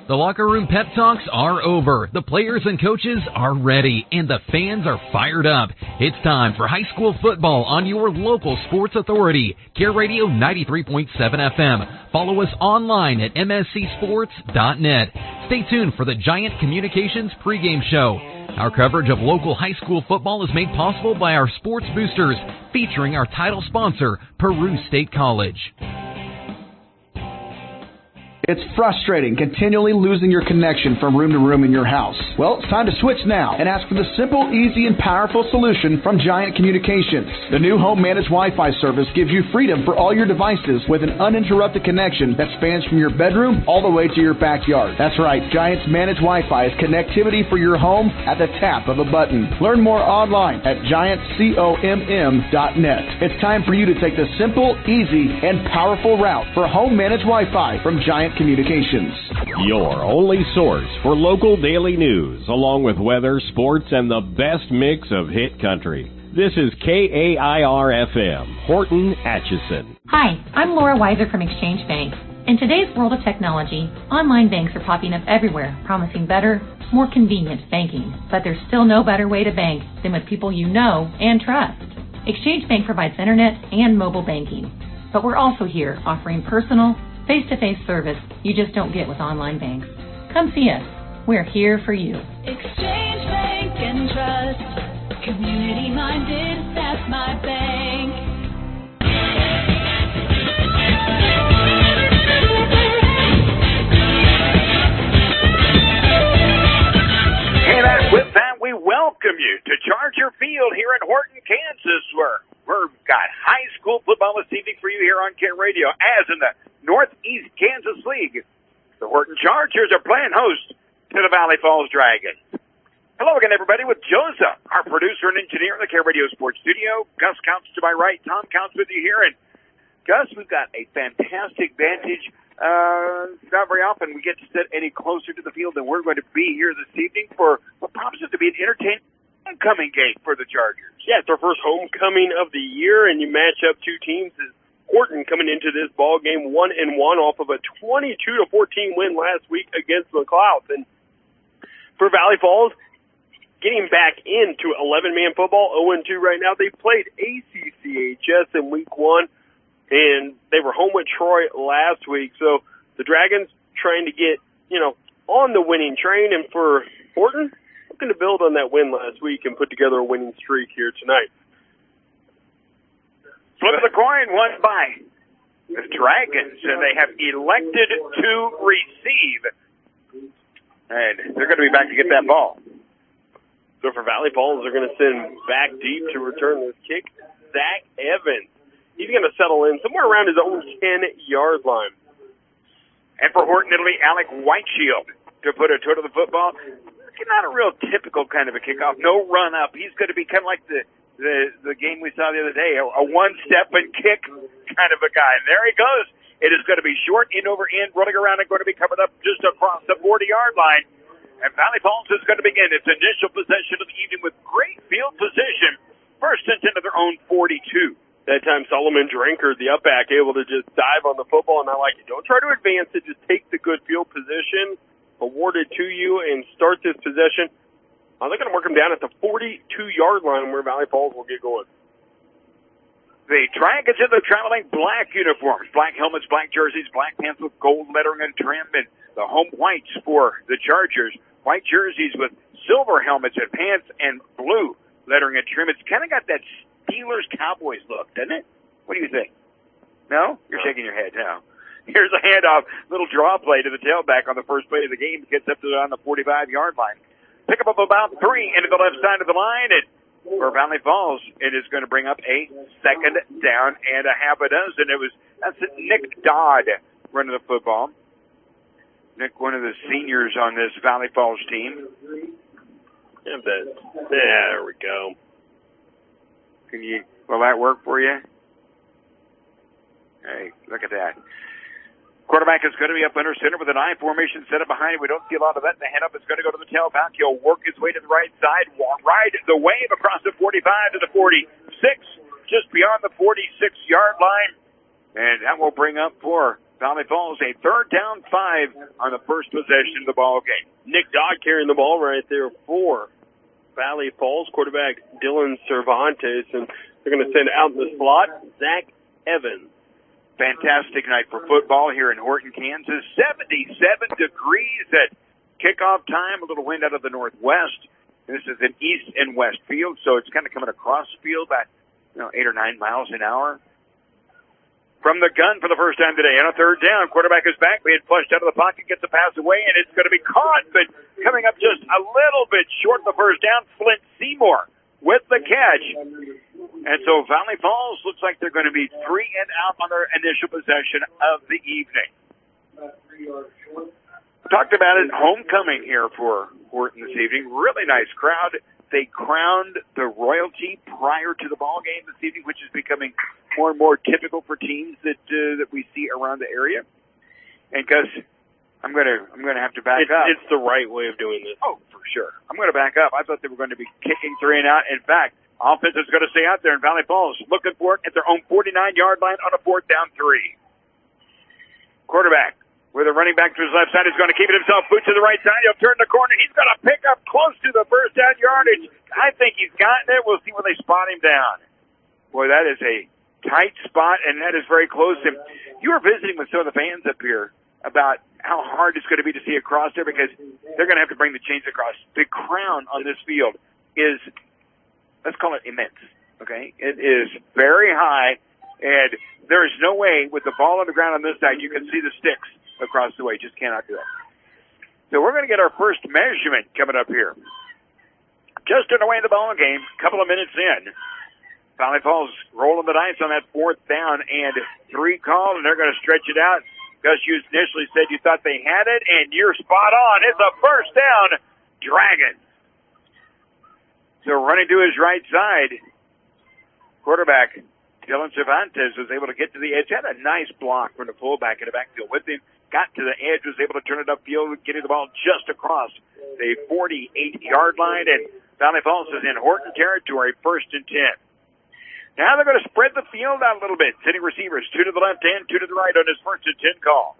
The locker room pep talks are over. The players and coaches are ready, and the fans are fired up. It's time for high school football on your local sports authority, Care Radio 93.7 FM. Follow us online at mscsports.net. Stay tuned for the Giant Communications pregame show. Our coverage of local high school football is made possible by our sports boosters, featuring our title sponsor, Peru State College. It's frustrating continually losing your connection from room to room in your house. Well, it's time to switch now and ask for the simple, easy, and powerful solution from Giant Communications. The new home managed Wi-Fi service gives you freedom for all your devices with an uninterrupted connection that spans from your bedroom all the way to your backyard. That's right, Giant's managed Wi-Fi is connectivity for your home at the tap of a button. Learn more online at giantcomm.net. It's time for you to take the simple, easy, and powerful route for home managed Wi-Fi from Giant Communications. Your only source for local daily news, along with weather, sports, and the best mix of hit country. This is KAIR-FM, Horton, Atchison. Hi, I'm Laura Weiser from Exchange Bank. In today's world of technology, online banks are popping up everywhere, promising better, more convenient banking. But there's still no better way to bank than with people you know and trust. Exchange Bank provides internet and mobile banking. But we're also here offering personal, face-to-face service you just don't get with online banks. Come see us. We're here for you. Exchange Bank and Trust. Community-minded, that's my bank. And with that, we welcome you to Charger Field here in Horton, Kansas, where we've got high school football this evening for you here on Care Radio, as in the Northeast Kansas League. The Horton Chargers are playing host to the Valley Falls Dragons. Hello again, everybody, with Joseph, our producer and engineer in the Care Radio Sports Studio. Gus Counts to my right. Tom Counts with you here. And, Gus, we've got a fantastic vantage. Not very often we get to sit any closer to the field than we're going to be here this evening for what promises to be an entertaining homecoming game for the Chargers. Yeah, it's our first homecoming of the year, and you match up two teams. Horton coming into this ball game 1-1 off of a 22-14 win last week against McLeod. And for Valley Falls, getting back into 11-man football, 0-2 right now. They played ACCHS in week 1, and they were home with Troy last week. So the Dragons trying to get, on the winning train. And for Horton, looking to build on that win last week and put together a winning streak here tonight. Flip the coin, won by the Dragons, and they have elected to receive. And they're going to be back to get that ball. So for Valley Falls, they're going to send back deep to return this kick. Zach Evans. He's going to settle in somewhere around his own 10-yard line. And for Horton, it'll be Alec Whiteshield to put a toe to the football. Not a real typical kind of a kickoff. No run up. He's going to be kind of like the game we saw the other day, a one-step and kick kind of a guy. And there he goes. It is going to be short, end over end, rolling around and going to be covered up just across the 40-yard line. And Valley Falls is going to begin its initial possession of the evening with great field position. First and 10 to their own 42. That time, Solomon Drinker, the up back, able to just dive on the football. And I like it. Don't try to advance it. Just take the good field position awarded to you and start this possession. They're going to work them down at the 42-yard line where Valley Falls will get going. The Dragons in the traveling black uniforms, black helmets, black jerseys, black pants with gold lettering and trim, and the home whites for the Chargers. White jerseys with silver helmets and pants and blue lettering and trim. It's kind of got that Steelers Cowboys look, doesn't it? What do you think? No? You're shaking your head now. Here's a handoff, little draw play to the tailback on the first play of the game. Gets up to on the 45-yard line. Pick up about 3 into the left side of the line, and for Valley Falls, it is going to bring up a second down and a half a dozen. That's Nick Dodd running the football. Nick, one of the seniors on this Valley Falls team. There we go. Will that work for you? Hey, look at that. Quarterback is going to be up under center with an I formation set up behind him. We don't see a lot of that. The hand up is going to go to the tailback. He'll work his way to the right side, ride the wave across the 45 to the 46, just beyond the 46-yard line. And that will bring up for Valley Falls a 3rd down 5 on the first possession of the ball game. Nick Dodd carrying the ball right there for Valley Falls. Quarterback Dylan Cervantes, and they're going to send out in the slot Zach Evans. Fantastic night for football here in Horton, Kansas. 77 degrees at kickoff time. A little wind out of the northwest. This is an east and west field, so it's kind of coming across the field at 8 or 9 miles an hour. From the gun for the first time today on a 3rd down. Quarterback is back. We had flushed out of the pocket, gets the pass away, and it's going to be caught, but coming up just a little bit short of the first down, Flint Seymour with the catch. And so Valley Falls looks like they're going to be 3 and out on their initial possession of the evening. We talked about it, homecoming here for Horton this evening. Really nice crowd. They crowned the royalty prior to the ball game this evening, which is becoming more and more typical for teams that we see around the area. And Gus, I'm gonna have to back up. It's the right way of doing this. Oh, for sure. I'm going to back up. I thought they were going to be kicking 3 and out. In fact, offense is going to stay out there in Valley Falls, looking for it at their own 49-yard line on a 4th down 3. Quarterback, where the running back to his left side is going to keep it himself. Boot to the right side. He'll turn the corner. He's going to pick up close to the first down yardage. I think he's gotten it. We'll see when they spot him down. Boy, that is a tight spot, and that is very close. And you were visiting with some of the fans up here about how hard it's going to be to see across there because they're going to have to bring the chains across. The crown on this field is, let's call it immense, okay? It is very high, and there is no way with the ball on the ground on this side you can see the sticks across the way. Just cannot do it. So we're going to get our first measurement coming up here. Just underway in the ball game, a couple of minutes in. Valley Falls rolling the dice on that 4th down and 3 call, and they're going to stretch it out. Gus Hughes initially said you thought they had it, and you're spot on. It's a first down, Dragons. So running to his right side, quarterback Dylan Cervantes was able to get to the edge. Had a nice block from the fullback in the backfield with him. Got to the edge, was able to turn it upfield, getting the ball just across the 48-yard line, and Valley Falls is in Horton territory, 1st and 10. Now they're going to spread the field out a little bit. Sitting receivers, 2 to the left hand, 2 to the right on his 1st and 10 call.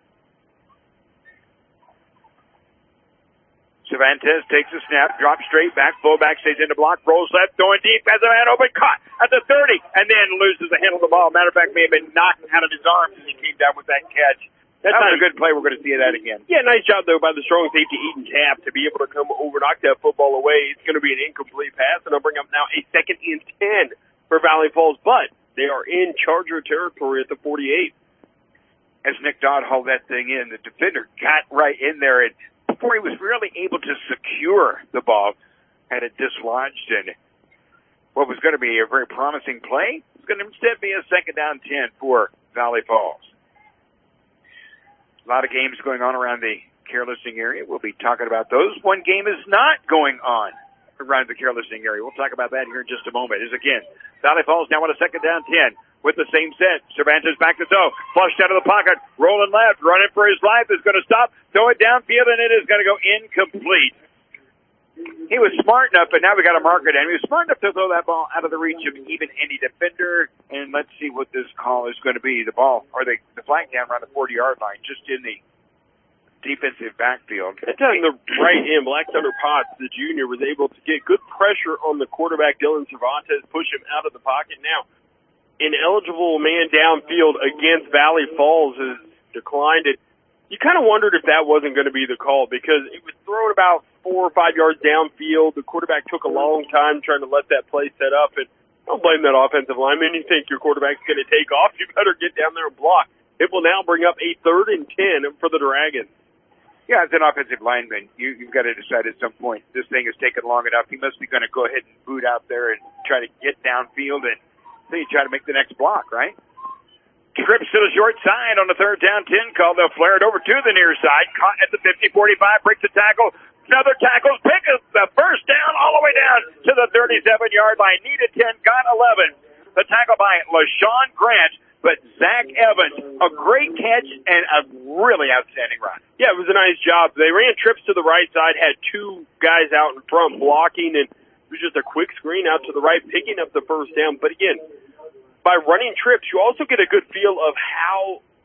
Cervantes takes a snap, drops straight back, fullback stays in the block, rolls left, throwing deep, has a man open, caught at the 30, and then loses the handle of the ball. Matter of fact, may have been knocked out of his arms as he came down with that catch. That was a good play. We're going to see that again. Yeah, nice job, though, by the strong safety, Eaton Tapp, to be able to come over, knock that football away. It's going to be an incomplete pass, and I'll bring up now a 2nd and 10 for Valley Falls, but they are in Charger territory at the 48. As Nick Dodd hauled that thing in, the defender got right in there, and before he was really able to secure the ball, had it dislodged, and what was going to be a very promising play was going to instead be a 2nd down 10 for Valley Falls. A lot of games going on around the Carelessing area. We'll be talking about those. One game is not going on around the Carelessing area. We'll talk about that here in just a moment. As again, Valley Falls now on a 2nd down 10 with the same set. Cervantes back to throw. Flushed out of the pocket. Rolling left. Running for his life. Is going to stop. Throw it downfield, and it is going to go incomplete. He was smart enough, but now we got to mark it. And he was smart enough to throw that ball out of the reach of even any defender. And let's see what this call is going to be. The ball, or the flag down around the 40-yard line, just in the defensive backfield. That time the right end, Black Thunder Potts, the junior, was able to get good pressure on the quarterback, Dylan Cervantes, push him out of the pocket. Now, an eligible man downfield against Valley Falls has declined it. You kind of wondered if that wasn't going to be the call because it was thrown about 4 or 5 yards downfield. The quarterback took a long time trying to let that play set up, and don't blame that offensive lineman. You think your quarterback's going to take off, you better get down there and block. It will now bring up a 3rd and 10 for the Dragons. Yeah, as an offensive lineman, you've got to decide at some point this thing has taken long enough. He must be going to go ahead and boot out there and try to get downfield, and then you try to make the next block, right? Trips to the short side on the 3rd down 10 call. They'll flare it over to the near side. Caught at the 50-45, breaks the tackle. Another tackle, pick up the first down all the way down to the 37-yard line. Needed 10, got 11. The tackle by LaShawn Grant, but Zach Evans, a great catch and a really outstanding run. Yeah, it was a nice job. They ran trips to the right side, had 2 guys out in front blocking, and it was just a quick screen out to the right, picking up the first down. But again, by running trips, you also get a good feel of how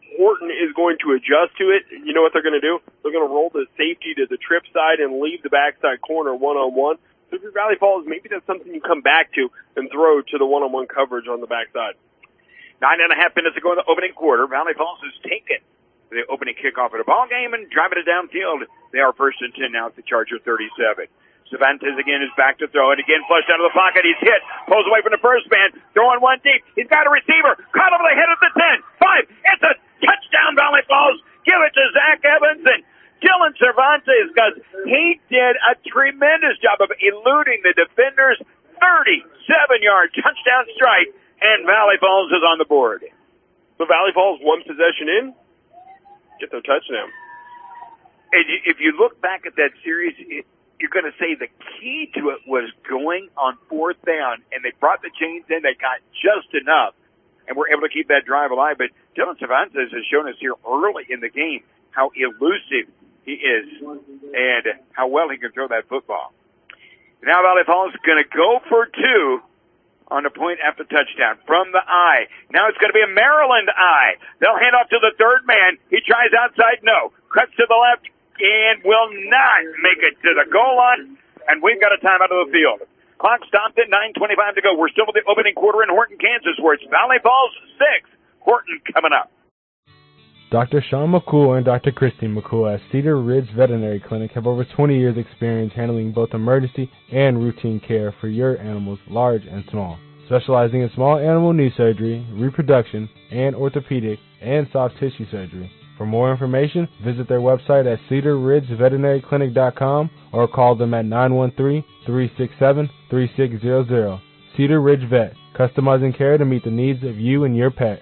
Horton is going to adjust to it. You know what they're going to do? They're going to roll the safety to the trip side and leave the backside corner one-on-one. So if you're Valley Falls, maybe that's something you come back to and throw to the one-on-one coverage on the backside. 9.5 minutes to go in the opening quarter. Valley Falls has taken the opening kickoff of the ball game and driving it downfield. They are 1st and 10 now at the Charger 37. Cervantes again is back to throw it. Again, flushed out of the pocket. He's hit. Pulls away from the first man. Throwing one deep. He's got a receiver. Caught over the head of the 10. 5. It's a touchdown, Valley Falls. Give it to Zach Evans and Dylan Cervantes, because he did a tremendous job of eluding the defenders. 37-yard touchdown strike, and Valley Falls is on the board. So Valley Falls, one possession in, get their touchdown. And if you look back at that series, you're going to say the key to it was going on 4th down, and they brought the chains in. They got just enough, and were able to keep that drive alive. But Dylan Cervantes has shown us here early in the game how elusive he is and how well he can throw that football. Now Valley Falls is going to go for 2 on the point after touchdown from the I. Now it's going to be a Maryland I. They'll hand off to the 3rd man. He tries outside, no. Cuts to the left and will not make it to the goal line. And we've got a timeout of the field. Clock stopped at 9:25 to go. We're still in the opening quarter in Horton, Kansas, where it's Valley Falls 6. Horton coming up. Dr. Sean McCool and Dr. Christine McCool at Cedar Ridge Veterinary Clinic have over 20 years experience handling both emergency and routine care for your animals, large and small. Specializing in small animal knee surgery, reproduction, and orthopedic and soft tissue surgery. For more information, visit their website at cedarridgeveterinaryclinic.com or call them at 913-367-3600. Cedar Ridge Vet, customizing care to meet the needs of you and your pet.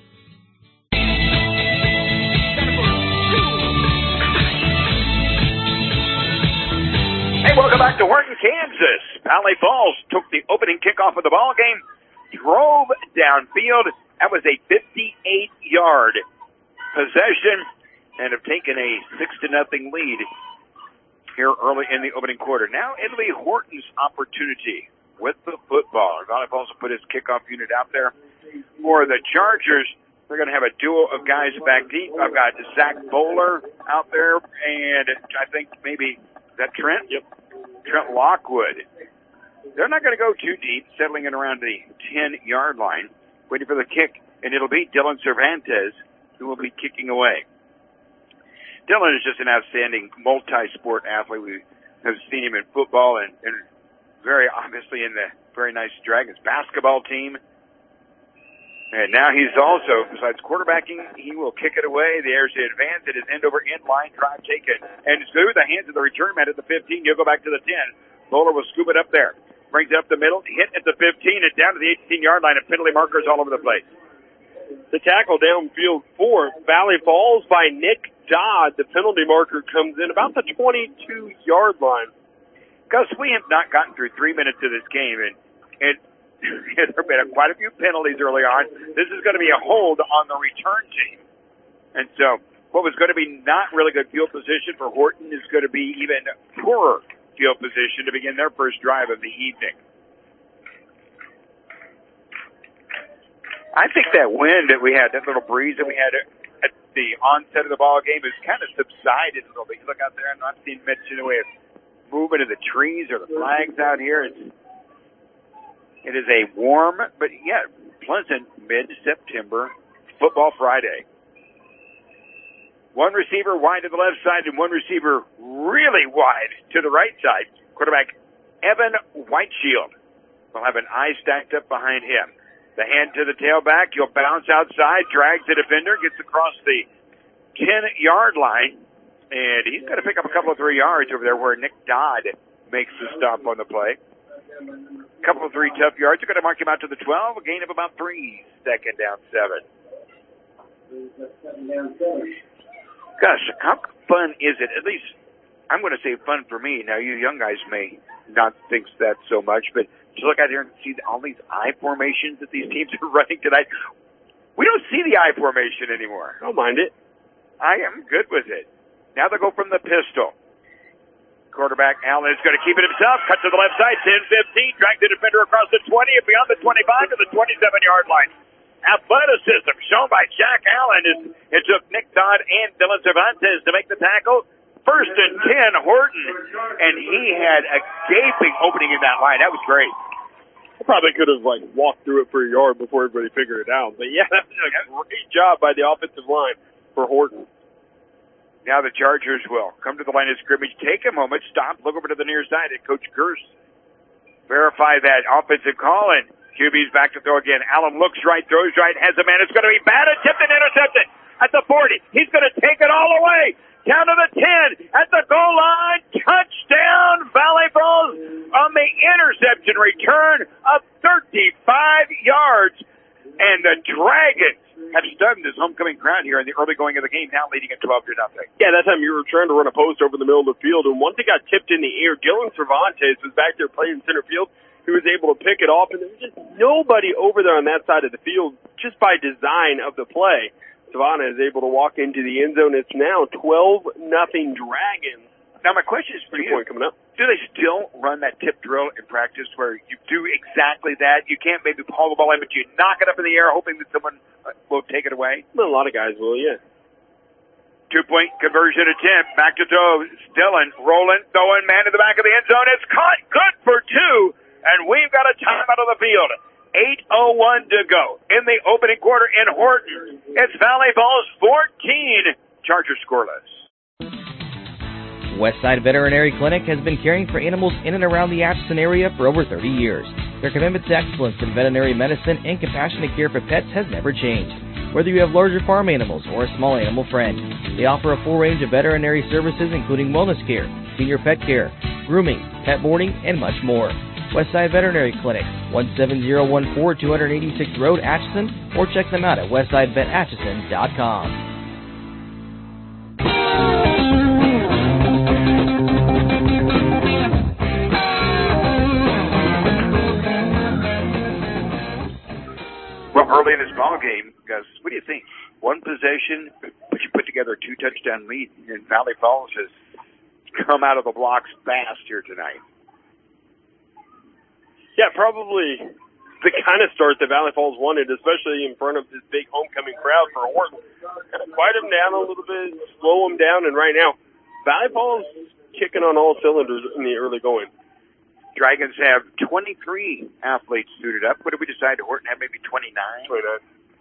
Hey, welcome back to Horton, Kansas. Valley Falls took the opening kickoff of the ball game, drove downfield. That was a 58-yard possession, and have taken a 6-0 lead here early in the opening quarter. Now it'll be Horton's opportunity with the football. Valley Falls will put his kickoff unit out there. For the Chargers, they're going to have a duo of guys back deep. I've got Zach Bowler out there, and I think maybe that Trent? Yep. Trent Lockwood. They're not going to go too deep, settling in around the 10-yard line, waiting for the kick, and it'll be Dylan Cervantes who will be kicking away. Dylan is just an outstanding multi-sport athlete. We have seen him in football and very obviously in the very nice Dragons basketball team. And now he's also, besides quarterbacking, he will kick it away. The Airs advance. It is end over end line drive taken. And it's through the hands of the return man at the 15. He'll go back to the 10. Bowler will scoop it up there. Brings it up the middle. Hit at the 15 and down to the 18-yard line. And penalty markers all over the place. The tackle downfield for Valley Falls by Nick Dodd. The penalty marker comes in about the 22-yard line. Gus, we have not gotten through 3 minutes of this game, and there have been quite a few penalties early on. This is going to be a hold on the return team. And so what was going to be not really good field position for Horton is going to be even poorer field position to begin their first drive of the evening. I think that wind that we had, that little breeze that we had at the onset of the ball game has kind of subsided a little bit. You look out there, I'm not seeing much in the way of movement of the trees or the flags out here. It is a warm, but yet pleasant mid-September football Friday. One receiver wide to the left side and one receiver really wide to the right side. Quarterback Evan Whiteshield will have an eye stacked up behind him. The hand to the tailback. He'll bounce outside, drags the defender, gets across the 10-yard line, and he's going to pick up a couple of 3 yards over there where Nick Dodd makes the stop on the play. A couple of 3 tough yards. They're going to mark him out to the 12, a gain of about 3, second down 7. Gosh, how fun is it? At least I'm going to say fun for me. Now, you young guys may not think that so much, but to look out here and see all these I formations that these teams are running tonight. We don't see the I formation anymore. I don't mind it. I am good with it. Now they'll go from the pistol. Quarterback Allen is going to keep it himself. Cut to the left side, 10-15. Drag the defender across the 20 and beyond the 25 to the 27-yard line. athleticism shown by Jack Allen. It took Nick Dodd and Dylan Cervantes to make the tackle. 1st and 10, Horton, and he had a gaping opening in that line. That was great. I probably could have walked through it for a yard before everybody figured it out. But yeah, that was a great job by the offensive line for Horton. Now the Chargers will come to the line of scrimmage, take a moment, stop, look over to the near side at Coach Gers. Verify that offensive call, and QB's back to throw again. Allen looks right, throws right, has a man. It's going to be batted, tipped, and intercepted at the 40. He's going to take it all the way down to the 10 at the goal line. Touchdown, Valley Falls on the interception return of 35 yards. And the Dragons have stunned this homecoming crowd here in the early going of the game, now leading at 12-0. Yeah, that time you were trying to run a post over the middle of the field, and once it got tipped in the air, Dylan Cervantes was back there playing center field. He was able to pick it off, and there was just nobody over there on that side of the field just by design of the play. Savannah is able to walk into the end zone. It's now 12-0 Dragons. Now, my question is for you. Coming up. Do they still run that tip drill in practice where you do exactly that? You can't maybe haul the ball in, but you knock it up in the air hoping that someone will take it away? Well, a lot of guys will, yeah. 2-point conversion attempt. Back to throw. Dillon rolling, throwing, man in the back of the end zone. It's caught. Good for 2. And we've got a timeout on the field. 8:01 to go in the opening quarter in Horton. It's Valley Falls 14. Chargers scoreless. Westside Veterinary Clinic has been caring for animals in and around the Atchison area for over 30 years. Their commitment to excellence in veterinary medicine and compassionate care for pets has never changed. Whether you have larger farm animals or a small animal friend, they offer a full range of veterinary services including wellness care, senior pet care, grooming, pet boarding, and much more. Westside Veterinary Clinic, 17014 286th Road, Atchison, or check them out at westsidevetatchison.com. Well, early in this ball game, guys, what do you think? One possession, but you put together a 2-touchdown lead, and Valley Falls has come out of the blocks fast here tonight. Yeah, probably the kind of start that Valley Falls wanted, especially in front of this big homecoming crowd for Horton. Kind of quiet them down a little bit, slow them down, and right now, Valley Falls kicking on all cylinders in the early going. Dragons have 23 athletes suited up. What did we decide? Horton have maybe 29? 29.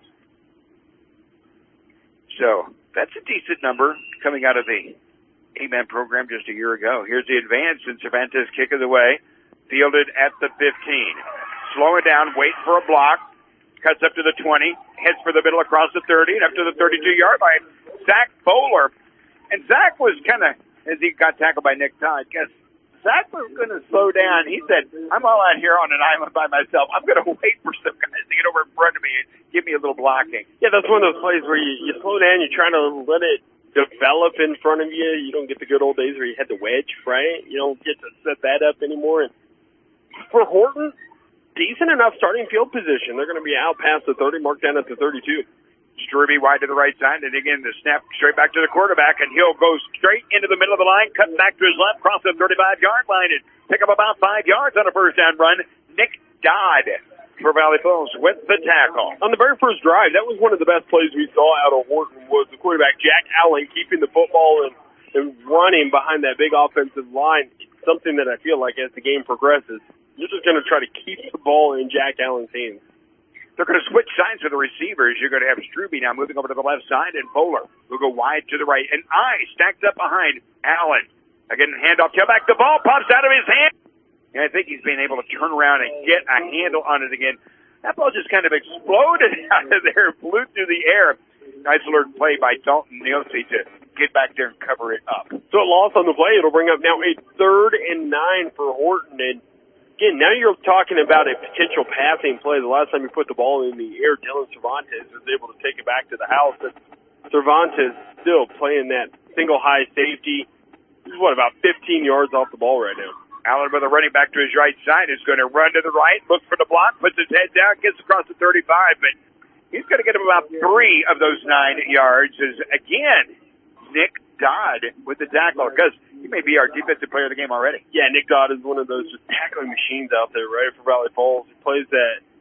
So that's a decent number coming out of the A-Man program just a year ago. Here's the advance, and Cervantes kick of the way. Fielded at the 15. Slow it down, wait for a block. Cuts up to the 20. Heads for the middle across the 30 and up to the 32-yard line. Zach Bowler. And Zach was kind of, as he got tackled by Nick Todd, guess Zach was going to slow down. He said, I'm all out here on an island by myself. I'm going to wait for some guys to get over in front of me and give me a little blocking. Yeah, that's one of those plays where you slow down, you're trying to let it develop in front of you. You don't get the good old days where you had the wedge, right? You don't get to set that up anymore. And for Horton, decent enough starting field position. They're going to be out past the 30, mark down at the 32. Strube wide to the right side, and again, the snap straight back to the quarterback, and he'll go straight into the middle of the line, cut back to his left, cross the 35-yard line, and pick up about 5 yards on a first down run. Nick Dodd for Valley Falls with the tackle. On the very first drive, that was one of the best plays we saw out of Horton, was the quarterback, Jack Allen, keeping the football and running behind that big offensive line. It's something that I feel like as the game progresses, you're just going to try to keep the ball in Jack Allen's hands. They're going to switch sides with the receivers. You're going to have Strube now moving over to the left side, and Bowler will go wide to the right. And stacked up behind Allen. Again, handoff, tailback. The ball pops out of his hand. And I think he's been able to turn around and get a handle on it again. That ball just kind of exploded out of there, flew through the air. Nice alert play by Dalton Nielsen to get back there and cover it up. So a loss on the play. It'll bring up now a 3rd and 9 for Horton. And again, now you're talking about a potential passing play. The last time you put the ball in the air, Dylan Cervantes was able to take it back to the house. But Cervantes still playing that single high safety. He's, about 15 yards off the ball right now. Allen with a running back to his right side is going to run to the right, look for the block, puts his head down, gets across the 35, but he's going to get him about 3 of those 9 yards. As again, Nick Dodd with the tackle, because he may be our defensive player of the game already. Yeah, Nick Dodd is one of those just tackling machines out there, right, for Valley Falls. He plays that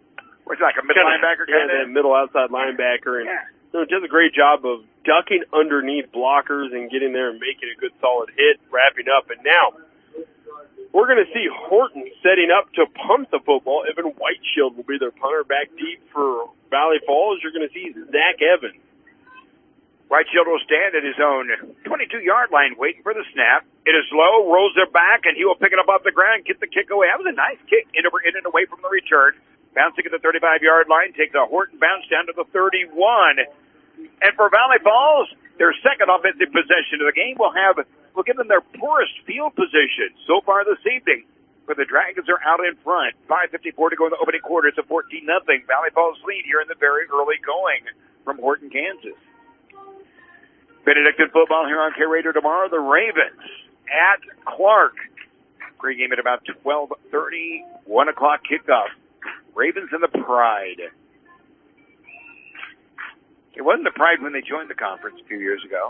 What's like a middle linebacker kind of? Yeah, middle outside linebacker. And does a great job of ducking underneath blockers and getting there and making a good solid hit, wrapping up. And now we're going to see Horton setting up to punt the football. Evan Whiteshield will be their punter. Back deep for Valley Falls, you're going to see Zach Evans. Whiteshield will stand at his own 22-yard line waiting for the snap. It is low, rolls it back, and he will pick it up off the ground, get the kick away. That was a nice kick in and away from the return. Bouncing at the 35-yard line, takes a Horton bounce down to the 31. And for Valley Falls, their second offensive possession of the game will give them their poorest field position so far this evening. But the Dragons are out in front. 5:54 to go in the opening quarter. It's a 14-0 Valley Falls lead here in the very early going from Horton, Kansas. Benedictine football here on K Radio tomorrow. The Ravens at Clark. Pre-game at about 12:30, 1 o'clock kickoff. Ravens and the Pride. It wasn't the Pride when they joined the conference a few years ago.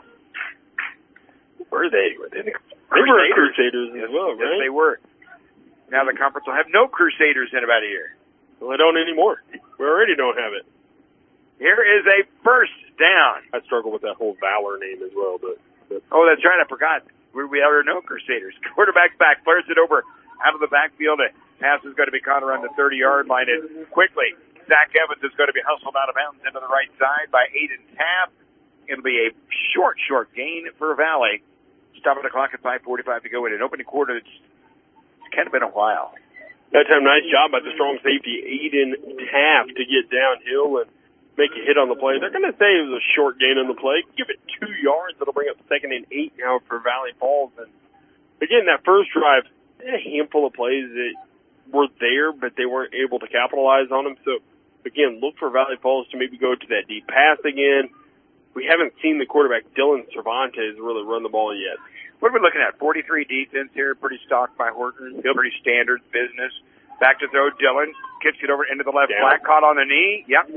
Were they? They were Crusaders as well, right? Yes, they were. Now the conference will have no Crusaders in about a year. Well, they don't anymore. We already don't have it. Here is a first down. I struggle with that whole Valor name as well, but oh, that's right. I forgot. We are no Crusaders. Quarterback's back, flares it over out of the backfield. A pass is going to be caught around the 30-yard line, and quickly Zach Evans is going to be hustled out of bounds into the right side by Aiden Tapp. It'll be a short gain for Valley. Stop the clock at 5:45 to go in an opening quarter. It's kind of been a while. That time, nice job by the strong safety Aiden Tapp to get downhill and make a hit on the play. They're going to say it was a short gain on the play. Give it 2 yards. It'll bring up 2nd and 8 now for Valley Falls. And again, that first drive, a handful of plays that were there, but they weren't able to capitalize on them. So, again, look for Valley Falls to maybe go to that deep pass again. We haven't seen the quarterback, Dylan Cervantes, really run the ball yet. What are we looking at? 43 defense here, pretty stocked by Horton, pretty standard business. Back to throw, Dylan. Kicks it over into the left flat, caught on the knee. Yep.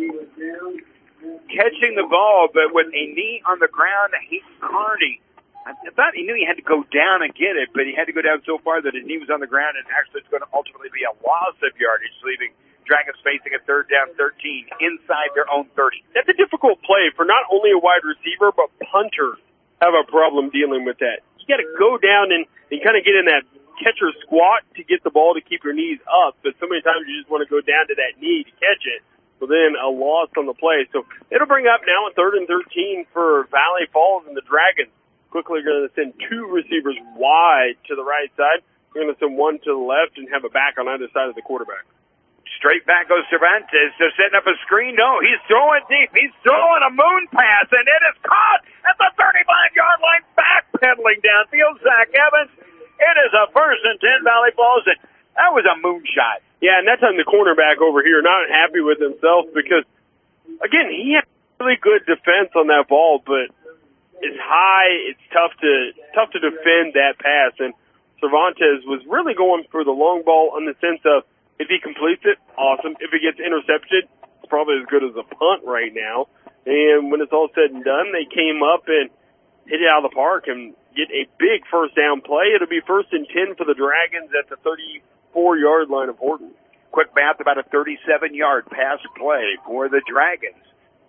Catching the ball, but with a knee on the ground, Carney. I thought he knew he had to go down and get it, but he had to go down so far that his knee was on the ground, and actually it's going to ultimately be a loss of yardage, leaving Dragons facing a 3rd down 13 inside their own 30. That's a difficult play for not only a wide receiver, but punters have a problem dealing with that. You got to go down and kind of get in that catcher squat to get the ball to keep your knees up, but so many times you just want to go down to that knee to catch it. So then a loss on the play. So it'll bring up now a 3rd and 13 for Valley Falls, and the Dragons quickly going to send 2 receivers wide to the right side. They're going to send 1 to the left and have a back on either side of the quarterback. Straight back goes Cervantes. They're setting up a screen. No, he's throwing deep. He's throwing a moon pass, and it is caught at the 35-yard line, backpedaling downfield. Zach Evans. It is a 1st and 10 Valley Falls, and that was a moonshot. Yeah, and that time the cornerback over here not happy with himself because, again, he had really good defense on that ball, but it's high. It's tough to defend that pass, and Cervantes was really going for the long ball in the sense of if he completes it, awesome. If it gets intercepted, it's probably as good as a punt right now. And when it's all said and done, they came up and hit it out of the park and get a big 1st down play. It'll be 1st and 10 for the Dragons at the 34-yard line of Horton. Quick math, about a 37-yard pass play for the Dragons.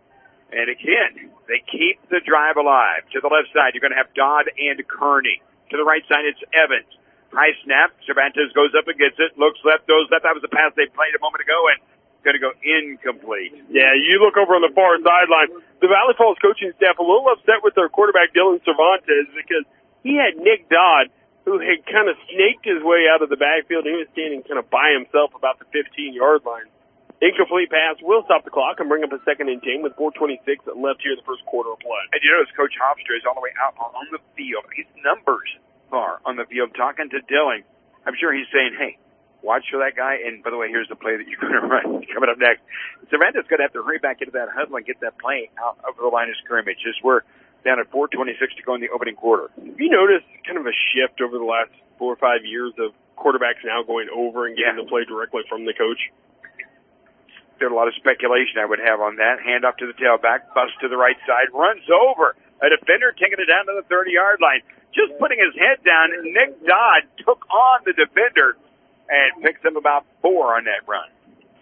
And again, they keep the drive alive. To the left side, you're going to have Dodd and Kearney. To the right side, it's Evans. High snap. Cervantes goes up and gets it. Looks left, goes left. That was the pass they played a moment ago, and going to go incomplete. Yeah, you look over on the far sideline. The Valley Falls coaching staff a little upset with their quarterback, Dylan Cervantes, because he had Nick Dodd, who had kind of snaked his way out of the backfield. He was standing kind of by himself about the 15-yard line. Incomplete pass will stop the clock and bring up a 2nd and 10 with 4:26 left here in the first quarter of play. And you notice Coach Hofstra is all the way out on the field. His numbers are on the field talking to Dylan. I'm sure he's saying, hey, watch for that guy. And, by the way, here's the play that you're going to run coming up next. Cervantes is going to have to hurry back into that huddle and get that play out of the line of scrimmage. As we're down at 4:26 to go in the opening quarter. You notice kind of a shift over the last 4 or 5 years of quarterbacks now going over and getting the play directly from the coach? There's a lot of speculation I would have on that. Hand off to the tailback, bust to the right side, runs over a defender, taking it down to the 30-yard line. Just putting his head down, Nick Dodd took on the defender and picks him about 4 on that run.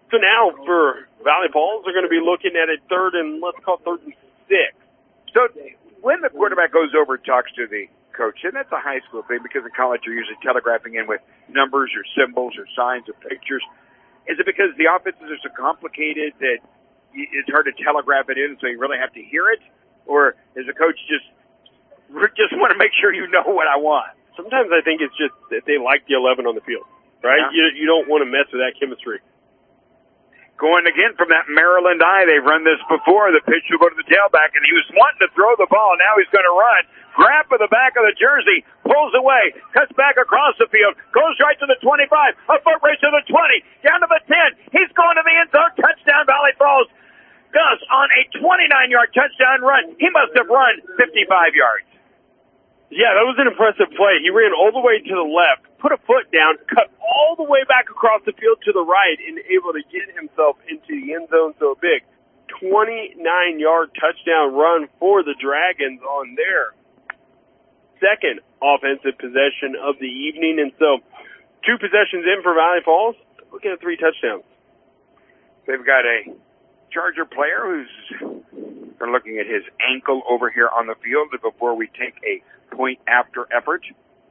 So now for Valley Falls, they're going to be looking at a third and 6. So when the quarterback goes over and talks to the coach, and that's a high school thing because in college you're usually telegraphing in with numbers or symbols or signs or pictures. Is it because the offenses are so complicated that it's hard to telegraph it in, so you really have to hear it? Or is the coach just want to make sure you know what I want? Sometimes I think it's just that they like the 11 on the field, right? Yeah. You don't want to mess with that chemistry. Going again from that Maryland eye. They've run this before. The pitch will go to the tailback, and he was wanting to throw the ball. Now he's going to run. Grab for the back of the jersey. Pulls away. Cuts back across the field. Goes right to the 25. A foot race to the 20. Down to the 10. He's going to the end zone. Touchdown, Valley Falls. Gus on a 29-yard touchdown run. He must have run 55 yards. Yeah, that was an impressive play. He ran all the way to the left, put a foot down, cut all the way back across the field to the right, and able to get himself into the end zone. So big 29-yard touchdown run for the Dragons on their second offensive possession of the evening. And so 2 possessions in for Valley Falls, looking at 3 touchdowns. They've got a Charger player who's they're looking at his ankle over here on the field before we take a point after effort.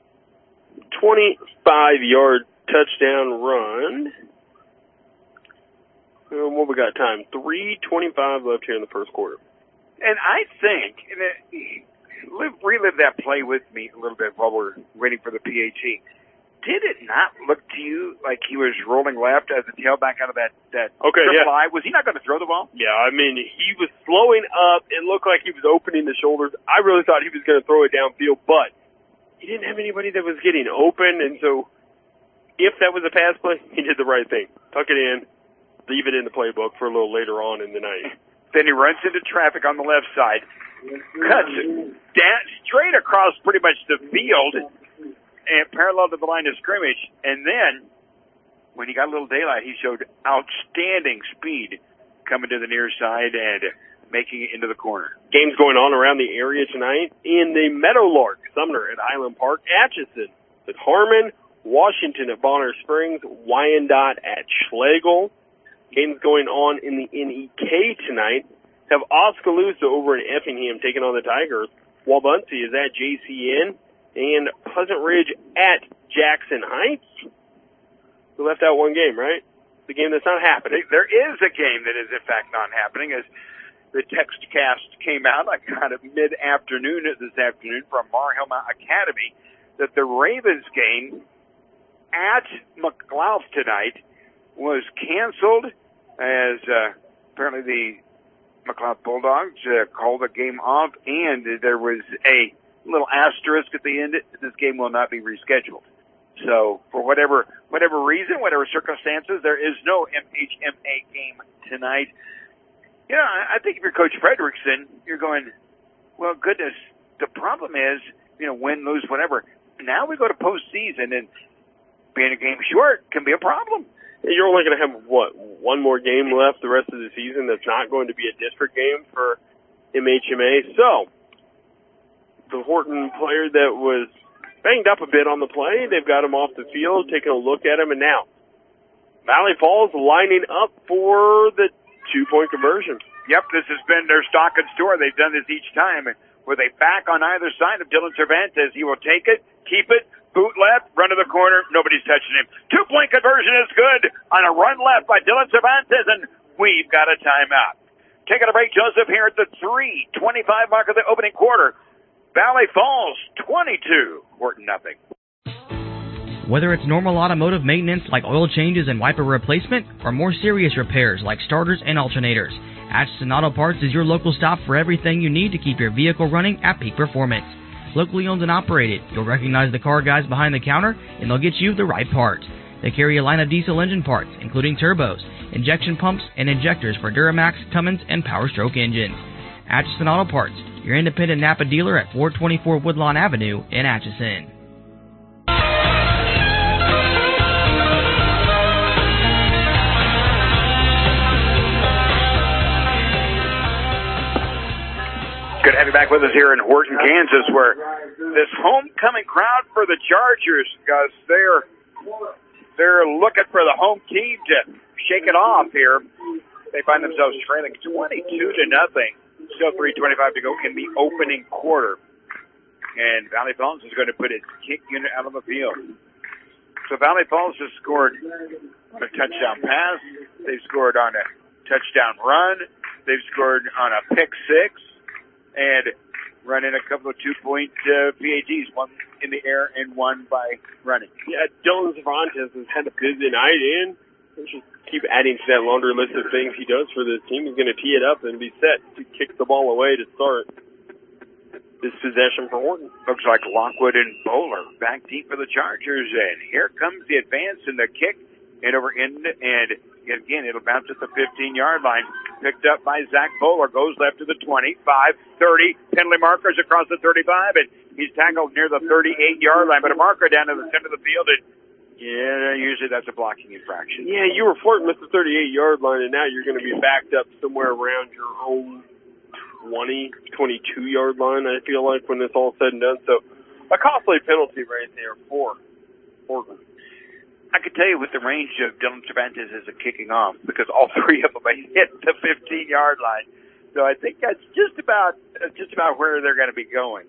25-yard touchdown run. What we got time? 3:25 left here in the first quarter. And I think, relive that play with me a little bit while we're waiting for the PHE. Did it not look to you like he was rolling left as a tailback out of that triple I? Was he not going to throw the ball? Yeah, I mean, he was slowing up. It looked like he was opening the shoulders. I really thought he was going to throw it downfield, but he didn't have anybody that was getting open, and so if that was a pass play, he did the right thing. Tuck it in, leave it in the playbook for a little later on in the night. Then he runs into traffic on the left side, cuts down, straight across pretty much the field, and parallel to the line of scrimmage. And then, when he got a little daylight, he showed outstanding speed coming to the near side and making it into the corner. Games going on around the area tonight in the Meadowlark, Sumner at Highland Park, Atchison at Harmon, Washington at Bonner Springs, Wyandotte at Schlegel. Games going on in the NEK tonight. Have Oskaloosa over in Effingham taking on the Tigers. Wabaunsee is at JCN. And Pleasant Ridge at Jackson Heights. We left out one game, right? The game that's not happening. There is a game that is, in fact, not happening. As the text cast came out, I got it mid-afternoon this afternoon from Mar-Hillmount Academy, that the Ravens game at McLeod tonight was canceled as apparently the McLeod Bulldogs called the game off, and there was a little asterisk at the end. This game will not be rescheduled. So for whatever reason, whatever circumstances, there is no MHMA game tonight. You know, I think if you're Coach Frederickson, you're going, well, goodness, the problem is, win, lose, whatever. Now we go to postseason, and being a game short can be a problem. You're only going to have, one more game left the rest of the season that's not going to be a district game for MHMA. So the Horton player that was banged up a bit on the play, they've got him off the field, taking a look at him, and now Valley Falls lining up for the 2-point conversion. Yep, this has been their stock and store. They've done this each time with a back on either side of Dylan Cervantes. He will take it, keep it, boot left, run to the corner. Nobody's touching him. 2-point conversion is good on a run left by Dylan Cervantes, and we've got a timeout. Taking a break, Joseph, here at the 3:25 mark of the opening quarter. Valley Falls 22, Horton nothing. Whether it's normal automotive maintenance like oil changes and wiper replacement, or more serious repairs like starters and alternators, Atchison Auto Parts is your local stop for everything you need to keep your vehicle running at peak performance. Locally owned and operated, you'll recognize the car guys behind the counter, and they'll get you the right part. They carry a line of diesel engine parts, including turbos, injection pumps, and injectors for Duramax, Cummins, and Power Stroke engines. Atchison Auto Parts, your independent Napa dealer at 424 Woodlawn Avenue in Atchison. Good to have you back with us here in Horton, Kansas, where this homecoming crowd for the Chargers, Gus, they're they're looking for the home team to shake it off here. They find themselves trailing 22-0. Still 3:25 to go in the opening quarter. And Valley Falls is going to put its kick unit out on the field. So Valley Falls has scored on a touchdown pass. They've scored on a touchdown run. They've scored on a pick six. And run in a couple of 2-point PATs, one in the air and one by running. Yeah, Dylan Cervantes has had a busy night in. We should keep adding to that laundry list of things he does for this team. He's going to tee it up and be set to kick the ball away to start this possession for Horton. Looks like Lockwood and Bowler back deep for the Chargers. And here comes the advance and the kick. And over in, and again, it'll bounce at the 15-yard line. Picked up by Zach Bowler. Goes left to the 25, 30. Penalty markers across the 35. And he's tackled near the 38-yard line. But a marker down to the center of the field. And yeah, usually that's a blocking infraction. Yeah, you were flirting with the 38-yard line, and now you're going to be backed up somewhere around your own 20, 22-yard line, I feel like, when it's all said and done. So a costly penalty right there for Horton. I can tell you with the range of Dylan Cervantes as a kicking off, because all three of them hit the 15-yard line. So I think that's just about where they're going to be going.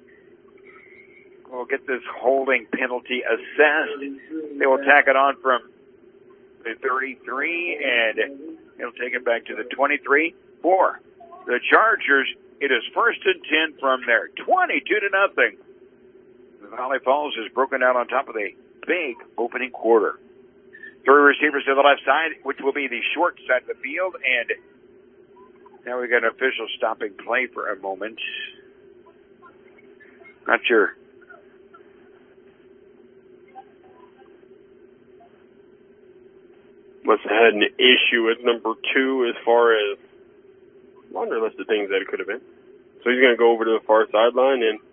We'll get this holding penalty assessed. They will tack it on from the 33, and it'll take it back to the 23 for the Chargers. It is 1st and 10 from there, 22-0. Valley Falls is broken out on top of the big opening quarter. 3 receivers to the left side, which will be the short side of the field, and now we got an official stopping play for a moment. Not sure. Must have had an issue with number 2 as far as laundry list of things that it could have been. So he's going to go over to the far sideline and,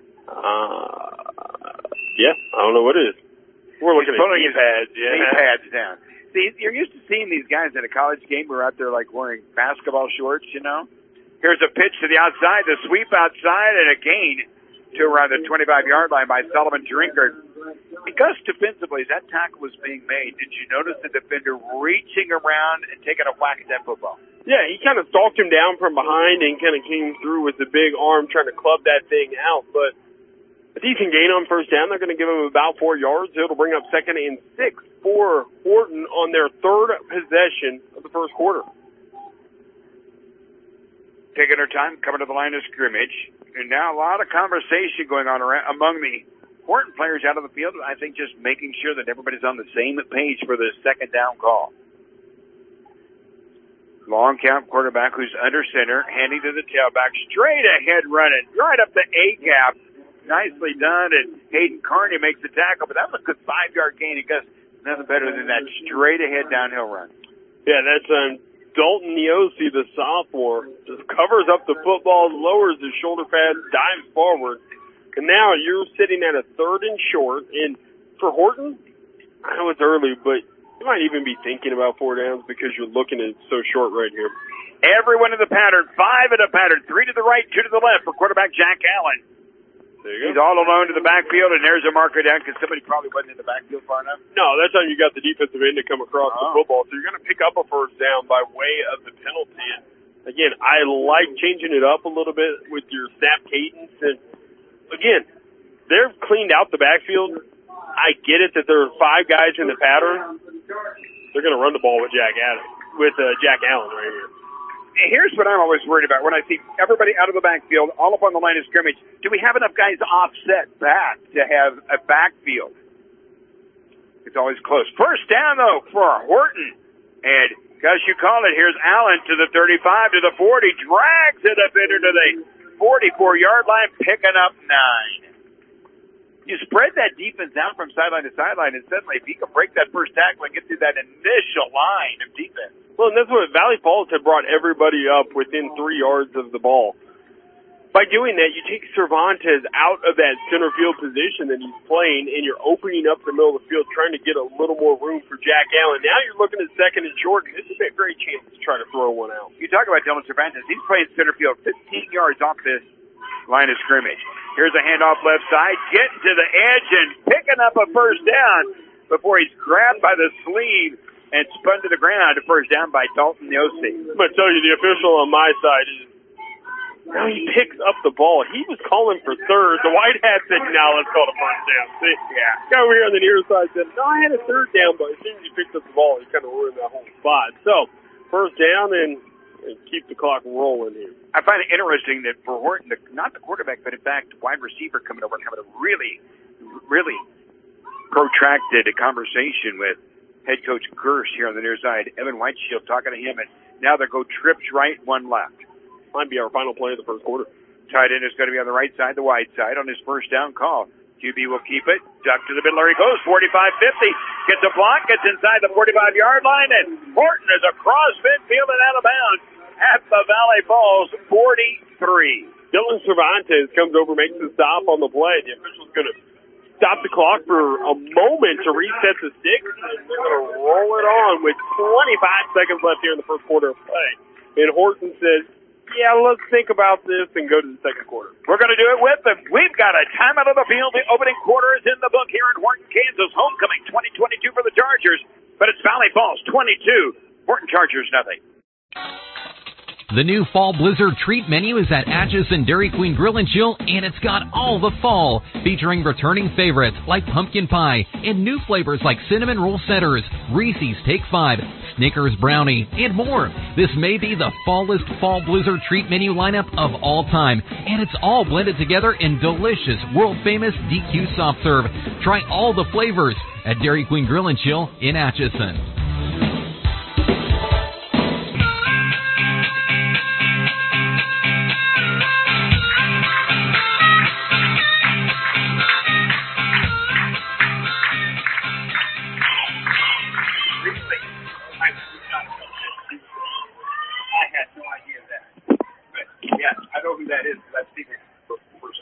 yeah, I don't know what it is. We're looking at knee pads. Yeah. Knee pads down. See, you're used to seeing these guys at a college game who are out there like wearing basketball shorts, you know. Here's a pitch to the outside, the sweep outside, and a gain to around the 25-yard line by Sullivan Drinkard. Because defensively, as that tackle was being made, did you notice the defender reaching around and taking a whack at that football? Yeah, he kind of stalked him down from behind and kind of came through with the big arm trying to club that thing out. But a decent gain on first down. They're going to give him about 4 yards. It'll bring up 2nd and 6 for Horton on their 3rd possession of the first quarter. Taking her time, coming to the line of scrimmage. And now a lot of conversation going on around among the Horton players out of the field. I think just making sure that everybody's on the same page for the 2nd down call. Long count quarterback who's under center, handing to the tailback, straight ahead running, right up the A-gap. Nicely done, and Hayden Carney makes the tackle, but that was a good 5-yard gain. It goes nothing better than that straight ahead downhill run. Yeah, that's Dalton Neosi, the sophomore, just covers up the football, lowers his shoulder pad, dives forward. And now you're sitting at a 3rd and short. And for Horton, I know it's early, but you might even be thinking about 4 downs because you're looking at it so short right here. Everyone in the pattern, 5 in the pattern, 3 to the right, 2 to the left for quarterback Jack Allen. He's all alone to the backfield, and there's a marker down because somebody probably wasn't in the backfield far enough. No, that's how you got the defensive end to come across the football. So you're going to pick up a 1st down by way of the penalty. And again, I like changing it up a little bit with your snap cadence. And again, they've cleaned out the backfield. I get it that there are 5 guys in the pattern. They're going to run the ball with Jack Allen right here. Here's what I'm always worried about when I see everybody out of the backfield, all up on the line of scrimmage. Do we have enough guys offset back to have a backfield? It's always close. 1st down, though, for Horton. And, Gus, you call it, here's Allen to the 35, to the 40, drags it up into the 44-yard line, picking up 9. You spread that defense out from sideline to sideline, and suddenly if you can break that first tackle and get through that initial line of defense. Well, and that's what Valley Falls had brought everybody up within 3 yards of the ball. By doing that, you take Cervantes out of that center field position that he's playing, and you're opening up the middle of the field, trying to get a little more room for Jack Allen. Now you're looking at 2nd and short, and this is a great chance to try to throw one out. You talk about Dylan Cervantes. He's playing center field 15 yards off this line of scrimmage. Here's a handoff left side, getting to the edge and picking up a 1st down. before he's grabbed by the sleeve and spun to the ground. A first down by Dalton Yossi. I'm going to tell you, the official on my side is, now he picks up the ball. He was calling for third. The white hat said, no, let's call it a first down. See? Yeah. Guy over here on the near side said, no, I had a third down, but as soon as he picked up the ball, he kind of ruined that whole spot. So, first down and keep the clock rolling here. I find it interesting that for Horton, not the quarterback, but in fact, wide receiver coming over and having a really, really protracted conversation with head coach Gersh here on the near side. Evan Whiteshield talking to him, and now they go trips right, one left. Might be our final play of the first quarter. Tight end is going to be on the right side, the wide side, on his first down call. QB will keep it. Duck to the middle. There he goes. 45-50. Gets a block. Gets inside the 45-yard line. And Horton is across midfield and out of bounds at the Valley Falls 43. Dylan Cervantes comes over, makes the stop on the play. The official's going to stop the clock for a moment to reset the sticks. And they're going to roll it on with 25 seconds left here in the first quarter of play. And Horton says, yeah, let's think about this and go to the second quarter. We're going to do it with them. We've got a timeout of the field. The opening quarter is in the book here in Horton, Kansas. Homecoming 2022 for the Chargers. But it's Valley Falls 22. Horton Chargers nothing. The new Fall Blizzard treat menu is at Atchison Dairy Queen Grill and Chill, and it's got all the fall, featuring returning favorites like pumpkin pie and new flavors like cinnamon roll setters, Reese's Take 5, Snickers Brownie, and more. This may be the fallest Fall Blizzard treat menu lineup of all time, and it's all blended together in delicious, world-famous DQ soft serve. Try all the flavors at Dairy Queen Grill and Chill in Atchison. That is, that's the person.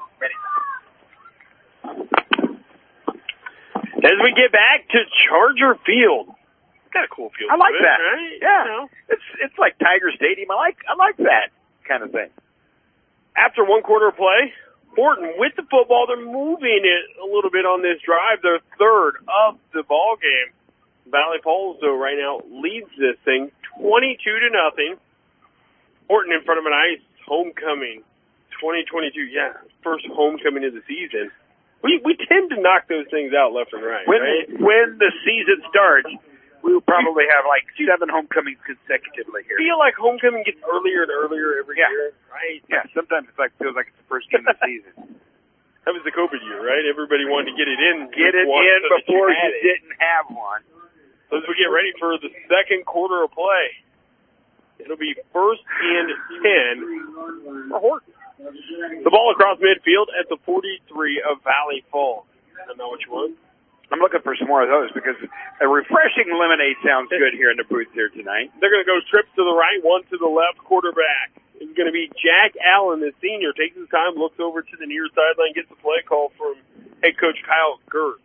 As we get back to Charger Field, got a cool field. I like that. Right? Yeah, you know. it's like Tiger Stadium. I like that kind of thing. After one quarter of play, Horton with the football, they're moving it a little bit on this drive. They're third of the ball game. Valley Falls, though, right now leads this thing 22-0. Horton in front of an ice. Homecoming 2022, yeah, first homecoming of the season. We tend to knock those things out left and right, right? When the season starts, we will probably have like 7 homecomings consecutively here. I feel like homecoming gets earlier and earlier every year, right? Yeah, sometimes it feels like it's the first game of the season. That was the COVID year, right? Everybody wanted to get it in. Before you didn't have one. So as we get ready for the second quarter of play, it'll be first and 10 for Horton. The ball across midfield at the 43 of Valley Falls. I know what you want. I'm looking for some more of those because a refreshing lemonade sounds good here in the booth here tonight. They're going to go trips to the right, one to the left. Quarterback is going to be Jack Allen, the senior. Takes his time, looks over to the near sideline, gets the play call from head coach Kyle Gert.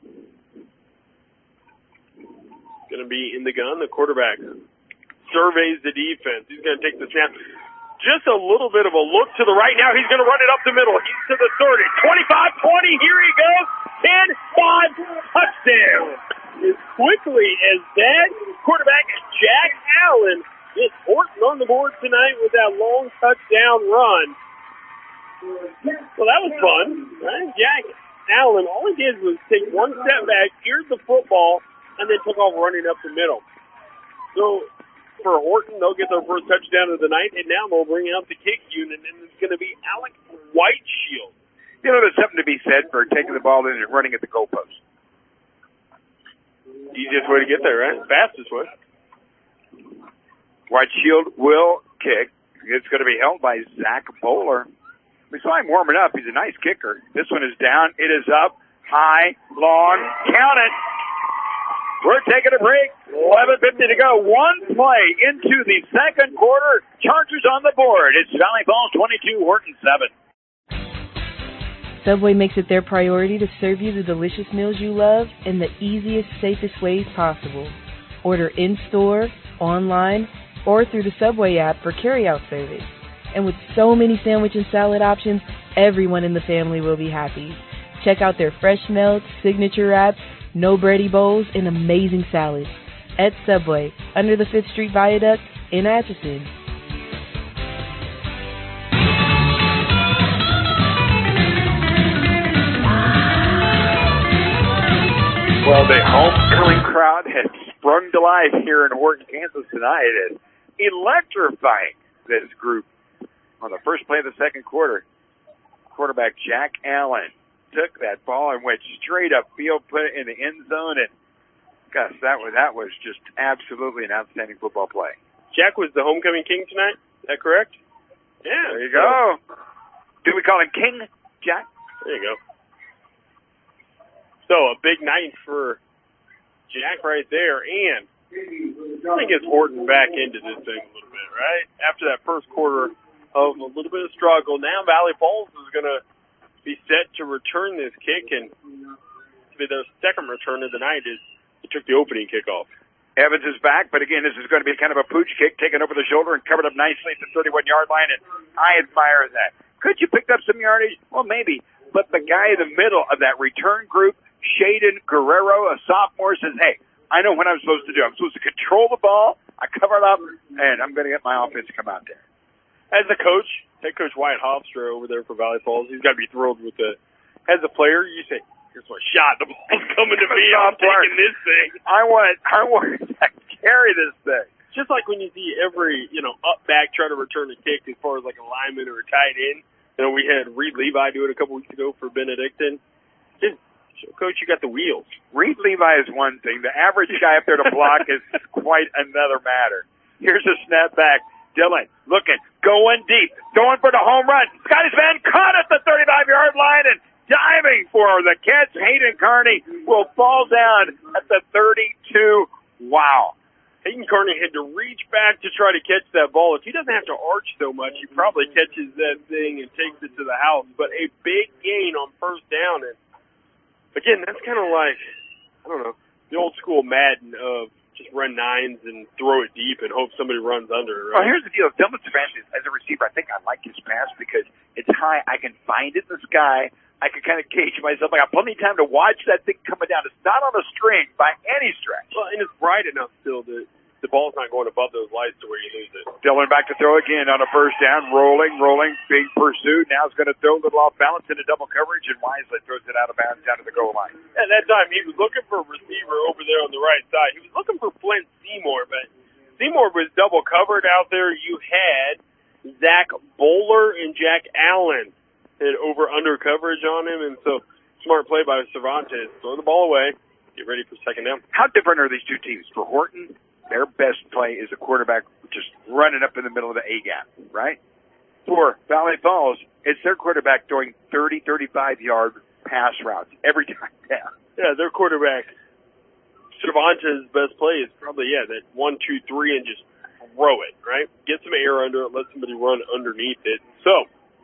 Going to be in the gun. The quarterback surveys the defense. He's going to take the snap. Just a little bit of a look to the right now. He's going to run it up the middle. He's to the 30. 25-20. Here he goes. 10-5 touchdown. As quickly as that, quarterback Jack Allen gets Horton on the board tonight with that long touchdown run. Well, that was fun. Right? Jack Allen, all he did was take one step back, eared the football, and then took off running up the middle. So, for Horton, they'll get their first touchdown of the night, and now they'll bring out the kick unit, and it's going to be Alec Whiteshield. You know, there's something to be said for taking the ball in and running at the goalpost. Easiest way to get there, right? Fastest way. Whiteshield will kick. It's going to be held by Zach Bowler. We saw him warming up. He's a nice kicker. This one is down. It is up. High, long, count it. We're taking a break. 11:50 to go. One play into the second quarter. Chargers on the board. It's Valley Falls 22, Horton 7. Subway makes it their priority to serve you the delicious meals you love in the easiest, safest ways possible. Order in-store, online, or through the Subway app for carry-out service. And with so many sandwich and salad options, everyone in the family will be happy. Check out their fresh melts, signature wraps, no Brady Bowls, and amazing salads. At Subway, under the 5th Street Viaduct in Atchison. Well, the homecoming crowd has sprung to life here in Horton, Kansas tonight, and electrifying this group. On the first play of the second quarter, quarterback Jack Allen took that ball and went straight upfield, put it in the end zone, and gosh, that was just absolutely an outstanding football play. Jack was the homecoming king tonight. Is that correct? Yeah. There you go. Do we call him King Jack? There you go. So a big night for Jack right there, and I think it's Horton back into this thing a little bit, right? After that first quarter of a little bit of struggle, now Valley Falls is going to be set to return this kick, and their second return of the night is he took the opening kickoff. Evans is back, but again, this is going to be kind of a pooch kick taken over the shoulder and covered up nicely at the 31-yard line, and I admire that. Could you pick up some yardage? Well, maybe, but the guy in the middle of that return group, Shaden Guerrero, a sophomore, says, hey, I know what I'm supposed to do. I'm supposed to control the ball, I cover it up, and I'm going to get my offense to come out there. As a coach, head coach Wyatt Hofstra over there for Valley Falls, he's got to be thrilled with it. As a player, you say, here's my shot. The ball's coming to me. I'm taking this thing. I want to carry this thing. Just like when you see every, up back try to return a kick as far as like a lineman or a tight end. We had Reed Levi do it a couple weeks ago for Benedictine. Just, Coach, you got the wheels. Reed Levi is one thing. The average guy up there to block is quite another matter. Here's a snap back. Dillon looking, going deep, going for the home run. Scotty's man caught at the 35-yard line and diving for the catch. Hayden Kearney will fall down at the 32. Wow. Hayden Kearney had to reach back to try to catch that ball. If he doesn't have to arch so much, he probably catches that thing and takes it to the house. But a big gain on first down. And, again, that's kind of like, I don't know, the old school Madden of just run nines and throw it deep and hope somebody runs under it, right? Well, here's the deal. Dylan Cervantes, as a receiver, I think I like his pass because it's high. I can find it in the sky. I can kind of gauge myself. I got plenty of time to watch that thing coming down. It's not on a string by any stretch. Well, and it's bright enough still that the ball's not going above those lights to where you lose it. Dylan back to throw again on a first down. Rolling, big pursuit. Now he's going to throw a little off balance into double coverage and wisely throws it out of bounds down to the goal line. At that time, he was looking for a receiver over there on the right side. He was looking for Flint Seymour, but Seymour was double covered out there. You had Zach Bowler and Jack Allen had over-under coverage on him, and so smart play by Cervantes. Throw the ball away. Get ready for second down. How different are these two teams? For Horton, their best play is a quarterback just running up in the middle of the A-gap, right? For Valley Falls, it's their quarterback throwing 30, 35-yard pass routes every time down. Yeah, their quarterback, Cervantes' best play is probably, that 1, 2, 3, and just throw it, right? Get some air under it, let somebody run underneath it. So,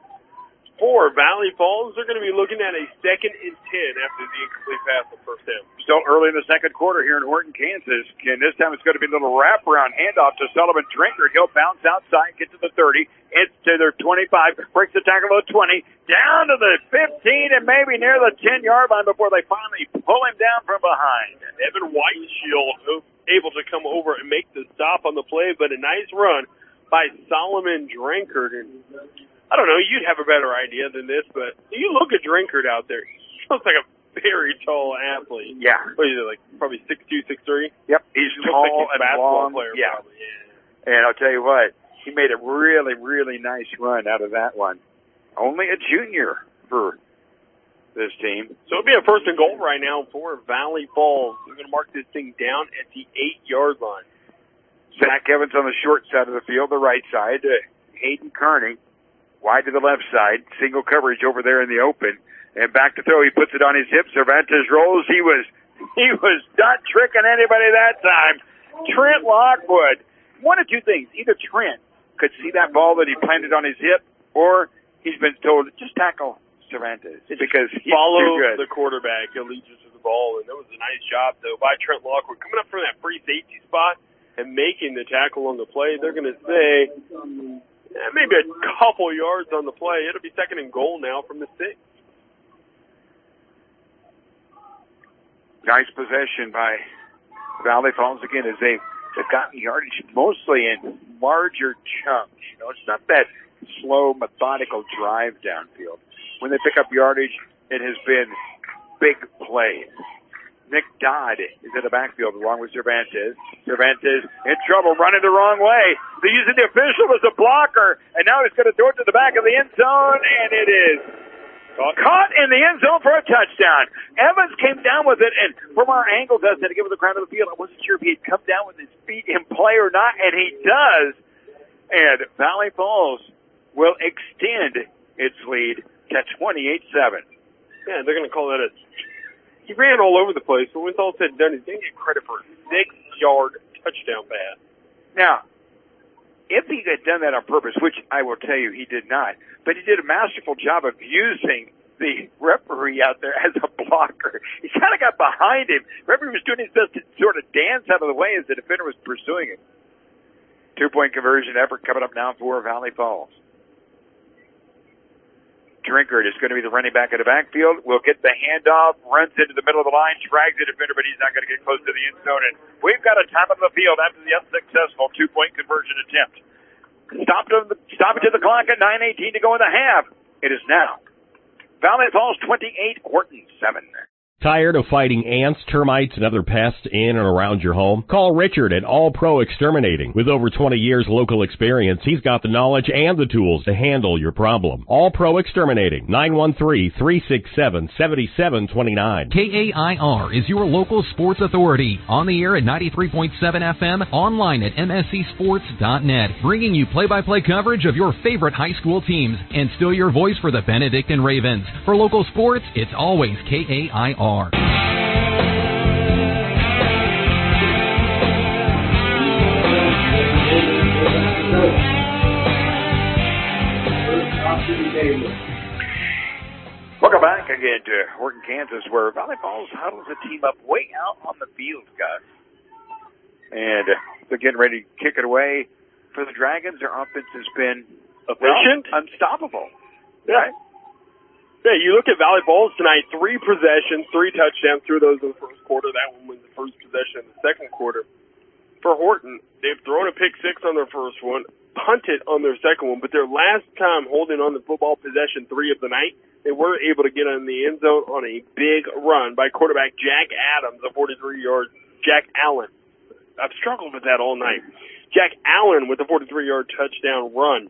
for Valley Falls, they're going to be looking at a 2nd and 10 after the incomplete pass on first down. Still early in the second quarter here in Horton, Kansas. And this time it's going to be a little wraparound handoff to Sullivan Drinkard. He'll bounce outside, get to the 30. It's to their 25. Breaks the tackle to the 20. Down to the 15 and maybe near the 10-yard line before they finally pull him down from behind. And Evan Whiteshield able to come over and make the stop on the play, but a nice run by Solomon Drinkard. And I don't know, you'd have a better idea than this, but you look at Drinkard out there, he looks like a very tall athlete. Yeah. What is it, like probably 6'2", 6'3"? Yep, he's tall like and long. Player, yeah. Probably. Yeah. And I'll tell you what, he made a really, really nice run out of that one. Only a junior for this team. So it'll be a 1st and goal right now for Valley Falls. They're going to mark this thing down at the 8-yard line. Zach Evans on the short side of the field, the right side. Hayden Kearney wide to the left side, single coverage over there in the open, and back to throw. He puts it on his hip. Cervantes rolls. He was not tricking anybody that time. Trent Lockwood. One of two things: either Trent could see that ball that he planted on his hip, or he's been told just tackle Cervantes because he's follow too good. The quarterback. He'll lead you to the ball, and that was a nice job though by Trent Lockwood coming up from that free safety spot and making the tackle on the play. They're going to say. Maybe a couple yards on the play. It'll be 2nd and goal now from the 6. Nice possession by Valley Falls again as they've gotten yardage mostly in larger chunks. It's not that slow, methodical drive downfield. When they pick up yardage, it has been big plays. Nick Dodd is in the backfield along with Cervantes. Cervantes in trouble, running the wrong way. They're using the official as a blocker, and now he's going to throw it to the back of the end zone, and it is caught in the end zone for a touchdown. Evans came down with it, and from our angle, doesn't it give it the ground of the field. I wasn't sure if he had come down with his feet in play or not, and he does. And Valley Falls will extend its lead to 28-7. Yeah, they're going to call that he ran all over the place, but when it's all said and done, he's going to get credit for a 6-yard touchdown pass. Now, if he had done that on purpose, which I will tell you he did not, but he did a masterful job of using the referee out there as a blocker. He kind of got behind him. The referee was doing his best to sort of dance out of the way as the defender was pursuing him. 2-point conversion effort coming up now for Valley Falls. Drinkard is going to be the running back in the backfield. Will get the handoff, runs into the middle of the line, drags the defender, but he's not going to get close to the end zone. And we've got a time on the field after the unsuccessful 2-point conversion attempt. Stop it to the clock at 9:18 to go in the half. It is now Valley Falls 28, Horton 7. Tired of fighting ants, termites, and other pests in and around your home? Call Richard at All Pro Exterminating. With over 20 years local experience, he's got the knowledge and the tools to handle your problem. All Pro Exterminating, 913-367-7729. KAIR is your local sports authority. On the air at 93.7 FM, online at mscsports.net, bringing you play-by-play coverage of your favorite high school teams, and still your voice for the Benedictine Ravens. For local sports, it's always KAIR. Welcome back again to Horton, Kansas, where Valley Falls huddles a team up way out on the field, guys. And they're getting ready to kick it away. For the Dragons, their offense has been efficient, unstoppable. Yeah. Right? Yeah, you look at Valley Falls tonight, 3 possessions, 3 touchdowns, 2 of those in the first quarter. That one was the first possession in the second quarter. For Horton, they've thrown a pick 6 on their first one, punted on their second one, but their last time holding on the football possession 3 of the night, they were able to get in the end zone on a big run by quarterback Jack Adams, a 43-yard Jack Allen. I've struggled with that all night. Jack Allen with a 43-yard touchdown run,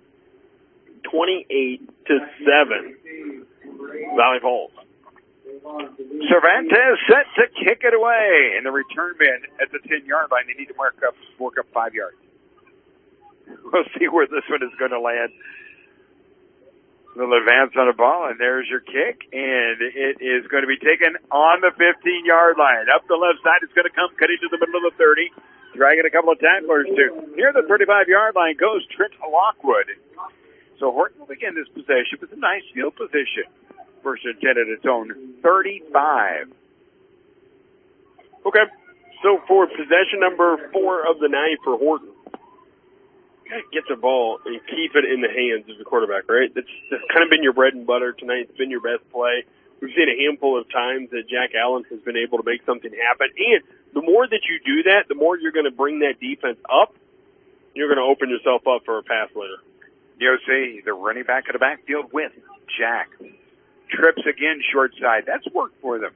28-7. Valley Falls. Cervantes set to kick it away, and the return man at the 10-yard line. They need to work up 5 yards. We'll see where this one is going to land. Little advance on the ball, and there's your kick, and it is going to be taken on the 15-yard line. Up the left side, it's going to come cutting to the middle of the 30, dragging a couple of tacklers to near the 35-yard line goes Trent Lockwood. So Horton will begin this possession with a nice field position. First and 10 at its own 35. Okay. So for possession number 4 of the night for Horton, get the ball and keep it in the hands of the quarterback, right? That's kind of been your bread and butter tonight. It's been your best play. We've seen a handful of times that Jack Allen has been able to make something happen. And the more that you do that, the more you're going to bring that defense up. You're going to open yourself up for a pass later. Yossi, the running back of the backfield with Jack. Trips again short side. That's worked for them.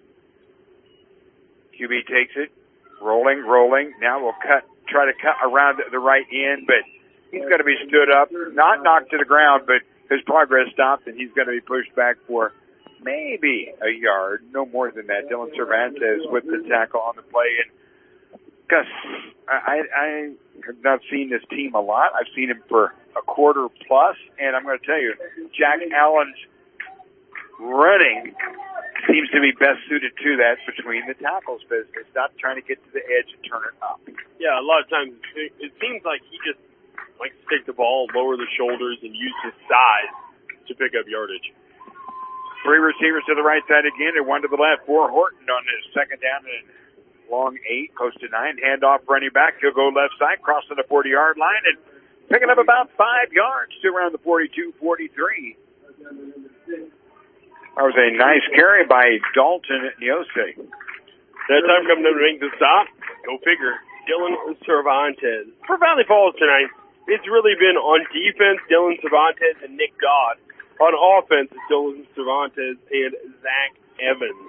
QB takes it. Rolling. Now we'll try to cut around the right end, but he's going to be stood up, not knocked to the ground, but his progress stopped, and he's going to be pushed back for maybe a yard, no more than that. Dylan Cervantes with the tackle on the play. And Gus, I have not seen this team a lot. I've seen him for a quarter plus, and I'm going to tell you, Jack Allen's running seems to be best suited to that between the tackles business, not trying to get to the edge and turn it up. Yeah, a lot of times it seems like he just likes to take the ball, lower the shoulders, and use his size to pick up yardage. 3 receivers to the right side again and 1 to the left for Horton on his second down and long 8, close to 9. Handoff running back. He'll go left side, crossing the 40-yard line, and picking up about 5 yards to around the 42-43. That was a nice carry by Dalton Yossi. That time coming up to make the stop, go figure, Dylan Cervantes. For Valley Falls tonight, it's really been on defense, Dylan Cervantes and Nick Dodd. On offense, it's Dylan Cervantes and Zach Evans.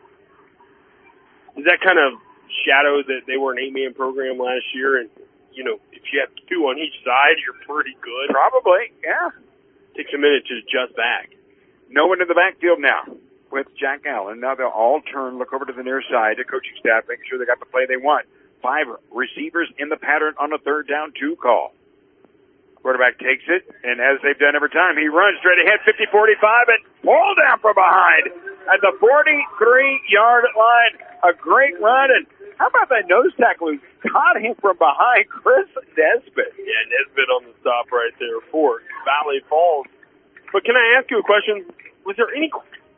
Does that kind of shadow that they were an 8-man program last year, and, you know, if you have 2 on each side, you're pretty good? Probably, yeah. Takes a minute to adjust back. No one in the backfield now with Jack Allen. Now they'll all turn, look over to the near side, the coaching staff, making sure they got the play they want. 5 receivers in the pattern on a 3rd down 2 call. Quarterback takes it, and as they've done every time, he runs straight ahead, 50-45, and pulled down from behind at the 43-yard line. A great run, and how about that nose tackle who caught him from behind, Chris Nesbitt? Yeah, Nesbitt on the stop right there for Valley Falls. But can I ask you a question? Was there any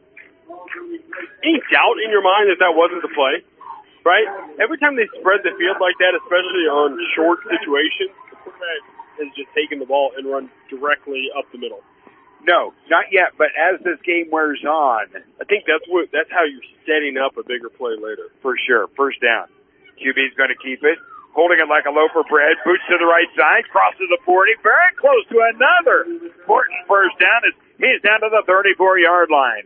doubt in your mind that wasn't the play? Right? Every time they spread the field like that, especially on short situations, the quarterback has just taken the ball and run directly up the middle. No, not yet, but as this game wears on, I think that's how you're setting up a bigger play later. For sure. First down. QB's going to keep it, holding it like a loaf of bread, boots to the right side, crosses the 40, very close to another important first down as he's down to the 34-yard line.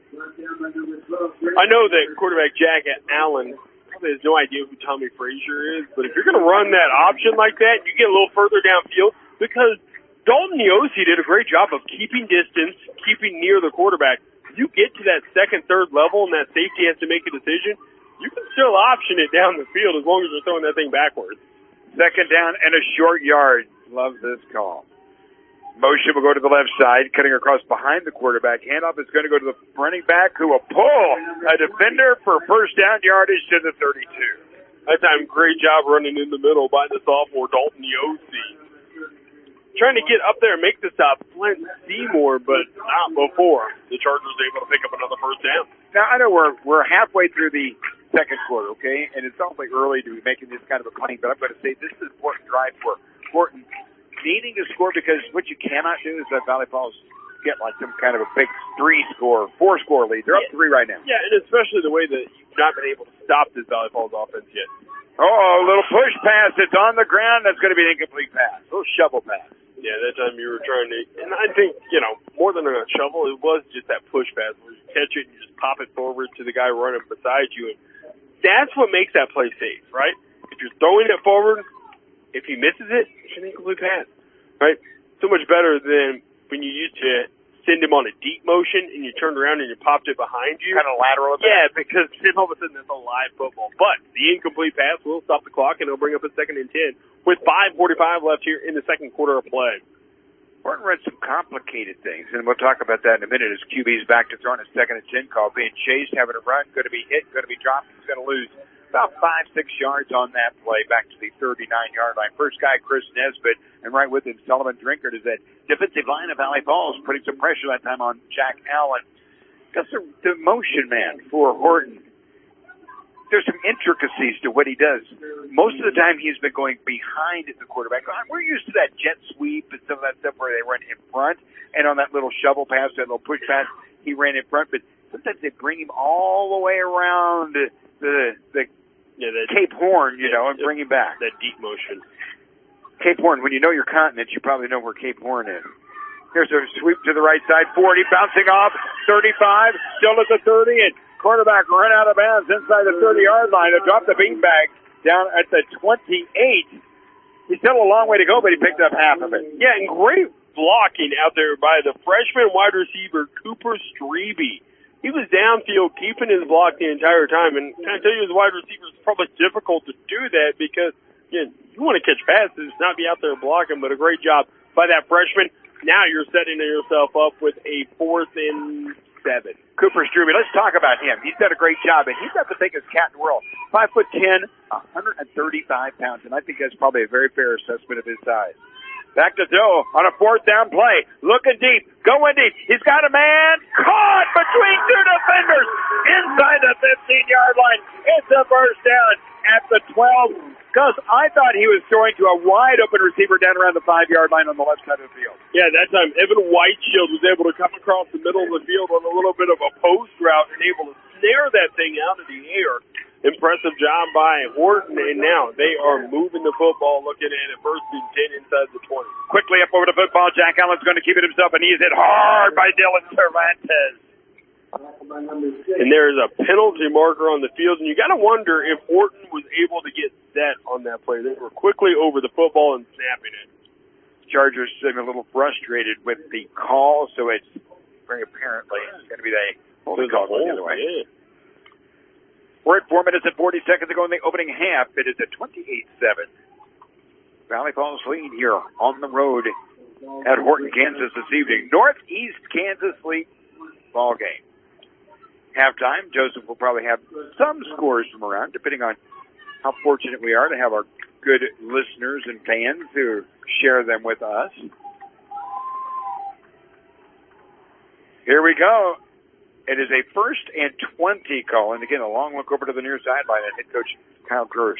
I know that quarterback Jack Allen probably has no idea who Tommy Frazier is, but if you're going to run that option like that, you get a little further downfield because Dalton Neosi did a great job of keeping distance, keeping near the quarterback. If you get to that 2nd, 3rd level and that safety has to make a decision, you can still option it down the field as long as you're throwing that thing backwards. 2nd down and a short yard. Love this call. Motion will go to the left side, cutting across behind the quarterback. Handoff is going to go to the running back, who will pull a defender for first down yardage to the 32. That time, great job running in the middle by the sophomore Dalton Neosi. Trying to get up there and make the stop, Flint Seymour, but not before the Chargers able to pick up another first down. Now, I know we're halfway through the 2nd quarter, okay, and it's awfully early to be making this kind of a claim, but I'm going to say this is an important drive for Horton needing to score, because what you cannot do is that Valley Falls get like some kind of a big 4-score lead. They're up 3 right now. Yeah, and especially the way that you've not been able to stop this Valley Falls offense yet. Oh, a little push pass. It's on the ground. That's going to be an incomplete pass. A little shovel pass. Yeah, that time you were trying to, and I think, more than a shovel, it was just that push pass where you catch it and you just pop it forward to the guy running beside you. And that's what makes that play safe, right? If you're throwing it forward, if he misses it, it's an incomplete pass, right? So much better than when you used to send him on a deep motion and you turned around and you popped it behind you. Kind of lateral. Yeah, because then all of a sudden it's a live football. But the incomplete pass will stop the clock and it'll bring up a 2nd and 10 with 5:45 left here in the 2nd quarter of play. Horton read some complicated things, and we'll talk about that in a minute as QB's back to throwing his 2nd and 10 call, being chased, having a run, going to be hit, going to be dropped, he's going to lose about 5-6 yards on that play back to the 39-yard line. First guy, Chris Nesbitt, and right with him, Sullivan Drinkard, is that defensive line of Valley Falls, putting some pressure that time on Jack Allen. That's the motion man for Horton. There's some intricacies to what he does. Most of the time he's been going behind the quarterback. We're used to that jet sweep and some of that stuff where they run in front, and on that little shovel pass, that little push pass, he ran in front, but sometimes they bring him all the way around the Cape Horn, and bring him back. That deep motion. Cape Horn, when you know your continent, you probably know where Cape Horn is. Here's a sweep to the right side, 40, bouncing off, 35, still at the 30, and quarterback run out of bounds inside the 30-yard line. They dropped the beanbag down at the 28. He's still a long way to go, but he picked up half of it. Yeah, and great blocking out there by the freshman wide receiver, Cooper Strebe. He was downfield keeping his block the entire time, and can I tell you, as a wide receiver, it's probably difficult to do that because, you want to catch passes, not be out there blocking, but a great job by that freshman. Now you're setting yourself up with a 4th and 7. Cooper Strube, let's talk about him. He's done a great job, and he's got the thickest cat in the world. 5'10", 135 pounds, and I think that's probably a very fair assessment of his size. Back to Joe on a 4th down play. Looking deep, going deep. He's got a man caught between 2 defenders inside the 15-yard line. It's a first down at the 12. Because I thought he was throwing to a wide-open receiver down around the 5-yard line on the left side of the field. Yeah, that time Evan Whiteshield was able to come across the middle of the field on a little bit of a post route and able to snare that thing out of the air. Impressive job by Horton, and now they are moving the football, looking at it 1st and 10 inside the 20. Quickly up over the football. Jack Allen's going to keep it himself, and he's hit hard by Dylan Cervantes. And there's a penalty marker on the field, and you got to wonder if Horton was able to get set on that play. They were quickly over the football and snapping it. Chargers seem a little frustrated with the call, so it's very apparently going to be the holding call going the other way. Yeah. We're at 4 minutes and 40 seconds to go in the opening half. It is a 28-7. Valley Falls lead here on the road at Horton, Kansas this evening. Northeast Kansas League ball game. Halftime, Joseph will probably have some scores from around, depending on how fortunate we are to have our good listeners and fans who share them with us. Here we go. It is a 1st and 20 call, and again, a long look over to the near sideline and head coach Kyle Gross.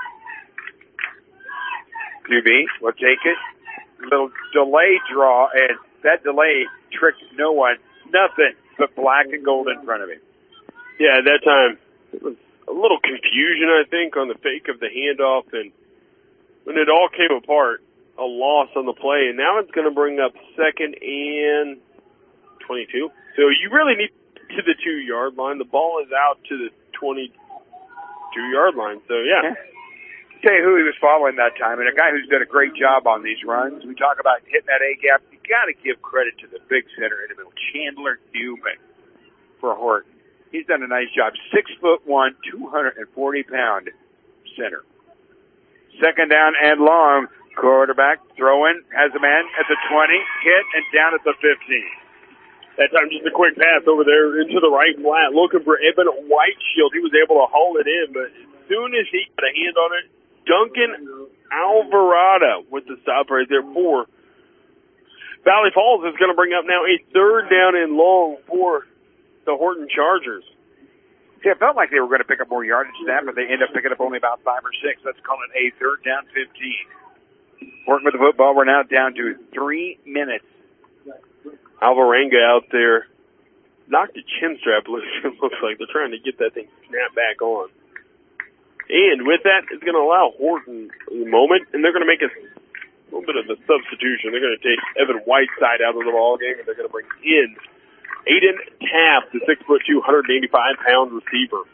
QB will take it. Little delay draw, and that delay tricked no one. Nothing but black and gold in front of him. Yeah, at that time, it was a little confusion, I think, on the fake of the handoff, and when it all came apart, a loss on the play, and now it's going to bring up 2nd and 22. So you really need to the 2-yard line. The ball is out to the 22-yard line, so yeah. Tell you who he was following that time, and a guy who's done a great job on these runs. We talk about hitting that A-gap. You got to give credit to the big center in the middle, Chandler Newman for Horton. He's done a nice job. 6'1", 240-pound center. 2nd down and long. Quarterback throwing, has a man at the 20, hit, and down at the 15. That time, just a quick pass over there into the right flat, looking for Evan Whiteshield. He was able to haul it in, but as soon as he got a hand on it, Duncan Alvarado with the stop right there for Valley Falls is going to bring up now a 3rd down and long for the Horton Chargers. See, it felt like they were going to pick up more yardage than that, but they end up picking up only about 5 or 6. Let's call it a 3rd down 15. Horton with the football. We're now down to 3 minutes. Alvarenga out there knocked the chin strap loose. It looks like they're trying to get that thing snapped back on. And with that, it's going to allow Horton a moment, and they're going to make a little bit of a substitution. They're going to take Evan Whiteside out of the ball game, and they're going to bring in Aiden Taft, the 6'2", 185-pound receiver.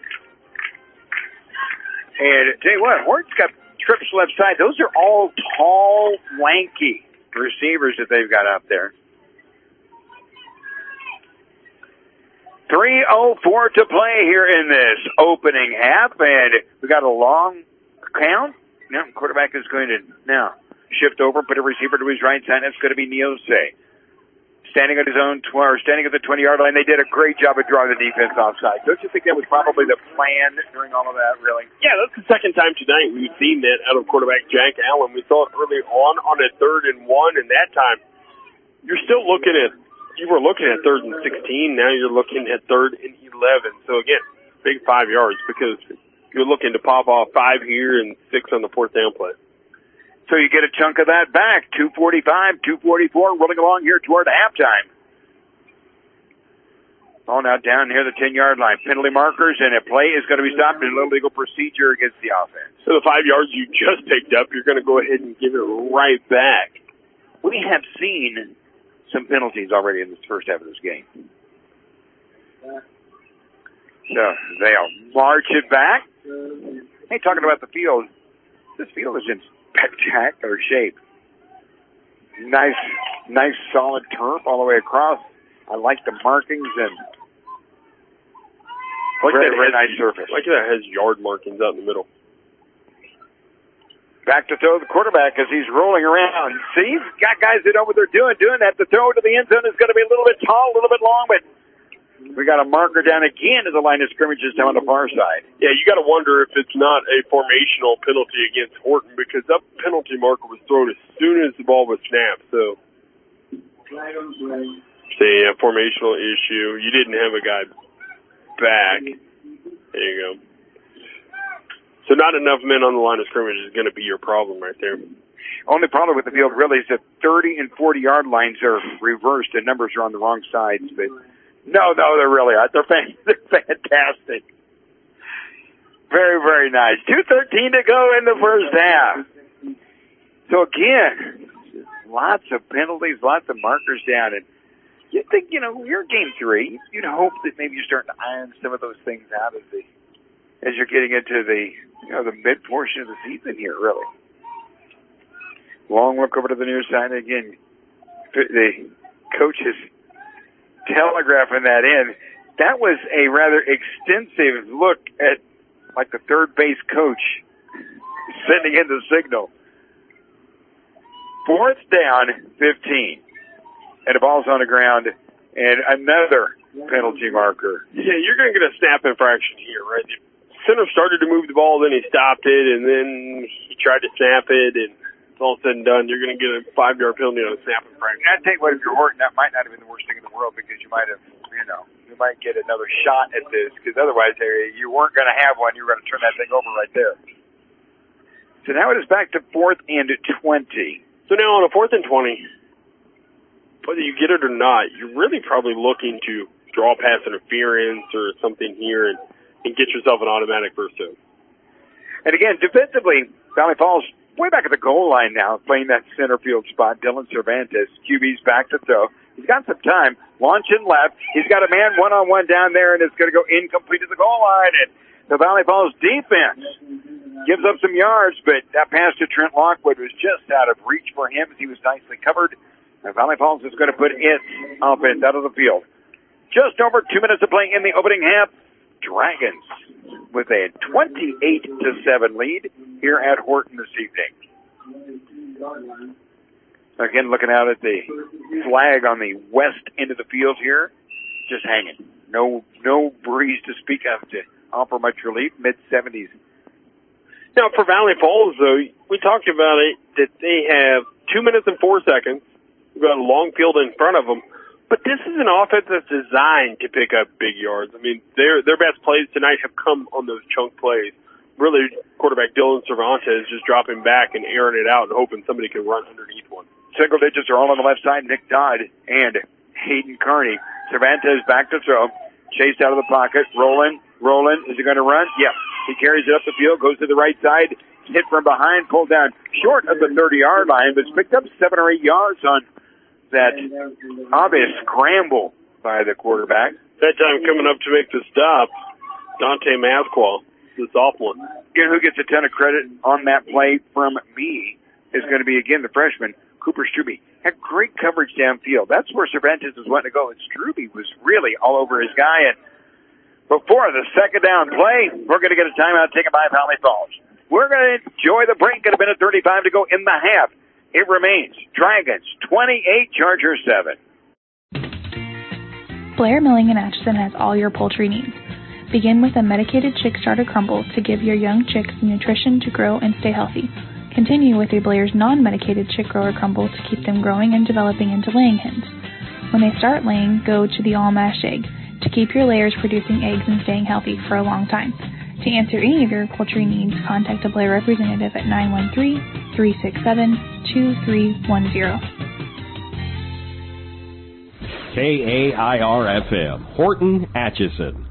And tell you what, Horton's got trips left side. Those are all tall, lanky receivers that they've got out there. 3:04 to play here in this opening half, and we got a long count. Now, quarterback is going to now shift over, put a receiver to his right side. That's going to be Niose. Standing at his own, standing at the 20-yard line. They did a great job of drawing the defense offside. Don't you think that was probably the plan during all of that, really? Yeah, that's the second time tonight we've seen that out of quarterback Jack Allen. We saw it early on a 3rd and 1, and that time you're still looking at, you were looking at 3rd and 16. Now you're looking at 3rd and 11. So, again, big 5 yards because you're looking to pop off 5 here and 6 on the 4th down play. So you get a chunk of that back. 2:45, 2:44, rolling along here toward halftime. Ball now down near the 10-yard line. Penalty markers, and a play is going to be stopped in a little legal procedure against the offense. So the 5 yards you just picked up, you're going to go ahead and give it right back. We have seen some penalties already in this first half of this game. So they'll march it back. Hey, talking about the field, this field is in spectacular shape. Nice solid turf all the way across. I like the markings and very nice surface. Like that has yard markings out in the middle. Back to throw the quarterback as he's rolling around. See, he's got guys that know what they're doing that. The throw to the end zone is going to be a little bit tall, a little bit long, but we got a marker down again to the line of scrimmage just down on the far side. Yeah, you got to wonder if it's not a formational penalty against Horton because that penalty marker was thrown as soon as the ball was snapped. So, yeah, formational issue. You didn't have a guy back. There you go. So not enough men on the line of scrimmage is going to be your problem right there. Only problem with the field really is that 30 and 40-yard lines are reversed. The numbers are on the wrong sides, but no, they're really not. They're fantastic. Very, very nice. 2:13 to go in the first half. So again, lots of penalties, lots of markers down. And you'd think, you're game 3. You'd hope that maybe you're starting to iron some of those things out as you're getting into the mid portion of the season here, really. Long look over to the near side again. The coach is telegraphing that in. That was a rather extensive look at like the third base coach sending in the signal. 4th down, 15. And the ball's on the ground, and another penalty marker. Yeah, you're going to get a snap infraction here, right? The center started to move the ball, then he stopped it, and then he tried to snap it, and it's all said and done. You're going to get a 5-yard penalty on a snap infraction. I tell you what, if you're Horton, that might not have been the worst thing in the world because you might have, you might get another shot at this because otherwise you weren't going to have one. You were going to turn that thing over right there. So now it is back to 4th and 20. So now on a 4th and 20, whether you get it or not, you're really probably looking to draw pass interference or something here and get yourself an automatic first down. And again, defensively, Valley Falls way back at the goal line now, playing that center field spot. Dylan Cervantes, QB's back to throw. He's got some time, launching left. He's got a man one-on-one down there, and it's going to go incomplete to the goal line. And the Valley Falls defense gives up some yards, but that pass to Trent Lockwood was just out of reach for him as he was nicely covered. And Valley Falls is going to put its offense out of the field. Just over 2 minutes of play in the opening half. Dragons with a 28-7 lead here at Horton this evening. Again, looking out at the flag on the west end of the field here, just hanging. No breeze to speak of to offer much relief. Mid-70s. Now, for Valley Falls, though, we talked about it, that they have 2 minutes and 4 seconds. We've got a long field in front of them. But this is an offense that's designed to pick up big yards. I mean, their best plays tonight have come on those chunk plays. Really, quarterback Dylan Cervantes just dropping back and airing it out and hoping somebody can run underneath one. Single digits are all on the left side. Nick Dodd and Hayden Kearney. Cervantes back to throw. Chased out of the pocket. Rolling. Is he going to run? Yeah. He carries it up the field, goes to the right side. Hit from behind, pulled down short of the 30-yard line, but picked up 7 or 8 yards on that obvious scramble by the quarterback. That time coming up to make the stop, Dante Masqual, the sophomore. Again, who gets a ton of credit on that play from me is going to be, again, the freshman, Cooper Strube. Had great coverage downfield. That's where Cervantes was wanting to go, and Strube was really all over his guy. And before the second down play, we're going to get a timeout taken by Valley Falls. We're going to enjoy the break at a minute 35 to go in the half. It remains Dragons 28, Chargers 7. Blair Milling in Atchison has all your poultry needs. Begin with a medicated chick starter crumble to give your young chicks the nutrition to grow and stay healthy. Continue with a Blair's non-medicated chick grower crumble to keep them growing and developing into laying hens. When they start laying, go to the all-mash egg to keep your layers producing eggs and staying healthy for a long time. To answer any of your poultry needs, contact a Blair representative at 913-367-2310. KAIR-FM, Horton, Atchison.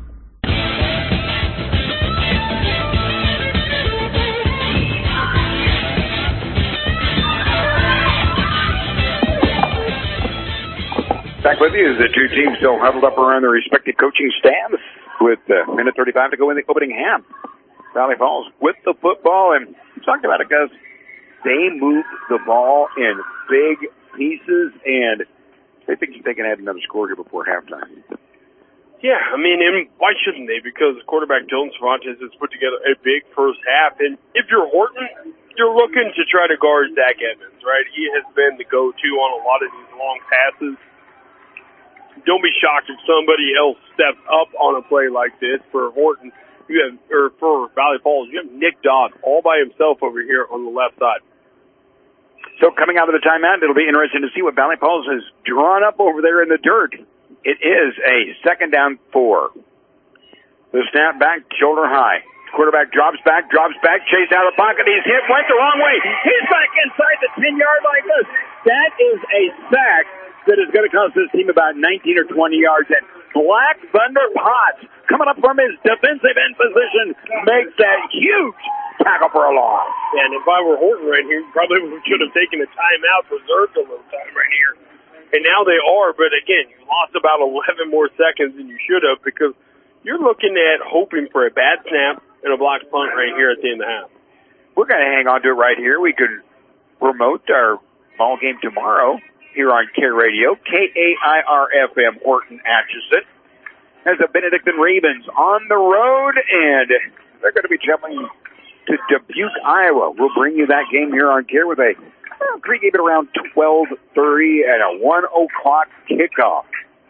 Back with you. The two teams still huddled up around their respective coaching staffs with minute 35 to go in the opening half. Valley Falls with the football, and we talked about it, guys. They moved the ball in big pieces, and they think they can add another score here before halftime. Yeah, I mean, and why shouldn't they? Because quarterback Dylan Cervantes has put together a big first half, and if you're Horton, you're looking to try to guard Zach Edmonds, right? He has been the go-to on a lot of these long passes. Don't be shocked if somebody else steps up on a play like this. For Horton, for Valley Falls, you have Nick Dodd all by himself over here on the left side. So coming out of the timeout, it'll be interesting to see what Valley Falls has drawn up over there in the dirt. It is a 2nd down 4. The snap back, shoulder high. Quarterback drops back, chased out of the pocket. He's hit, went the wrong way. He's back inside the 10-yard line. That is a sack that is going to cost this team about 19 or 20 yards. And Black Thunder Potts coming up from his defensive end position makes that huge tackle for a loss. And if I were Horton right here, probably should have taken a timeout, preserved a little time right here. And now they are, but again, you lost about 11 more seconds than you should have because you're looking at hoping for a bad snap and a blocked punt right here at the end of the half. We're going to hang on to it right here. We could promote our ball game tomorrow here on Care Radio, KAIR-FM, Horton Atchison. As the Benedictine Ravens on the road, and they're going to be traveling to Dubuque, Iowa. We'll bring you that game here on Care with a pregame at around 12:30 and a 1 o'clock kickoff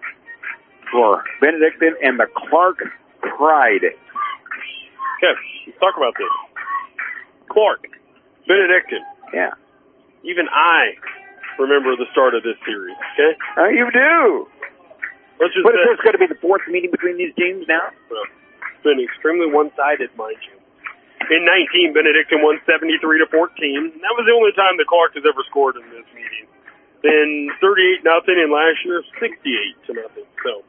for Benedictine and the Clark Pride. Okay, let's talk about this. Clark, Benedictine. Yeah. Even I remember the start of this series, okay? You do. Let's just but is this going to be the fourth meeting between these teams now? Well, it's been extremely one-sided, mind you. In 19, Benedictine won 73-14. That was the only time that Clark has ever scored in this meeting. Then 38-0, and last year 68-0. So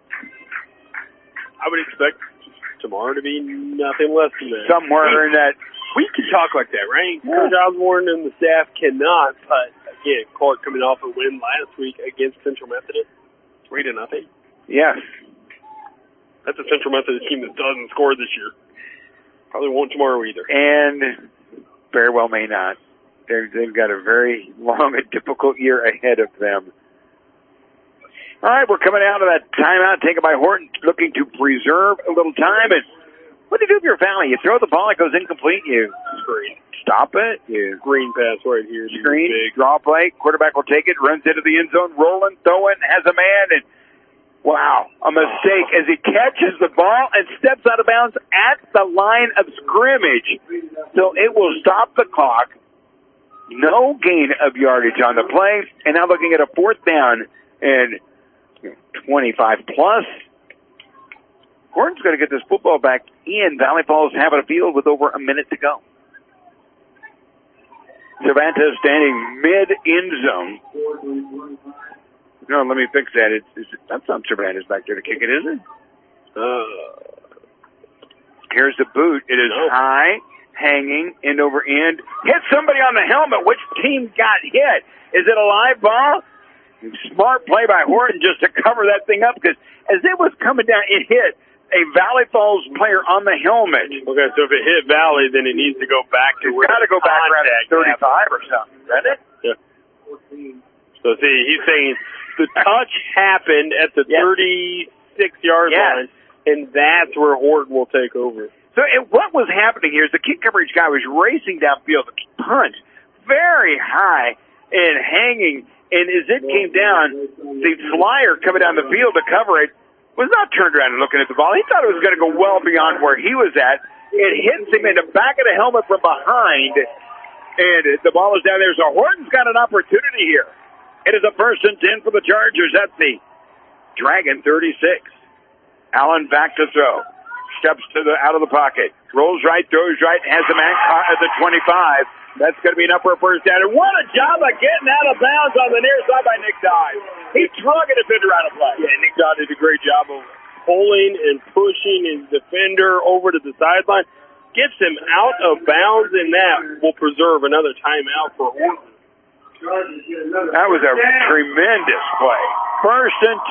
I would expect tomorrow to be nothing less than that. Somewhere in that. We can talk like that, right? Yeah. Coach Osborne and the staff cannot, but again, Clark coming off a win last week against Central Methodist, 3-0. Yes. That's a Central Methodist team that doesn't score this year. Probably won't tomorrow either. And very well may not. They've got a very long and difficult year ahead of them. All right, we're coming out of that timeout taken by Horton, looking to preserve a little time. And what do you do if you're Valley? You throw the ball, it goes incomplete, you screen. Stop it. You green pass right here. Screen, draw play, quarterback will take it, runs into the end zone, rolling, throwing, has a man, and wow, a mistake as he catches the ball and steps out of bounds at the line of scrimmage. So it will stop the clock. No gain of yardage on the play, and now looking at a fourth down and 25 plus. Horton's going to get this football back in. Valley Falls having a field with over a minute to go. Cervantes standing mid-end zone. No, let me fix that. That's not Cervantes back there to kick it, is it? Here's the boot. It is high, hanging, end over end. Hit somebody on the helmet. Which team got hit? Is it a live ball? Smart play by Horton just to cover that thing up, because as it was coming down, it hit a Valley Falls player on the helmet. Okay, so if it hit Valley, then it needs to go back to where it's got to go back around 35 or something, doesn't it? Yeah. So see, he's saying the touch happened at the 36-yard line, and that's where Horton will take over. So what was happening here is the kick coverage guy was racing downfield, the punt very high and hanging, and as it came down, the flyer coming down the field to cover it was not turned around and looking at the ball. He thought it was going to go well beyond where he was at. It hits him in the back of the helmet from behind, and the ball is down there. So Horton's got an opportunity here. It is a 1st and 10 for the Chargers. That's the Dragon 36. Allen back to throw. Steps to out of the pocket. Rolls right, throws right, has the man caught at the 25. That's going to be enough for a first down. And what a job of getting out of bounds on the near side by Nick Dodd. He drug a defender out of play. Yeah, Nick Dodd did a great job of pulling and pushing his defender over to the sideline. Gets him out of bounds, and that will preserve another timeout for Horton. That was a tremendous play. 1st and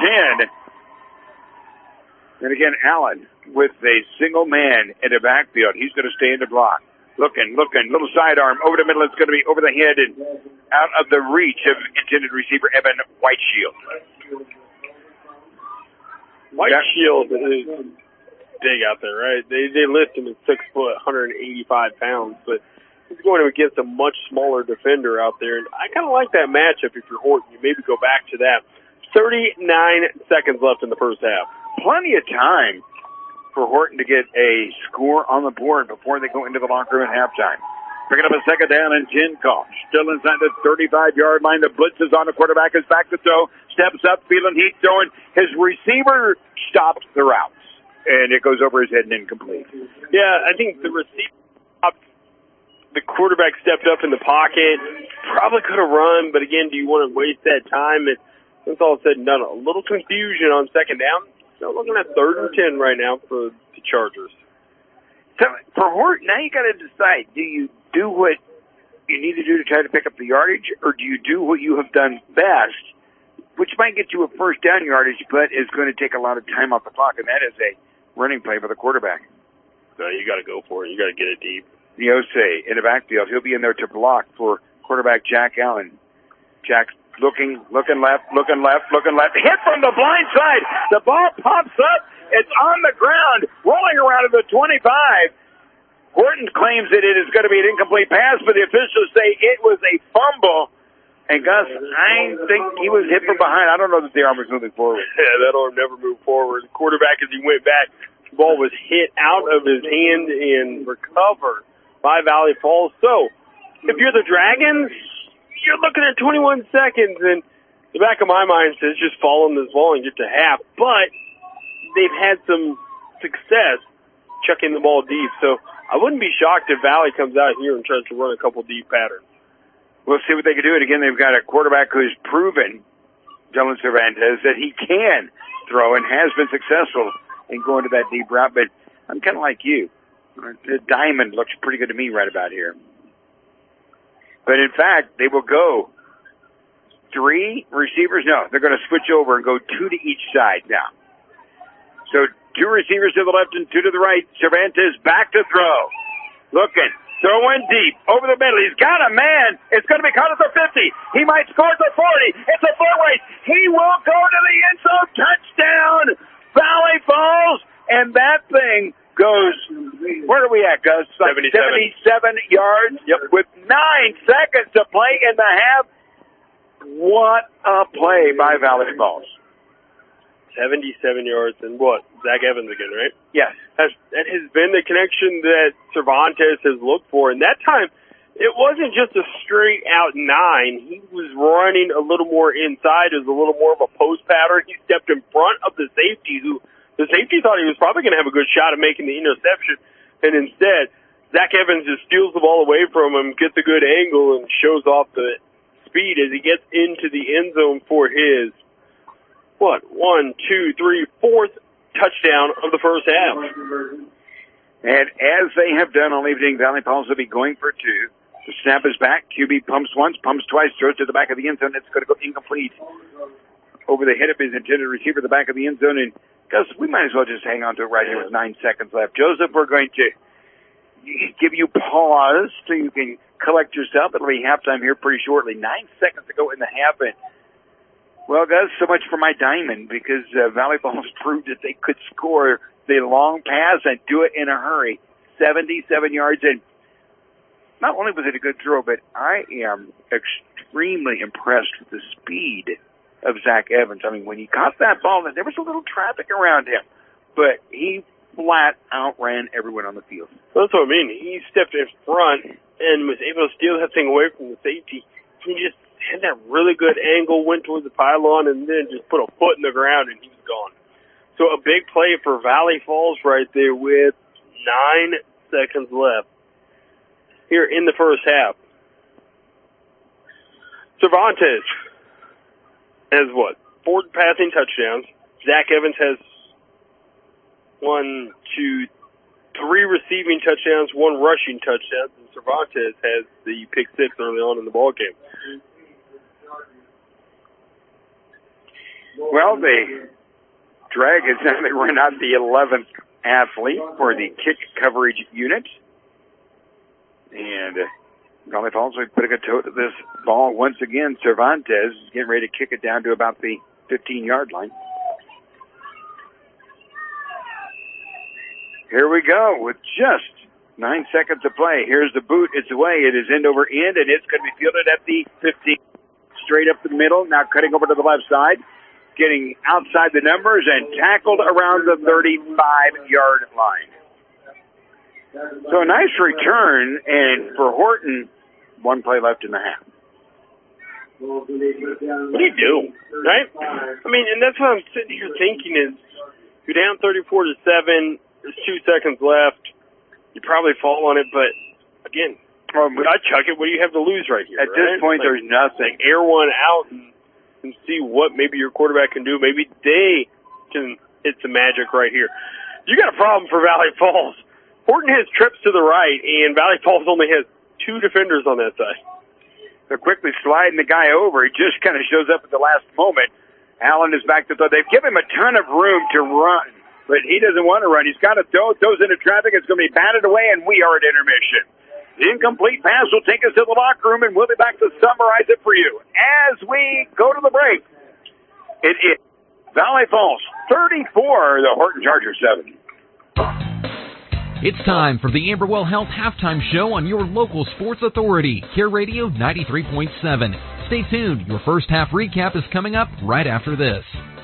10. And again, Allen with a single man in the backfield. He's going to stay in the block. Looking, little sidearm over the middle. It's going to be over the head and out of the reach of intended receiver Evan Whiteshield. Whiteshield is big out there, right? They list him at 6 foot, 185 pounds, but he's going against a much smaller defender out there. And I kind of like that matchup if you're Horton. You maybe go back to that. 39 seconds left in the first half. Plenty of time for Horton to get a score on the board before they go into the locker room at halftime. Picking up a 2nd down and 10 call. Still inside the 35-yard line. The blitz is on. The quarterback is back to throw. Steps up, feeling heat, throwing. His receiver stopped the routes, and it goes over his head and incomplete. Yeah, I think the receiver stopped. The quarterback stepped up in the pocket. Probably could have run, but again, do you want to waste that time? And once all said and done, a little confusion on 2nd down. So looking at 3rd and 10 right now for the Chargers. So for Horton, now you got to decide: do you do what you need to do to try to pick up the yardage, or do you do what you have done best, which might get you a first down yardage, but is going to take a lot of time off the clock, and that is a running play for the quarterback. So you got to go for it. You got to get it deep. Yosei in the backfield. He'll be in there to block for quarterback Jack Allen. Jack looking left. Hit from the blind side. The ball pops up. It's on the ground, rolling around at the 25. Horton claims that it is going to be an incomplete pass, but the officials say it was a fumble. And Gus, I think he was hit from behind. I don't know that the arm was moving forward. Yeah, that arm never moved forward. The quarterback, as he went back, the ball was hit out of his hand and recovered by Valley Falls. So, if you're the Dragons, you're looking at 21 seconds, and the back of my mind says just follow this ball and get to half. But they've had some success chucking the ball deep. So, I wouldn't be shocked if Valley comes out here and tries to run a couple deep patterns. We'll see what they can do. And again, they've got a quarterback who's proven, Dylan Cervantes, that he can throw and has been successful in going to that deep route. But I'm kind of like you. The diamond looks pretty good to me right about here. But in fact, they will go 3 receivers. No, they're going to switch over and go 2 to each side now. So 2 receivers to the left and 2 to the right. Cervantes back to throw. Looking. Throwing deep over the middle. He's got a man. It's going to be caught at the 50. He might score at the 40. It's a foot race. He will go to the end zone. Touchdown. Valley Falls. And that thing goes, where are we at, Gus? 77 yards. Yep. With 9 seconds to play in the half. What a play by Valley Falls. 77 yards, and what? Zach Evans again, right? Yes. That has been the connection that Cervantes has looked for. And that time, it wasn't just a straight out 9. He was running a little more inside. It was a little more of a post pattern. He stepped in front of the safety, who the safety thought he was probably going to have a good shot at making the interception. And instead, Zach Evans just steals the ball away from him, gets a good angle, and shows off the speed as he gets into the end zone for his 4th touchdown of the first half. And as they have done all evening, Valley Falls will be going for 2. The snap is back. QB pumps once, pumps twice, throws to the back of the end zone. It's going to go incomplete over the head of his intended receiver, the back of the end zone. And Gus, we might as well just hang on to it right here with 9 seconds left. Joseph, we're going to give you pause so you can collect yourself. It'll be halftime here pretty shortly. 9 seconds to go in the half. And well, Gus, so much for my diamond, because Valley Falls proved that they could score the long pass and do it in a hurry. 77 yards. And not only was it a good throw, but I am extremely impressed with the speed of Zach Evans. I mean, when he caught that ball, there was a little traffic around him, but he flat outran everyone on the field. Well, that's what I mean. He stepped in front and was able to steal that thing away from the safety. He just had that really good angle, went towards the pylon, and then just put a foot in the ground, and he was gone. So a big play for Valley Falls right there with 9 seconds left here in the first half. Cervantes has 4 passing touchdowns. Zach Evans has 3 receiving touchdowns, 1 rushing touchdown, and Cervantes has the pick 6 early on in the ball game. Well, the Dragons they run out the 11th athlete for the kick coverage unit. And Valley Falls will put a good toe to this ball once again. Cervantes is getting ready to kick it down to about the 15-yard line. Here we go with just 9 seconds to play. Here's the boot. It's away. It is end over end, and it's going to be fielded at the 15. Straight up the middle. Now cutting over to the left side. Getting outside the numbers and tackled around the 35-yard line. So a nice return, and for Horton, 1 play left in the half. What do you do, right? I mean, and that's what I'm sitting here thinking is, you're down 34-7, there's 2 seconds left, you probably fall on it, but again, I chuck it, what do you have to lose right here? At this point, there's nothing. Air one out and see what maybe your quarterback can do. Maybe they can it's the magic right here. You got a problem for Valley Falls. Horton has trips to the right, and Valley Falls only has 2 defenders on that side. They're quickly sliding the guy over. He just kind of shows up at the last moment. Allen is back to throw. They've given him a ton of room to run, but he doesn't want to run. He's got to throw. Throws into traffic. It's going to be batted away, and we are at intermission. The incomplete pass will take us to the locker room, and we'll be back to summarize it for you. As we go to the break, it is Valley Falls 34, the Horton Chargers 7. It's time for the Amberwell Health Halftime Show on your local sports authority, Care Radio 93.7. Stay tuned. Your first half recap is coming up right after this.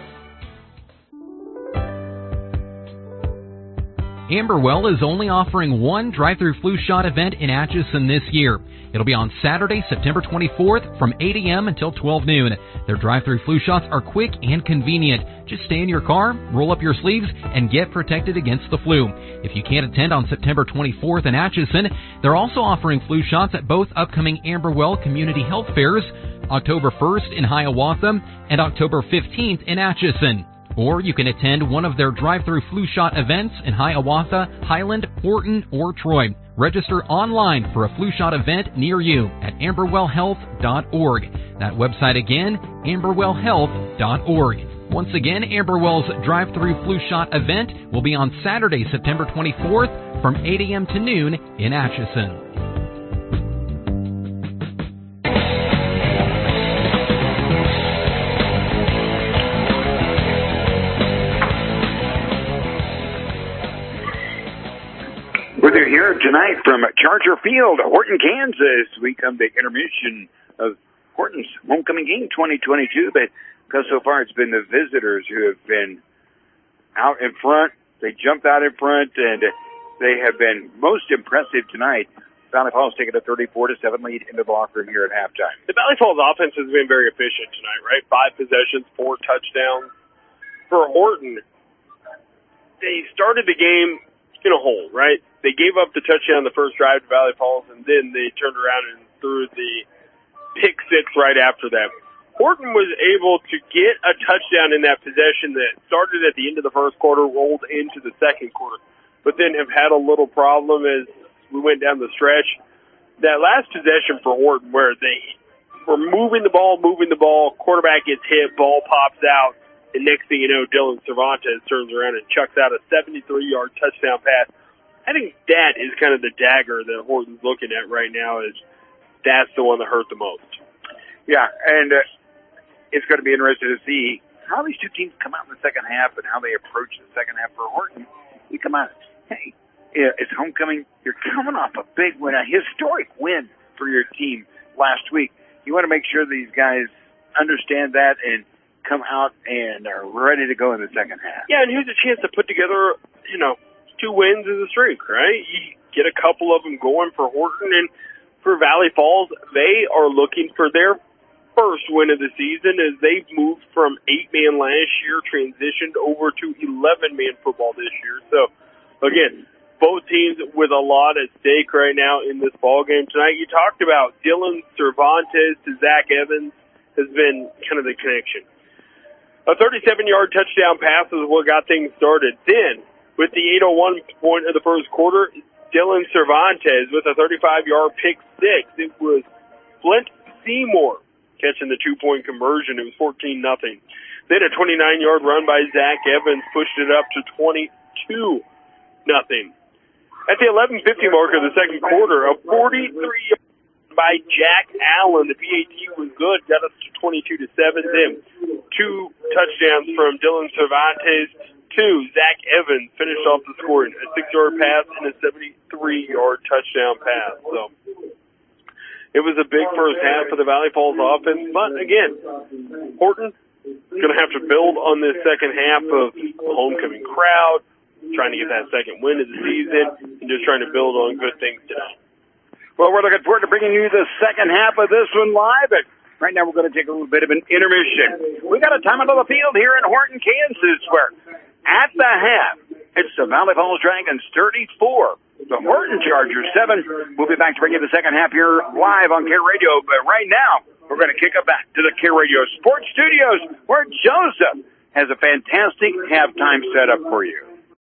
Amberwell is only offering one drive-through flu shot event in Atchison this year. It'll be on Saturday, September 24th from 8 a.m. until 12 noon. Their drive-through flu shots are quick and convenient. Just stay in your car, roll up your sleeves, and get protected against the flu. If you can't attend on September 24th in Atchison, they're also offering flu shots at both upcoming Amberwell Community Health Fairs, October 1st in Hiawatha and October 15th in Atchison. Or you can attend one of their drive-through flu shot events in Hiawatha, Highland, Horton, or Troy. Register online for a flu shot event near you at amberwellhealth.org. That website again, amberwellhealth.org. Once again, Amberwell's drive-through flu shot event will be on Saturday, September 24th from 8 a.m. to noon in Atchison. We're here tonight from Charger Field, Horton, Kansas. We come to intermission of Horton's homecoming game 2022, but because so far it's been the visitors who have been out in front. They jumped out in front, and they have been most impressive tonight. Valley Falls taking a 34-7 lead into the locker room here at halftime. The Valley Falls offense has been very efficient tonight, right? 5 possessions, 4 touchdowns. For Horton, they started the game in a hole, right? They gave up the touchdown the first drive to Valley Falls, and then they turned around and threw the pick six right after that. Horton was able to get a touchdown in that possession that started at the end of the first quarter, rolled into the second quarter, but then have had a little problem as we went down the stretch. That last possession for Horton where they were moving the ball, quarterback gets hit, ball pops out, and next thing you know, Dylan Cervantes turns around and chucks out a 73-yard touchdown pass. I think that is kind of the dagger that Horton's looking at right now, is that's the one that hurt the most. Yeah, and it's going to be interesting to see how these two teams come out in the second half and how they approach the second half. For Horton, you come out, hey, it's homecoming. You're coming off a big win, a historic win for your team last week. You want to make sure these guys understand that and come out and are ready to go in the second half. Yeah, and here's a chance to put together, 2 wins as a streak, right? You get a couple of them going for Horton, and for Valley Falls, they are looking for their first win of the season as they've moved from 8-man last year, transitioned over to 11-man football this year. So, again, both teams with a lot at stake right now in this ball game tonight. You talked about Dylan Cervantes to Zach Evans has been kind of the connection. A 37-yard touchdown pass is what got things started. Then, with the 8:01 point of the first quarter, Dylan Cervantes with a 35-yard pick six. It was Flint Seymour catching the 2-point conversion. It was 14-0. Then a 29-yard run by Zach Evans pushed it up to 22-0. At the 11:50 mark of the second quarter, a 43-yard by Jack Allen. The PAT was good, got us to 22-7. Then 2 touchdowns from Dylan Cervantes. 2, Zach Evans finished off the score, a 6-yard pass and a 73-yard touchdown pass. So it was a big first half for the Valley Falls offense. But again, Horton is going to have to build on this second half of a homecoming crowd, trying to get that second win of the season, and just trying to build on good things tonight. Well, we're looking forward to bringing you the second half of this one live. But right now we're going to take a little bit of an intermission. We got a time out of the field here in Horton, Kansas, where at the half, it's the Valley Falls Dragons 34, the Horton Chargers 7. We'll be back to bring you the second half here live on Care Radio. But right now, we're going to kick it back to the Care Radio Sports Studios, where Joseph has a fantastic halftime setup for you.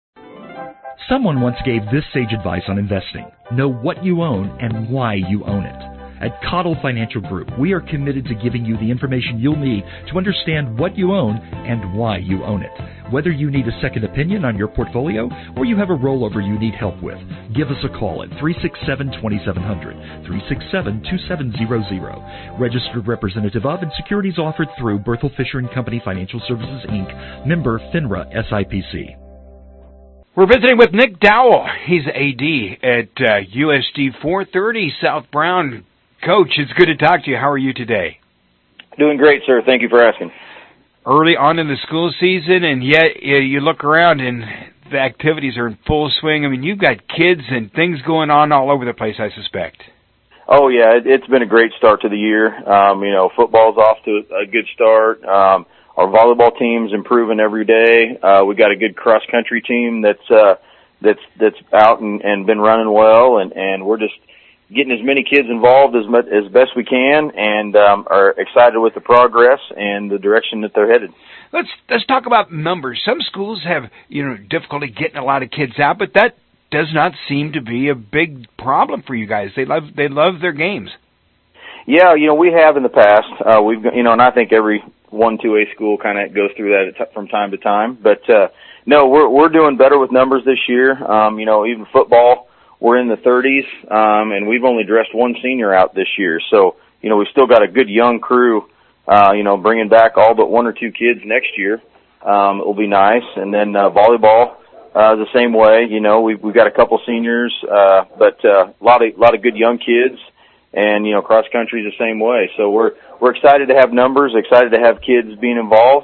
Someone once gave this sage advice on investing. Know what you own and why you own it. At Cottle Financial Group, we are committed to giving you the information you'll need to understand what you own and why you own it. Whether you need a second opinion on your portfolio or you have a rollover you need help with, give us a call at 367-2700, 367-2700. Registered representative of and securities offered through Berthel Fisher & Company Financial Services, Inc., member FINRA SIPC. We're visiting with Nick Dowell. He's AD at USD 430 South Brown. Coach, it's good to talk to you. How are you today? Doing great, sir. Thank you for asking. Early on in the school season, and yet you look around and the activities are in full swing. I mean, you've got kids and things going on all over the place, I suspect. Oh, yeah. It's been a great start to the year. Football's off to a good start. Our volleyball team's improving every day. We got a good cross-country team that's out and been running well, and we're just getting as many kids involved as best we can, and are excited with the progress and the direction that they're headed. Let's talk about numbers. Some schools have difficulty getting a lot of kids out, but that does not seem to be a big problem for you guys. They love their games. Yeah, we have in the past. And I think every 1-2A school kind of goes through that from time to time. But no, we're doing better with numbers this year. Even football, we're in the 30s, and we've only dressed one senior out this year. So, we've still got a good young crew, bringing back all but one or two kids next year. It'll be nice. And then volleyball, the same way. We've got a couple seniors, but a lot of good young kids. And, cross country is the same way. So we're excited to have numbers, excited to have kids being involved,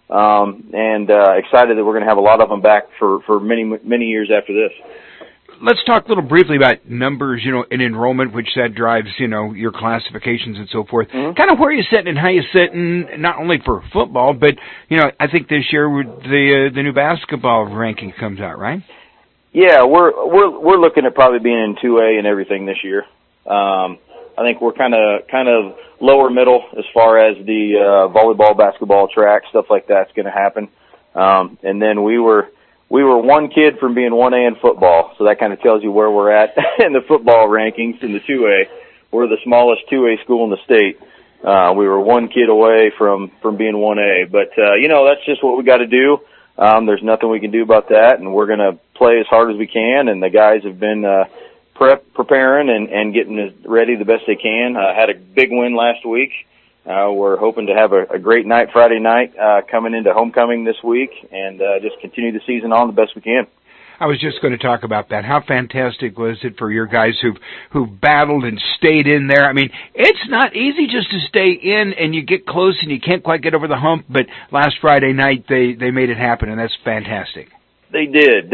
and excited that we're going to have a lot of them back for many, many years after this. Let's talk a little briefly about numbers, and enrollment, which that drives, your classifications and so forth. Mm-hmm. Kind of where you're sitting and how you're sitting, not only for football, but, I think this year with the new basketball ranking comes out, right? Yeah, we're looking at probably being in 2A and everything this year. I think we're kind of lower middle as far as the volleyball, basketball, track, stuff like that's going to happen. And then we were one kid from being 1A in football, so that kind of tells you where we're at in the football rankings in the 2A. We're the smallest 2A school in the state. We were one kid away from being 1A, but that's just what we got to do. There's nothing we can do about that, and we're going to play as hard as we can, and the guys have been preparing and getting ready the best they can. Had a big win last week. We're hoping to have a great night Friday night coming into homecoming this week, and just continue the season on the best we can. I was just going to talk about that. How fantastic was it for your guys who've battled and stayed in there? I mean, it's not easy just to stay in and you get close and you can't quite get over the hump, but last Friday night they made it happen, and that's fantastic. They did,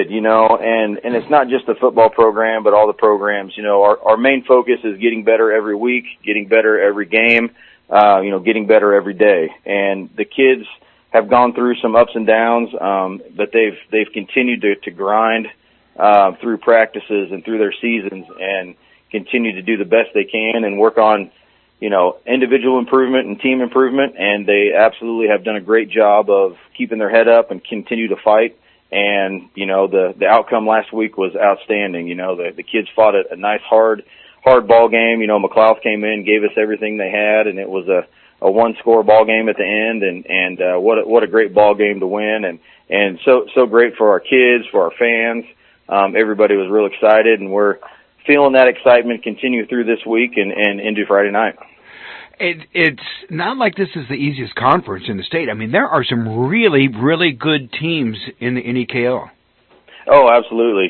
and it's not just the football program, but all the programs. Our main focus is getting better every week, getting better every game, getting better every day. And the kids have gone through some ups and downs, but they've continued to grind through practices and through their seasons and continue to do the best they can and work on, individual improvement and team improvement. And they absolutely have done a great job of keeping their head up and continue to fight. And, the outcome last week was outstanding. The kids fought a nice, hard ball game. McLeod came in, gave us everything they had, and it was a one-score ball game at the end. And what a great ball game to win. And so great for our kids, for our fans. Everybody was real excited, and we're feeling that excitement continue through this week and into Friday night. It's not like this is the easiest conference in the state. I mean, there are some really, really good teams in the NEKO. Oh, absolutely.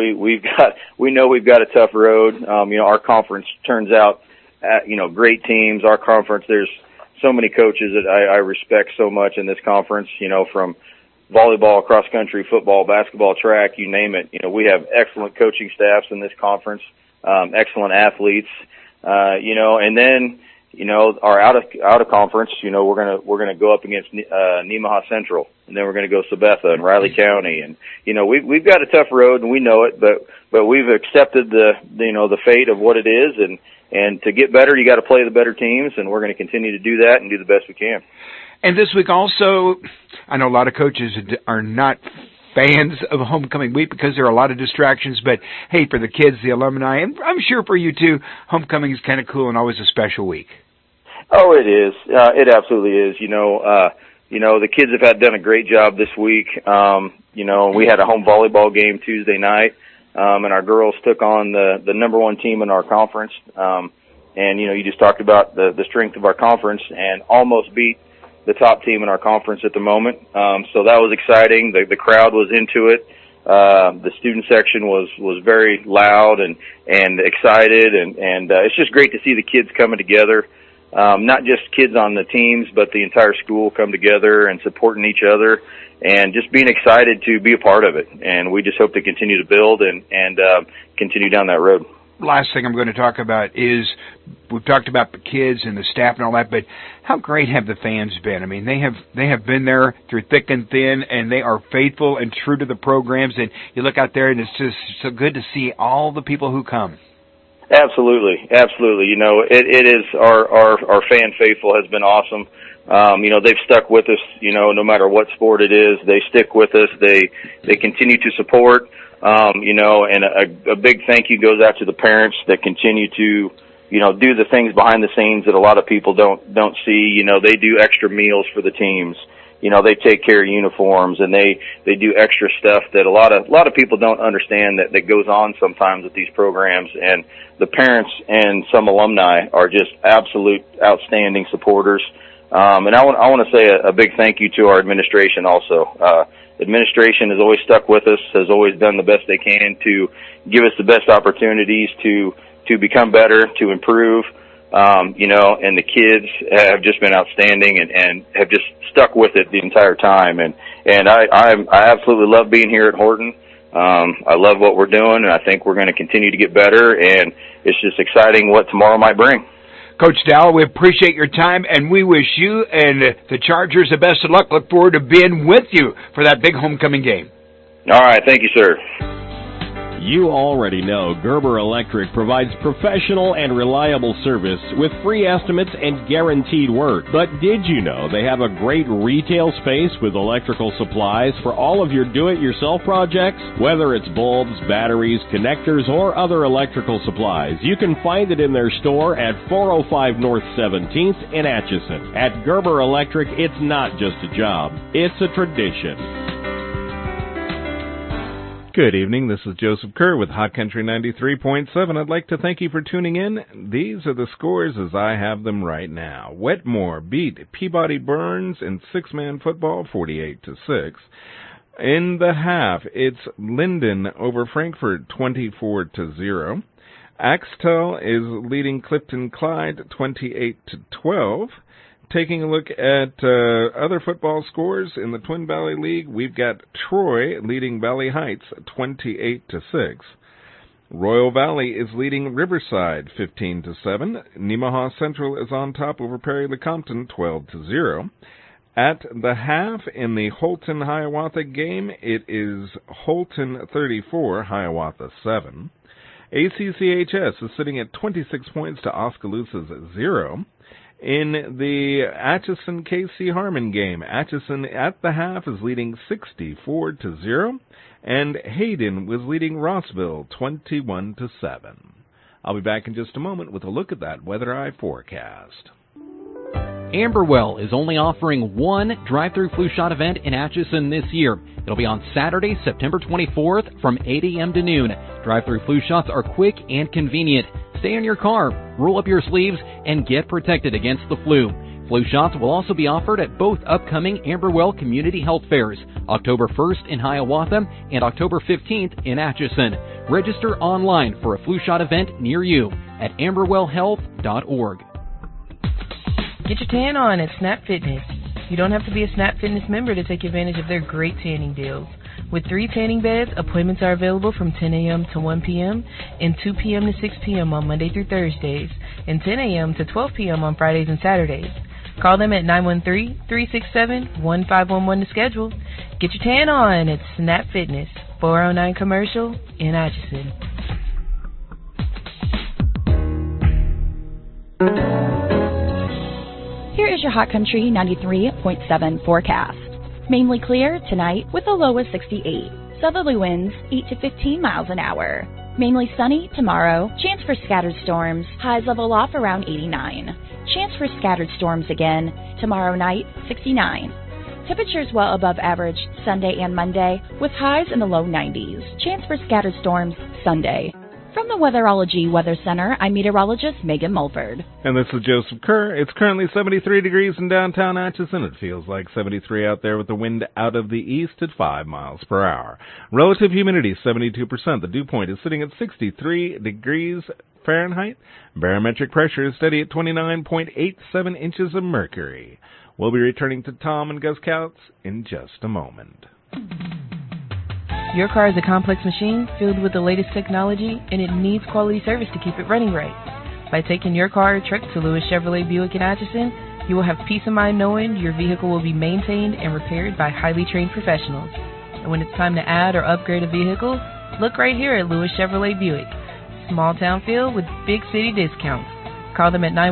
We know we've got a tough road. Our conference turns out, great teams. Our conference, there's so many coaches that I respect so much in this conference. From volleyball, cross country, football, basketball, track, you name it. We have excellent coaching staffs in this conference, excellent athletes. And then. Our out of conference, we're gonna go up against Nemaha Central, and then we're gonna go Sabetha and Riley County, and we've got a tough road, and we know it, but we've accepted the fate of what it is, and to get better, you got to play the better teams, and we're going to continue to do that and do the best we can. And this week also, I know a lot of coaches are not fans of homecoming week because there are a lot of distractions, but hey, for the kids, the alumni, and I'm sure for you too, homecoming is kind of cool and always a special week. Oh, it is. It absolutely is. The kids have done a great job this week. We had a home volleyball game Tuesday night, and our girls took on the number one team in our conference. You just talked about the strength of our conference and almost beat the top team in our conference at the moment. So that was exciting. The crowd was into it. The student section was very loud and excited, and it's just great to see the kids coming together. Not just kids on the teams, but the entire school come together and supporting each other and just being excited to be a part of it. And we just hope to continue to build and continue down that road. Last thing I'm going to talk about is we've talked about the kids and the staff and all that, but how great have the fans been? I mean, they have been there through thick and thin, and they are faithful and true to the programs. And you look out there, and it's just so good to see all the people who come. Absolutely. It is our fan faithful has been awesome. They've stuck with us, no matter what sport it is. They stick with us. They continue to support. And a big thank you goes out to the parents that continue to, do the things behind the scenes that a lot of people don't see. They do extra meals for the teams. They take care of uniforms, and they do extra stuff that a lot of people don't understand that goes on sometimes with these programs. And the parents and some alumni are just absolute outstanding supporters. And I want to say a big thank you to our administration also. Administration has always stuck with us, has always done the best they can to give us the best opportunities to become better, to improve. And the kids have just been outstanding and have just stuck with it the entire time. And I absolutely love being here at Horton. I love what we're doing, and I think we're going to continue to get better, and it's just exciting what tomorrow might bring. Coach Dowell, we appreciate your time, and we wish you and the Chargers the best of luck. Look forward to being with you for that big homecoming game. All right. Thank you, sir. You already know Gerber Electric provides professional and reliable service with free estimates and guaranteed work. But did you know they have a great retail space with electrical supplies for all of your do-it-yourself projects? Whether it's bulbs, batteries, connectors, or other electrical supplies, you can find it in their store at 405 North 17th in Atchison. At Gerber Electric, it's not just a job, it's a tradition. Good evening. This is Joseph Kerr with Hot Country 93.7. I'd like to thank you for tuning in. These are the scores as I have them right now. Wetmore beat Peabody Burns in six-man football 48-6. In the half, it's Linden over Frankfort 24-0. Axtell is leading Clifton Clyde 28-12. Taking a look at other football scores in the Twin Valley League, we've got Troy leading Valley Heights 28-6. Royal Valley is leading Riverside 15-7. Nemaha Central is on top over Perry Lecompton 12-0. At the half in the Holton-Hiawatha game, it is Holton 34, Hiawatha 7. ACCHS is sitting at 26 points to Oskaloosa's 0. In the Atchison-KC Harmon game, Atchison at the half is leading 64-0, and Hayden was leading Rossville 21-7. I'll be back in just a moment with a look at that Weather Eye forecast. Amberwell is only offering one drive-through flu shot event in Atchison this year. It'll be on Saturday, September 24th from 8 a.m. to noon. Drive-through flu shots are quick and convenient. Stay in your car, roll up your sleeves, and get protected against the flu. Flu shots will also be offered at both upcoming Amberwell Community Health Fairs, October 1st in Hiawatha and October 15th in Atchison. Register online for a flu shot event near you at amberwellhealth.org. Get your tan on at Snap Fitness. You don't have to be a Snap Fitness member to take advantage of their great tanning deals. With 3 tanning beds, appointments are available from 10 a.m. to 1 p.m. and 2 p.m. to 6 p.m. on Monday through Thursdays, and 10 a.m. to 12 p.m. on Fridays and Saturdays. Call them at 913-367-1511 to schedule. Get your tan on at Snap Fitness, 409 Commercial in Atchison. Here is Here's your Hot Country 93.7 forecast. Mainly clear tonight with a low of 68. Southerly winds 8 to 15 miles an hour. Mainly sunny tomorrow. Chance for scattered storms. Highs level off around 89. Chance for scattered storms again tomorrow night, 69. Temperatures well above average Sunday and Monday with highs in the low 90s. Chance for scattered storms Sunday. From the Weatherology Weather Center, I'm meteorologist Megan Mulford. And this is Joseph Kerr. It's currently 73 degrees in downtown Atchison. It feels like 73 out there with the wind out of the east at 5 miles per hour. Relative humidity, 72%. The dew point is sitting at 63 degrees Fahrenheit. Barometric pressure is steady at 29.87 inches of mercury. We'll be returning to Tom and Gus Coutts in just a moment. Your car is a complex machine filled with the latest technology, and it needs quality service to keep it running right. By taking your car or truck to Lewis Chevrolet Buick in Atchison, you will have peace of mind knowing your vehicle will be maintained and repaired by highly trained professionals. And when it's time to add or upgrade a vehicle, look right here at Lewis Chevrolet Buick. Small town feel with big city discounts. Call them at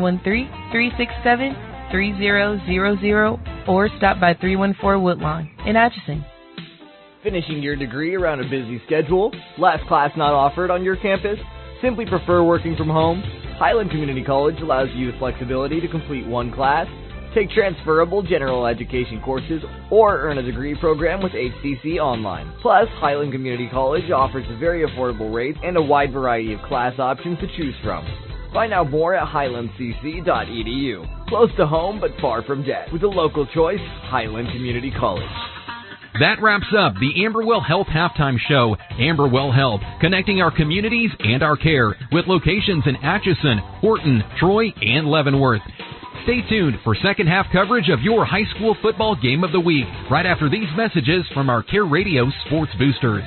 913-367-3000 or stop by 314 Woodlawn in Atchison. Finishing your degree around a busy schedule? Last class not offered on your campus? Simply prefer working from home? Highland Community College allows you the flexibility to complete one class, take transferable general education courses, or earn a degree program with HCC Online. Plus, Highland Community College offers very affordable rates and a wide variety of class options to choose from. Find out more at highlandcc.edu. Close to home but far from debt. With a local choice, Highland Community College. That wraps up the Amberwell Health Halftime Show. Amberwell Health, connecting our communities and our care with locations in Atchison, Horton, Troy, and Leavenworth. Stay tuned for second half coverage of your high school football game of the week right after these messages from our Care Radio Sports Boosters.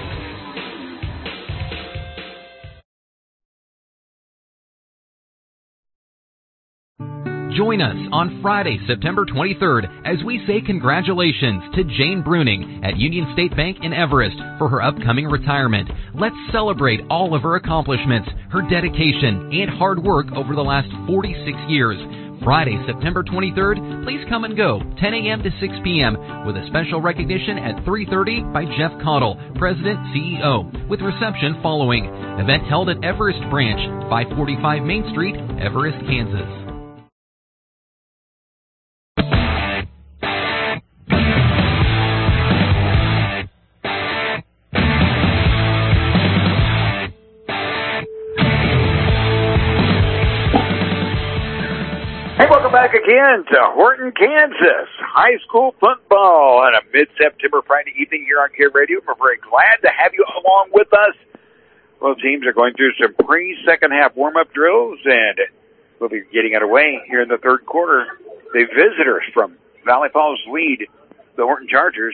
Join us on Friday, September 23rd, as we say congratulations to Jane Bruning at Union State Bank in Everest for her upcoming retirement. Let's celebrate all of her accomplishments, her dedication, and hard work over the last 46 years. Friday, September 23rd, please come and go, 10 a.m. to 6 p.m., with a special recognition at 3:30 by Jeff Cottle, President, CEO, with reception following. Event held at Everest Branch, 545 Main Street, Everest, Kansas. Welcome back again to Horton, Kansas. High school football on a mid-September Friday evening here on Care Radio. We're very glad to have you along with us. Both teams are going through some pre-second half warm-up drills, and we'll be getting underway here in the third quarter. The visitors from Valley Falls lead the Horton Chargers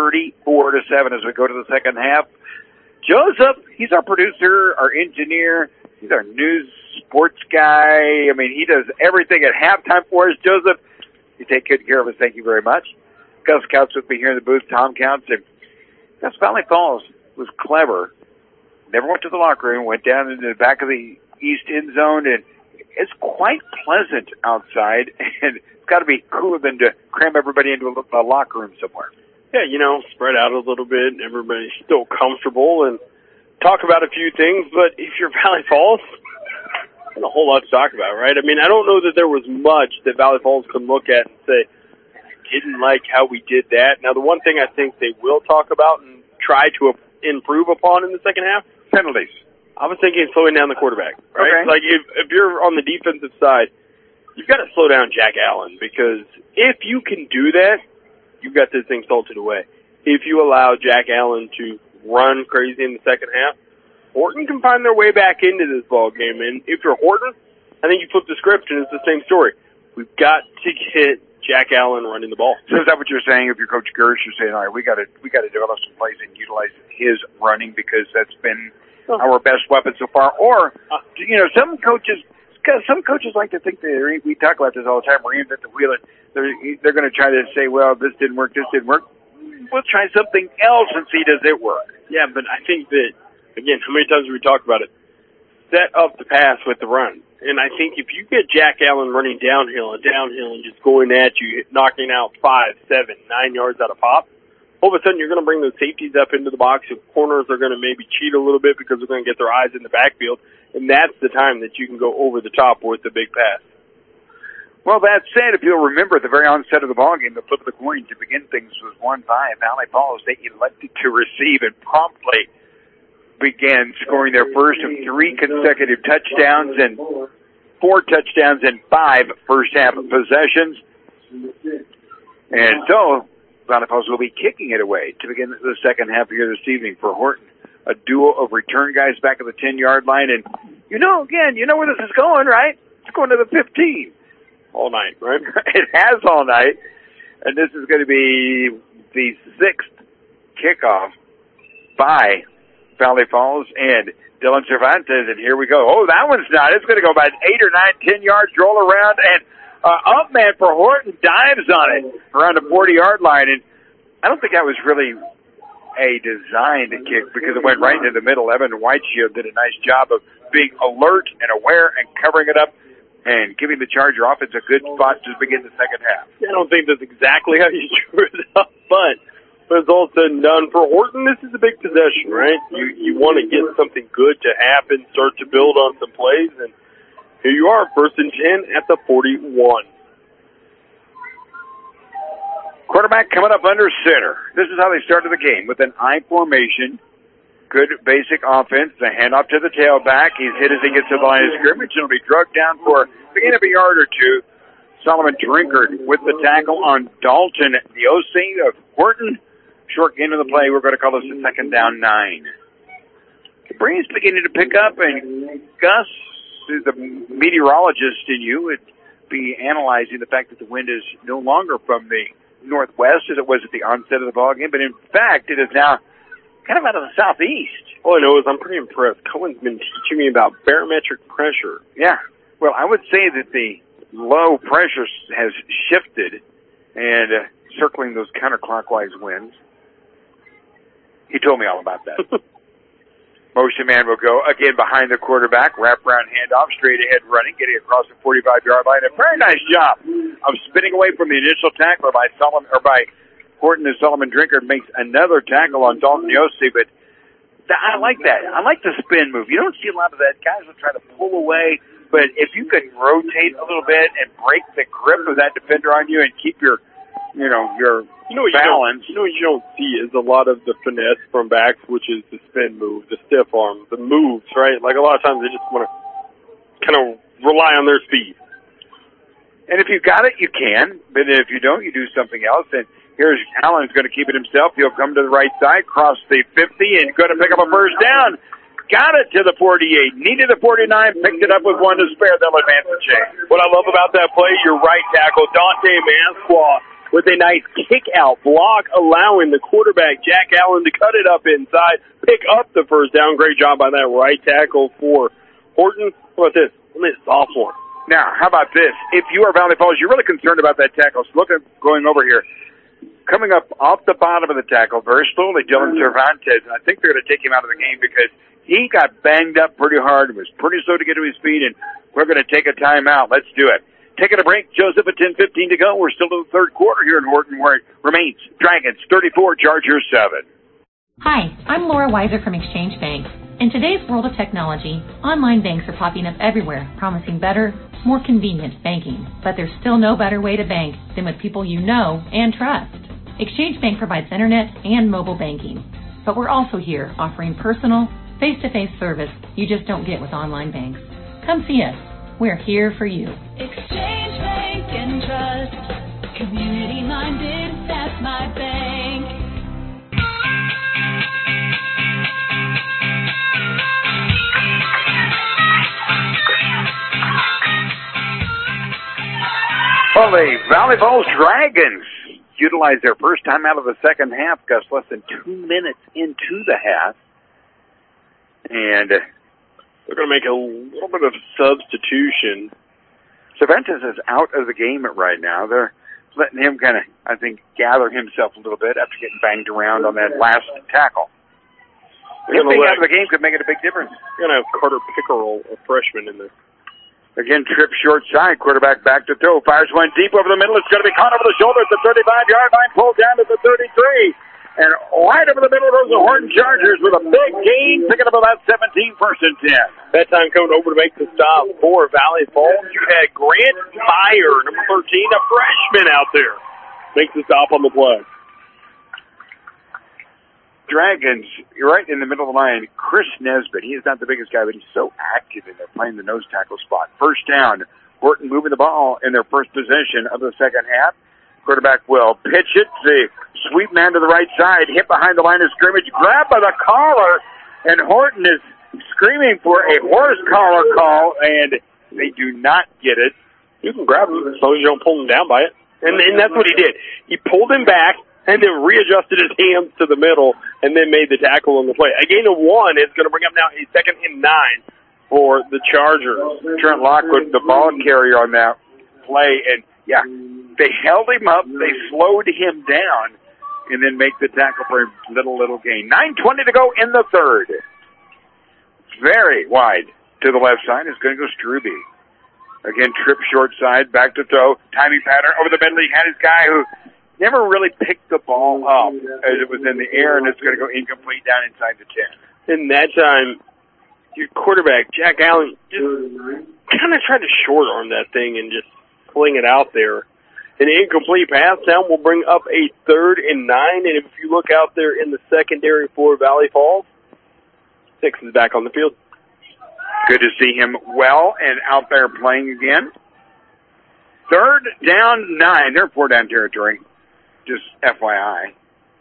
34-7 as we go to the second half. Joseph, he's our producer, our engineer. He's our news sports guy. I mean, he does everything at halftime for us. Joseph, you take good care of us. Thank you very much. Gus Coutts with me here in the booth. Tom Coutts. And Gus, Valley Falls was clever. Never went to the locker room. Went down into the back of the east end zone, and it's quite pleasant outside. And it's got to be cooler than to cram everybody into a locker room somewhere. Yeah, you know, spread out a little bit. Everybody's still comfortable and talk about a few things. But if you're Valley Falls, there's a whole lot to talk about, right? I mean, I don't know that there was much that Valley Falls could look at and say, I didn't like how we did that. Now, the one thing I think they will talk about and try to improve upon in the second half, penalties. I was thinking slowing down the quarterback, right? Okay. Like, if you're on the defensive side, you've got to slow down Jack Allen, because if you can do that, you've got this thing salted away. If you allow Jack Allen to run crazy in the second half, Horton can find their way back into this ball game. And if you're Horton, I think you flip the script and it's the same story. We've got to get Jack Allen running the ball. So is that what you're saying? If you're Coach Gersh, you're saying, all right, we got to develop some plays and utilize his running, because that's been our best weapon so far. Or, you know, some coaches like to think that we talk about this all the time. We're reinvent the wheel. They're going to try to say, well, this didn't work. We'll try something else and see does it work. Yeah, but I think that, again, how many times have we talked about it? set up the pass with the run. And I think if you get Jack Allen running downhill and just going at you, knocking out 5, 7, 9 yards out of pop, all of a sudden you're going to bring those safeties up into the box. Your corners are going to maybe cheat a little bit because they're going to get their eyes in the backfield. And that's the time that you can go over the top with the big pass. Well, that said, if you'll remember at the very onset of the ballgame, the flip of the coin to begin things was won by Valley Falls. They elected to receive and promptly began scoring their first of 3 consecutive touchdowns and 4 touchdowns in 5 first-half possessions. And so, Valley Falls will be kicking it away to begin the second half here this evening for Horton. A duo of return guys back at the 10-yard line. And, you know where this is going, right? It's going to the 15. All night, right? It has all night. And this is going to be the 6th kickoff by Valley Falls and Dylan Cervantes. And here we go. Oh, that one's not. It's going to go about 8 or 9, 10 yards, roll around, and up man for Horton dives on it around the 40-yard line. And I don't think that was really a designed kick because it went right into the middle. Evan Whiteshield did a nice job of being alert and aware and covering it up and giving the Charger offense a good spot to begin the second half. I don't think that's exactly how you drew it up, but when it's all said and done, for Horton, this is a big possession, right? You want to get something good to happen, start to build on some plays, and here you are, 1st and 10 at the 41. Quarterback coming up under center. This is how they started the game, with an I formation. Good basic offense. The handoff to the tailback. He's hit as he gets to the line of scrimmage and will be drugged down for the gain of a yard or 2. Solomon Drinkard with the tackle on Dalton, the OC of Horton. Short gain of the play. We're going to call this a 2nd down 9. The breeze beginning to pick up, and Gus, the meteorologist in you, would be analyzing the fact that the wind is no longer from the northwest as it was at the onset of the ball game, but in fact it is now kind of out of the southeast. All I know is I'm pretty impressed. Cohen's been teaching me about barometric pressure. Yeah. Well, I would say that the low pressure has shifted and circling those counterclockwise winds. He told me all about that. Motion man will go again behind the quarterback, wrap around handoff, straight ahead running, getting across the 45-yard line. A very nice job of spinning away from the initial tackler by Horton, as Solomon Drinkard makes another tackle on Dalton Yossi. But I like that. I like the spin move. You don't see a lot of that. Guys will try to pull away, but if you could rotate a little bit and break the grip of that defender on you and keep your balance. You don't see is a lot of the finesse from backs, which is the spin move, the stiff arm, the moves, right? Like a lot of times they just want to kind of rely on their speed. And if you got it, you can. But if you don't, you do something else. And here's Allen's going to keep it himself. He'll come to the right side, cross the 50, and going to pick up a first down. Got it to the 48. Needed the 49, picked it up with 1 to spare. They'll advance the chain. What I love about that play, your right tackle, Dante Masqua, with a nice kick-out block, allowing the quarterback, Jack Allen, to cut it up inside, pick up the first down. Great job by that right tackle for Horton. How about this? Only a sophomore. Now, how about this? If you are Valley Falls, you're really concerned about that tackle. So look at going over here. Coming up off the bottom of the tackle very slowly, Dylan Cervantes. And I think they're going to take him out of the game because he got banged up pretty hard and was pretty slow to get to his feet, and we're going to take a timeout. Let's do it. Taking a break, Joseph, at 10:15 to go. We're still in the third quarter here in Horton, where it remains Dragons 34, Chargers 7. Hi, I'm Laura Weiser from Exchange Bank. In today's world of technology, online banks are popping up everywhere, promising better, more convenient banking. But there's still no better way to bank than with people you know and trust. Exchange Bank provides internet and mobile banking. But we're also here offering personal, face-to-face service you just don't get with online banks. Come see us. We're here for you. Exchange Bank and Trust. Community-minded, that's my bank. Well, the Valley Falls Dragons utilized their first time out of the second half, Gus, less than 2 minutes into the half. And they're going to make a little bit of substitution. Cervantes is out of the game right now. They're letting him kind of, I think, gather himself a little bit after getting banged around on that last tackle. Him being out of the game could make it a big difference. You're going to have Carter Pickerel, a freshman, in there. Again, trip short side. Quarterback back to throw. Fires one deep over the middle. It's going to be caught over the shoulder at the 35-yard line. Pulled down to the 33. And right over the middle goes the Horton Chargers with a big gain, picking up about 17, first and 10. That time coming over to make the stop for Valley Falls. You had Grant Meyer, number 13, a freshman out there. Makes the stop on the play. Dragons, you're right in the middle of the line. Chris Nesbitt, he is not the biggest guy, but he's so active in there playing the nose tackle spot. First down, Horton moving the ball in their first possession of the second half. Quarterback will pitch it. The sweep man to the right side, hit behind the line of scrimmage, grabbed by the collar, and Horton is screaming for a horse collar call, and they do not get it. You can grab him as long as you don't pull him down by it. And that's what he did. He pulled him back and then readjusted his hands to the middle and then made the tackle on the play. A gain of 1 is going to bring up now a 2nd and 9 for the Chargers. Trent Lockwood, the ball carrier on that play, and yeah, they held him up, they slowed him down, and then make the tackle for a little gain. 9:20 to go in the third. Very wide to the left side is going to go Struby. Again, trip short side, back to throw, timing pattern over the middle. He had his guy who never really picked the ball up as it was in the air, and it's going to go incomplete down inside the 10. In that time, your quarterback, Jack Allen, just kind of tried to short arm that thing and just fling it out there. An incomplete pass down will bring up a 3rd and 9, and if you look out there in the secondary for Valley Falls, 6 is back on the field. Good to see him well and out there playing again. 3rd down 9. They're 4-down territory. Just FYI.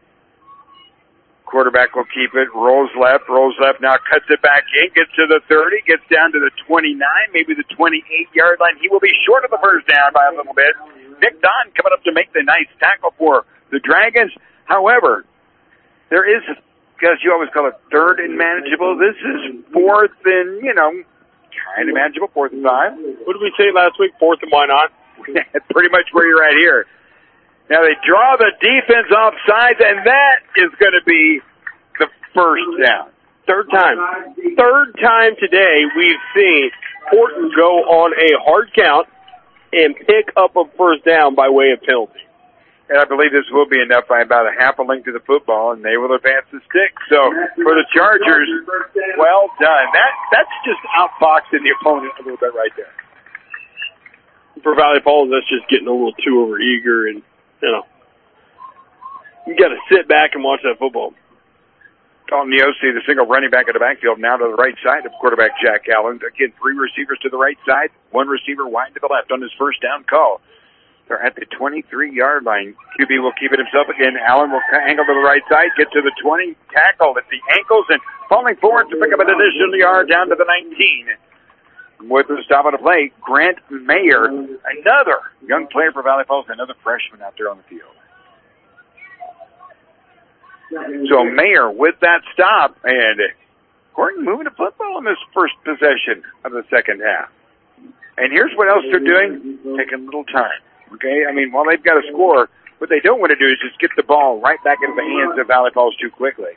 Quarterback will keep it, rolls left, now cuts it back in, gets to the 30, gets down to the 29, maybe the 28-yard line. He will be short of the first down by a little bit. Nick Don coming up to make the nice tackle for the Dragons. However, there is, because you always call it 3rd and manageable, this is 4th and, kind of manageable, 4th and 5. What did we say last week? 4th and why not? Pretty much where you're at here. Now they draw the defense off sides, and that is going to be the first down. Third time today we've seen Horton go on a hard count and pick up a first down by way of penalty. And I believe this will be enough by about a half a length to the football, and they will advance the stick. So for the Chargers, well done. That's just outboxing the opponent a little bit right there. For Valley Falls, that's just getting a little too overeager, and you got to sit back and watch that football. Dalton Yossi, the single running back at the backfield, now to the right side of quarterback Jack Allen. Again, 3 receivers to the right side, 1 receiver wide to the left on his first down call. They're at the 23-yard line. QB will keep it himself again. Allen will angle to the right side, get to the 20, tackle at the ankles, and falling forward to pick up an additional yard down to the 19. With the stop on the play, Grant Mayer, another young player for Valley Falls, another freshman out there on the field. So Mayer with that stop, and Horton moving the football in this first possession of the second half. And here's what else they're doing, taking a little time. Okay, I mean, while they've got a score, what they don't want to do is just get the ball right back into the hands of Valley Falls too quickly.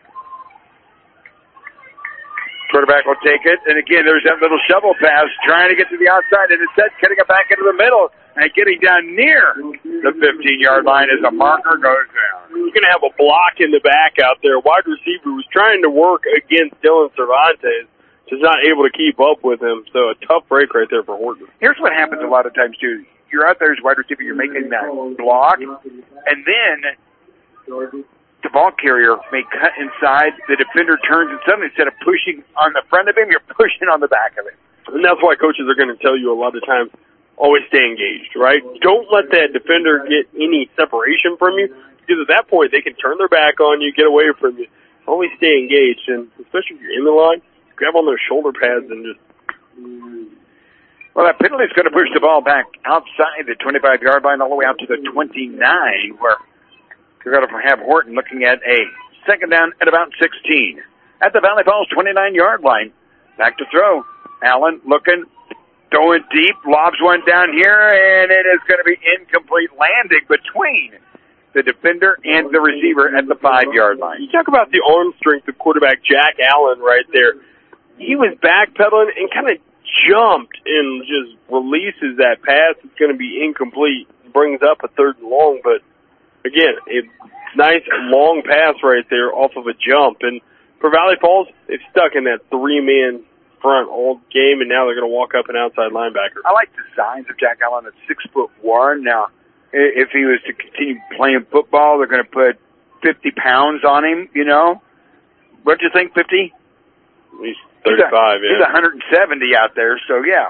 Quarterback will take it, and again, there's that little shovel pass trying to get to the outside, and instead cutting it back into the middle and getting down near the 15-yard line as a marker goes down. He's going to have a block in the back out there. Wide receiver was trying to work against Dylan Cervantes, just not able to keep up with him, so a tough break right there for Horton. Here's what happens a lot of times, too. You're out there as wide receiver, you're making that block, and then the ball carrier may cut inside, the defender turns, and suddenly instead of pushing on the front of him, you're pushing on the back of him. And that's why coaches are going to tell you a lot of times, always stay engaged, right? Don't let that defender get any separation from you, because at that point, they can turn their back on you, get away from you. Always stay engaged, and especially if you're in the line, grab on those shoulder pads and just... Well, that penalty is going to push the ball back outside the 25-yard line all the way out to the 29, where you're going to have Horton looking at a second down at about 16. At the Valley Falls 29-yard line. Back to throw. Allen looking, throwing deep, lobs one down here, and it is going to be incomplete, landing between the defender and the receiver at the 5-yard line. You talk about the arm strength of quarterback Jack Allen right there. He was backpedaling and kind of jumped and just releases that pass. It's going to be incomplete. Brings up a 3rd and long, but again, a nice long pass right there off of a jump. And for Valley Falls, they've stuck in that 3-man front all game, and now they're going to walk up an outside linebacker. I like the signs of Jack Allen at 6'1". Now, if he was to continue playing football, they're going to put 50 pounds on him, you know. What do you think, 50? He's 35, He's 170 out there, so yeah.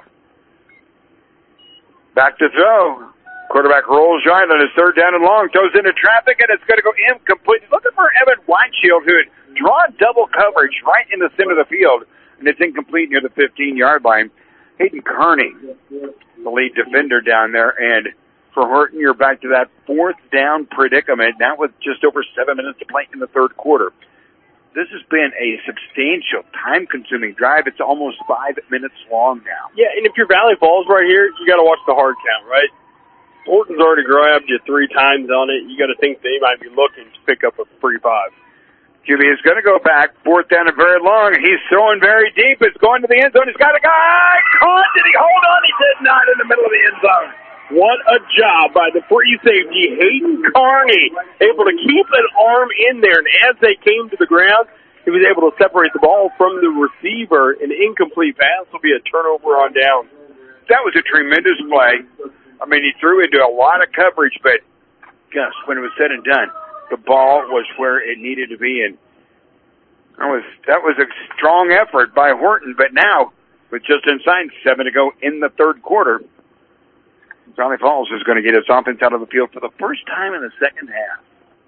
Back to throw. Quarterback rolls right on his 3rd down and long, throws into traffic, and it's going to go incomplete. Looking for Evan Whiteshield, who had drawn double coverage right in the center of the field, and it's incomplete near the 15-yard line. Hayden Kearney, the lead defender down there, and for Horton, you're back to that 4th down predicament, now with just over 7 minutes to play in the 3rd quarter. This has been a substantial, time-consuming drive. It's almost 5 minutes long now. Yeah, and if you're Valley Falls right here, you got to watch the hard count, right? Horton's already grabbed you 3 times on it. You got to think they might be looking to pick up a free 5. QB is going to go back, 4th down and very long. He's throwing very deep. It's going to the end zone. He's got a guy. Caught. Did he hold on? He did not in the middle of the end zone. What a job by the free safety, Hayden Kearney, able to keep an arm in there. And as they came to the ground, he was able to separate the ball from the receiver. An incomplete pass will be a turnover on down. That was a tremendous play. I mean, he threw into a lot of coverage, but Gus, when it was said and done, the ball was where it needed to be, and that was a strong effort by Horton. But now, with just inside 7 to go in the 3rd quarter, Valley Falls is going to get its offense out of the field for the first time in the 2nd half.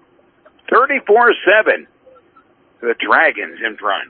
34-7. The Dragons in front.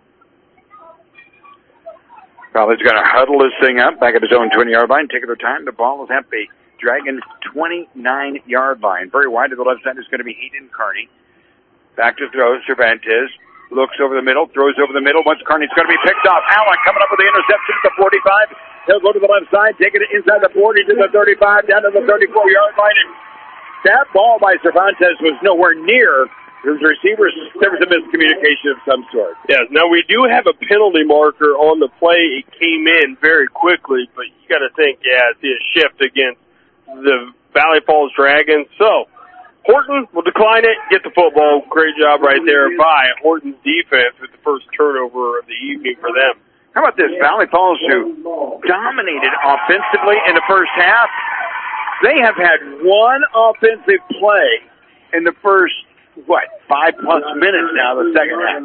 Valley's going to huddle this thing up back at his own 20-yard line, taking their time. The ball is at the Dragons' 29-yard line. Very wide to the left side is going to be Hayden Kearney. Back to throw. Cervantes looks over the middle, throws over the middle. Once Kearney's going to be picked off. Allen coming up with the interception at the 45. He'll go to the left side, taking it inside the 40 to the 35, down to the 34-yard line. And that ball by Cervantes was nowhere near his receivers. There was a miscommunication of some sort. Yes. Now, we do have a penalty marker on the play. It came in very quickly, but you got to think, it's a shift against the Valley Falls Dragons. So, Horton will decline it, get the football. Great job right there by Horton's defense with the first turnover of the evening for them. How about this? Valley Falls, who dominated offensively in the first half, they have had one offensive play in the first, 5+ minutes now, the second half.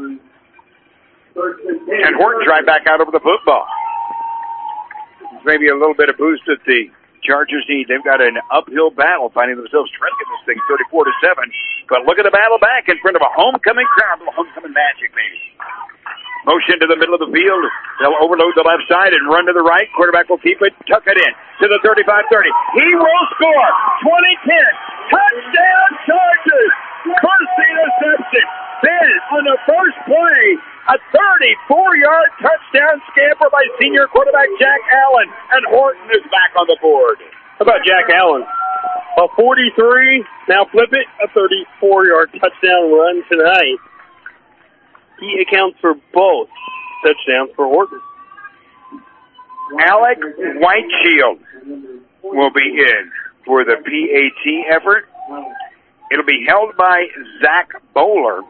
And Horton's right back out over the football. Maybe a little bit of boost that the Chargers need. They've got an uphill battle finding themselves trying to get this thing 34-7. But look at the battle back in front of a homecoming crowd, a little homecoming magic, maybe. Motion to the middle of the field. They'll overload the left side and run to the right. Quarterback will keep it, tuck it in to the 35-30. He will score. 20-10. Touchdown Chargers. First interception. Then on the first play, a 34-yard touchdown scamper by senior quarterback Jack Allen. And Horton is back on the board. How about Jack Allen? A 43, now flip it, a 34-yard touchdown run tonight. He accounts for both touchdowns for Horton. Alec Whiteshield will be in for the PAT effort. It'll be held by Zach Bowler.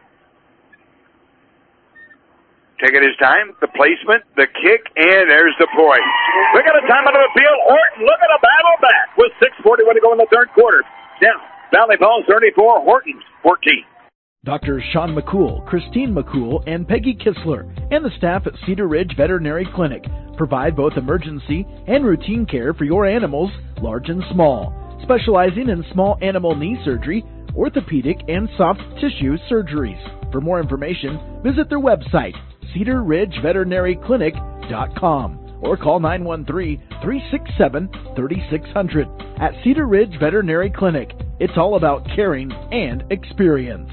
Taking his time, the placement, the kick, and there's the point. Look at the time out of the field. Horton, look at a battle back with 6:41 to go in the third quarter. Now, Valley Falls 34, Horton 14. Drs. Sean McCool, Christine McCool, and Peggy Kistler, and the staff at Cedar Ridge Veterinary Clinic provide both emergency and routine care for your animals, large and small, specializing in small animal knee surgery, orthopedic, and soft tissue surgeries. For more information, visit their website, cedarridgeveterinaryclinic.com, or call 913-367-3600. At Cedar Ridge Veterinary Clinic, it's all about caring and experience.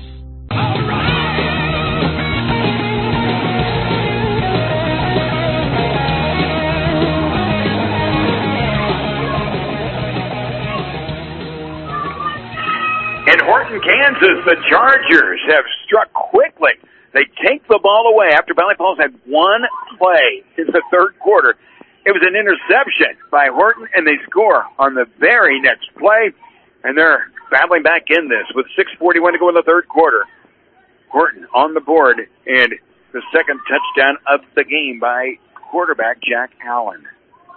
Kansas, the Chargers have struck quickly. They take the ball away after Valley Falls had one play in the third quarter. It was an interception by Horton, and they score on the very next play, and they're battling back in this with 6:41 to go in the third quarter. Horton on the board, and the second touchdown of the game by quarterback Jack Allen.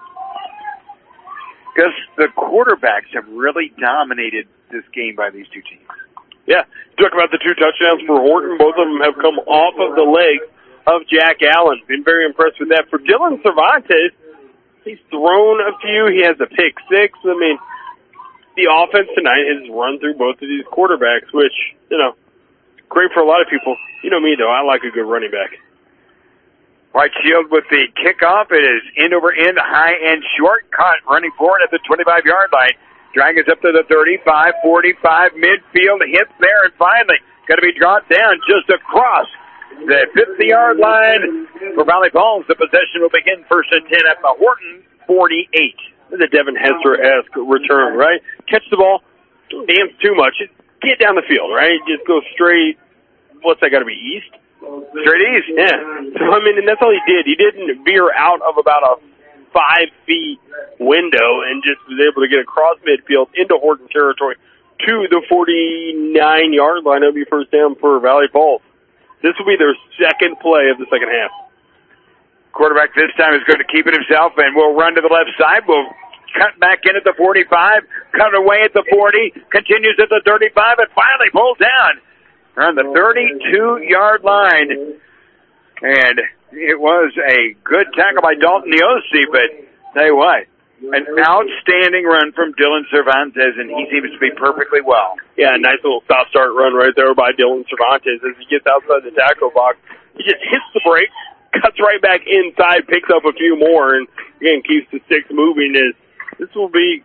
Because the quarterbacks have really dominated this game by these two teams. Yeah, talk about the two touchdowns for Horton. Both of them have come off of the leg of Jack Allen. Been very impressed with that. For Dylan Cervantes, he's thrown a few. He has a pick six. I mean, the offense tonight has run through both of these quarterbacks, which, great for a lot of people. You know me, though. I like a good running back. White Shield with the kickoff. It is end over end, high and short. Caught running forward at the 25-yard line. Drag us up to the 35, 45, midfield, hits there, and finally going to be dropped down just across the 50-yard line for Valley Falls. The possession will begin first and 10 at the Horton 48. This is a Devin Hester-esque return, right? Catch the ball, don't dance too much. Just get down the field, right? Just go straight. What's that got to be, east? Straight east. Yeah. So, and that's all he did. He didn't veer out of about a 5 feet window and just was able to get across midfield into Horton territory to the 49-yard line. That'll be first down for Valley Falls. This will be their second play of the second half. Quarterback this time is going to keep it himself, and we'll run to the left side. We'll cut back in at the 45, cut away at the 40, continues at the 35, and finally pulls down around the 32-yard line. And it was a good tackle by Dalton Neosi, but tell you what, an outstanding run from Dylan Cervantes, and he seems to be perfectly well. Yeah, a nice little stop-start run right there by Dylan Cervantes. As he gets outside the tackle box, he just hits the brake, cuts right back inside, picks up a few more, and again keeps the sticks moving. This will be,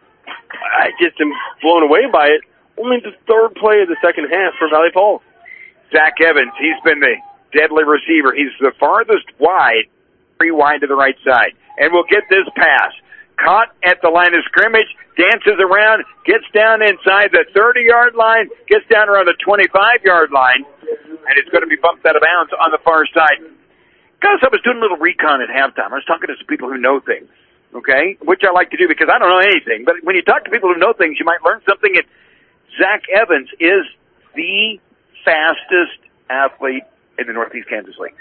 I just am blown away by it. Only the third play of the second half for Valley Falls. Zach Evans, he's been the deadly receiver. He's the farthest wide, pretty wide to the right side. And we'll get this pass. Caught at the line of scrimmage, dances around, gets down inside the 30-yard line, gets down around the 25-yard line, and it's going to be bumped out of bounds on the far side. Guys, I was doing a little recon at halftime. I was talking to some people who know things, okay, which I like to do because I don't know anything. But when you talk to people who know things, you might learn something. And Zach Evans is the fastest athlete in the Northeast Kansas League.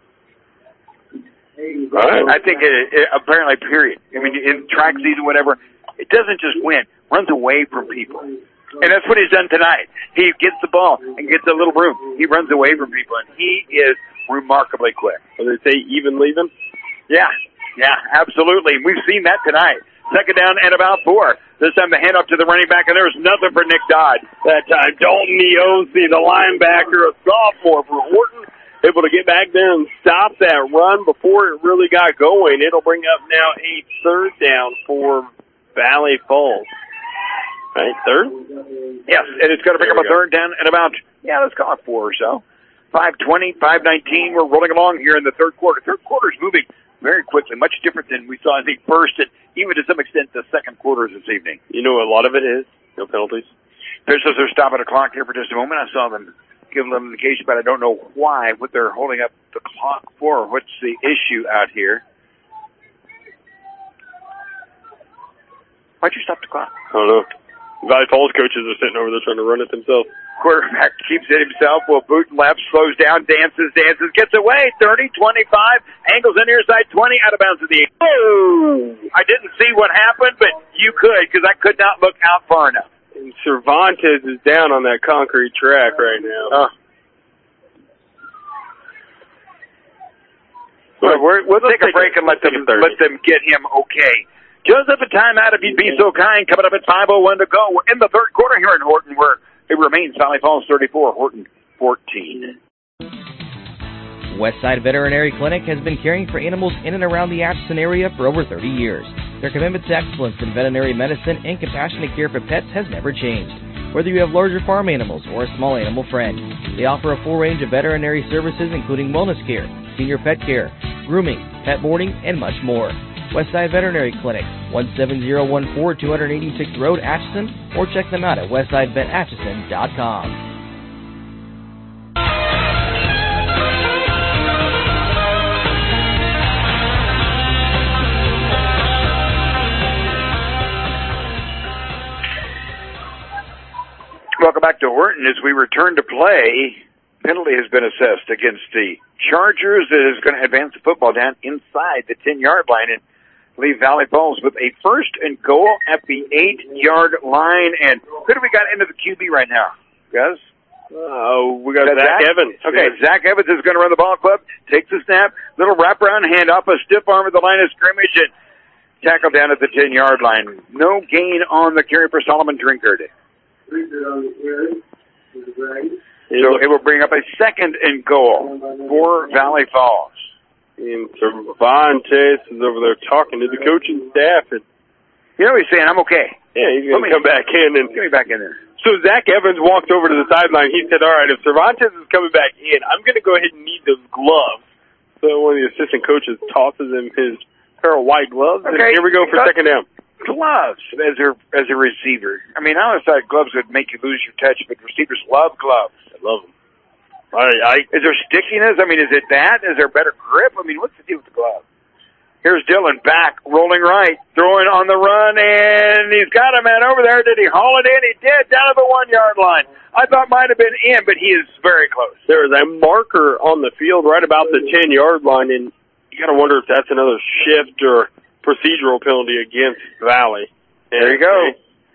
I think apparently, period. I mean, in track season, whatever, it doesn't just win, runs away from people. And that's what he's done tonight. He gets the ball and gets a little room. He runs away from people, and he is remarkably quick. What do they say, even leaving? Yeah, absolutely. We've seen that tonight. Second down and about 4. This time the handoff to the running back, and there's nothing for Nick Dodd. That time, Dalton Neosi, the linebacker, a sophomore for Horton, able to get back there and stop that run before it really got going. It'll bring up now a third down for Valley Falls. Right, third? Yes, and it's going to pick up a third down and about, let's call it 4 or so. 5:20, 5:19. We're rolling along here in the third quarter. Third quarter's moving very quickly, much different than we saw in the first and even to some extent the second quarters this evening. You know, a lot of it is no penalties. Officials are stopping the clock here for just a moment. I saw them give them an indication, but I don't know why, what they're holding up the clock for. What's the issue out here? Why'd you stop the clock? I don't know. Valley Falls coaches are sitting over there trying to run it themselves. Quarterback keeps it himself, will boot left, slows down, dances, gets away, 30, 25, angles in near side, 20, out of bounds at the 8. Oh! I didn't see what happened, but you could, because I could not look out far enough. And Cervantes is down on that concrete track right now. We'll take a break and let them get him okay. Joseph, a timeout if you'd be so kind. Coming up at 5:01 to go. We're in the third quarter here in Horton, where it remains Valley Falls 34, Horton 14. Westside Veterinary Clinic has been caring for animals in and around the Atchison area for over 30 years. Their commitment to excellence in veterinary medicine and compassionate care for pets has never changed. Whether you have larger farm animals or a small animal friend, they offer a full range of veterinary services including wellness care, senior pet care, grooming, pet boarding, and much more. Westside Veterinary Clinic, 17014 286th Road, Atchison, or check them out at westsidevetatchison.com. Welcome back to Horton. As we return to play, penalty has been assessed against the Chargers that is going to advance the football down inside the 10-yard line and leave Valley Falls with a first and goal at the 8-yard line. And who do we got into the QB right now, guys? We got Zach Evans. Okay, yeah. Zach Evans is going to run the ball club, takes the snap, little wraparound handoff, a stiff arm at the line of scrimmage, and tackle down at the 10-yard line. No gain on the carry for Solomon Drinkard. So it will bring up a second and goal for Valley Falls. And Cervantes is over there talking to the coaching staff. And you know, he's saying, I'm okay. Yeah, he's going to come back in. And get me back in there. So Zach Evans walked over to the sideline. He said, all right, if Cervantes is coming back in, I'm going to go ahead and need those gloves. So one of the assistant coaches tosses him his pair of white gloves. Okay. And here we go for second down. Gloves as a receiver. I mean, I always thought gloves would make you lose your touch, but receivers love gloves. I love them. Is there stickiness? I mean, is it that? Is there better grip? I mean, what's the deal with the glove? Here's Dillon back, rolling right, throwing on the run, and he's got a man over there. Did he haul it in? He did, down to the 1-yard line. I thought might have been in, but he is very close. There is a marker on the field right about the 10-yard line, and you got to wonder if that's another shift or procedural penalty against Valley. There you go.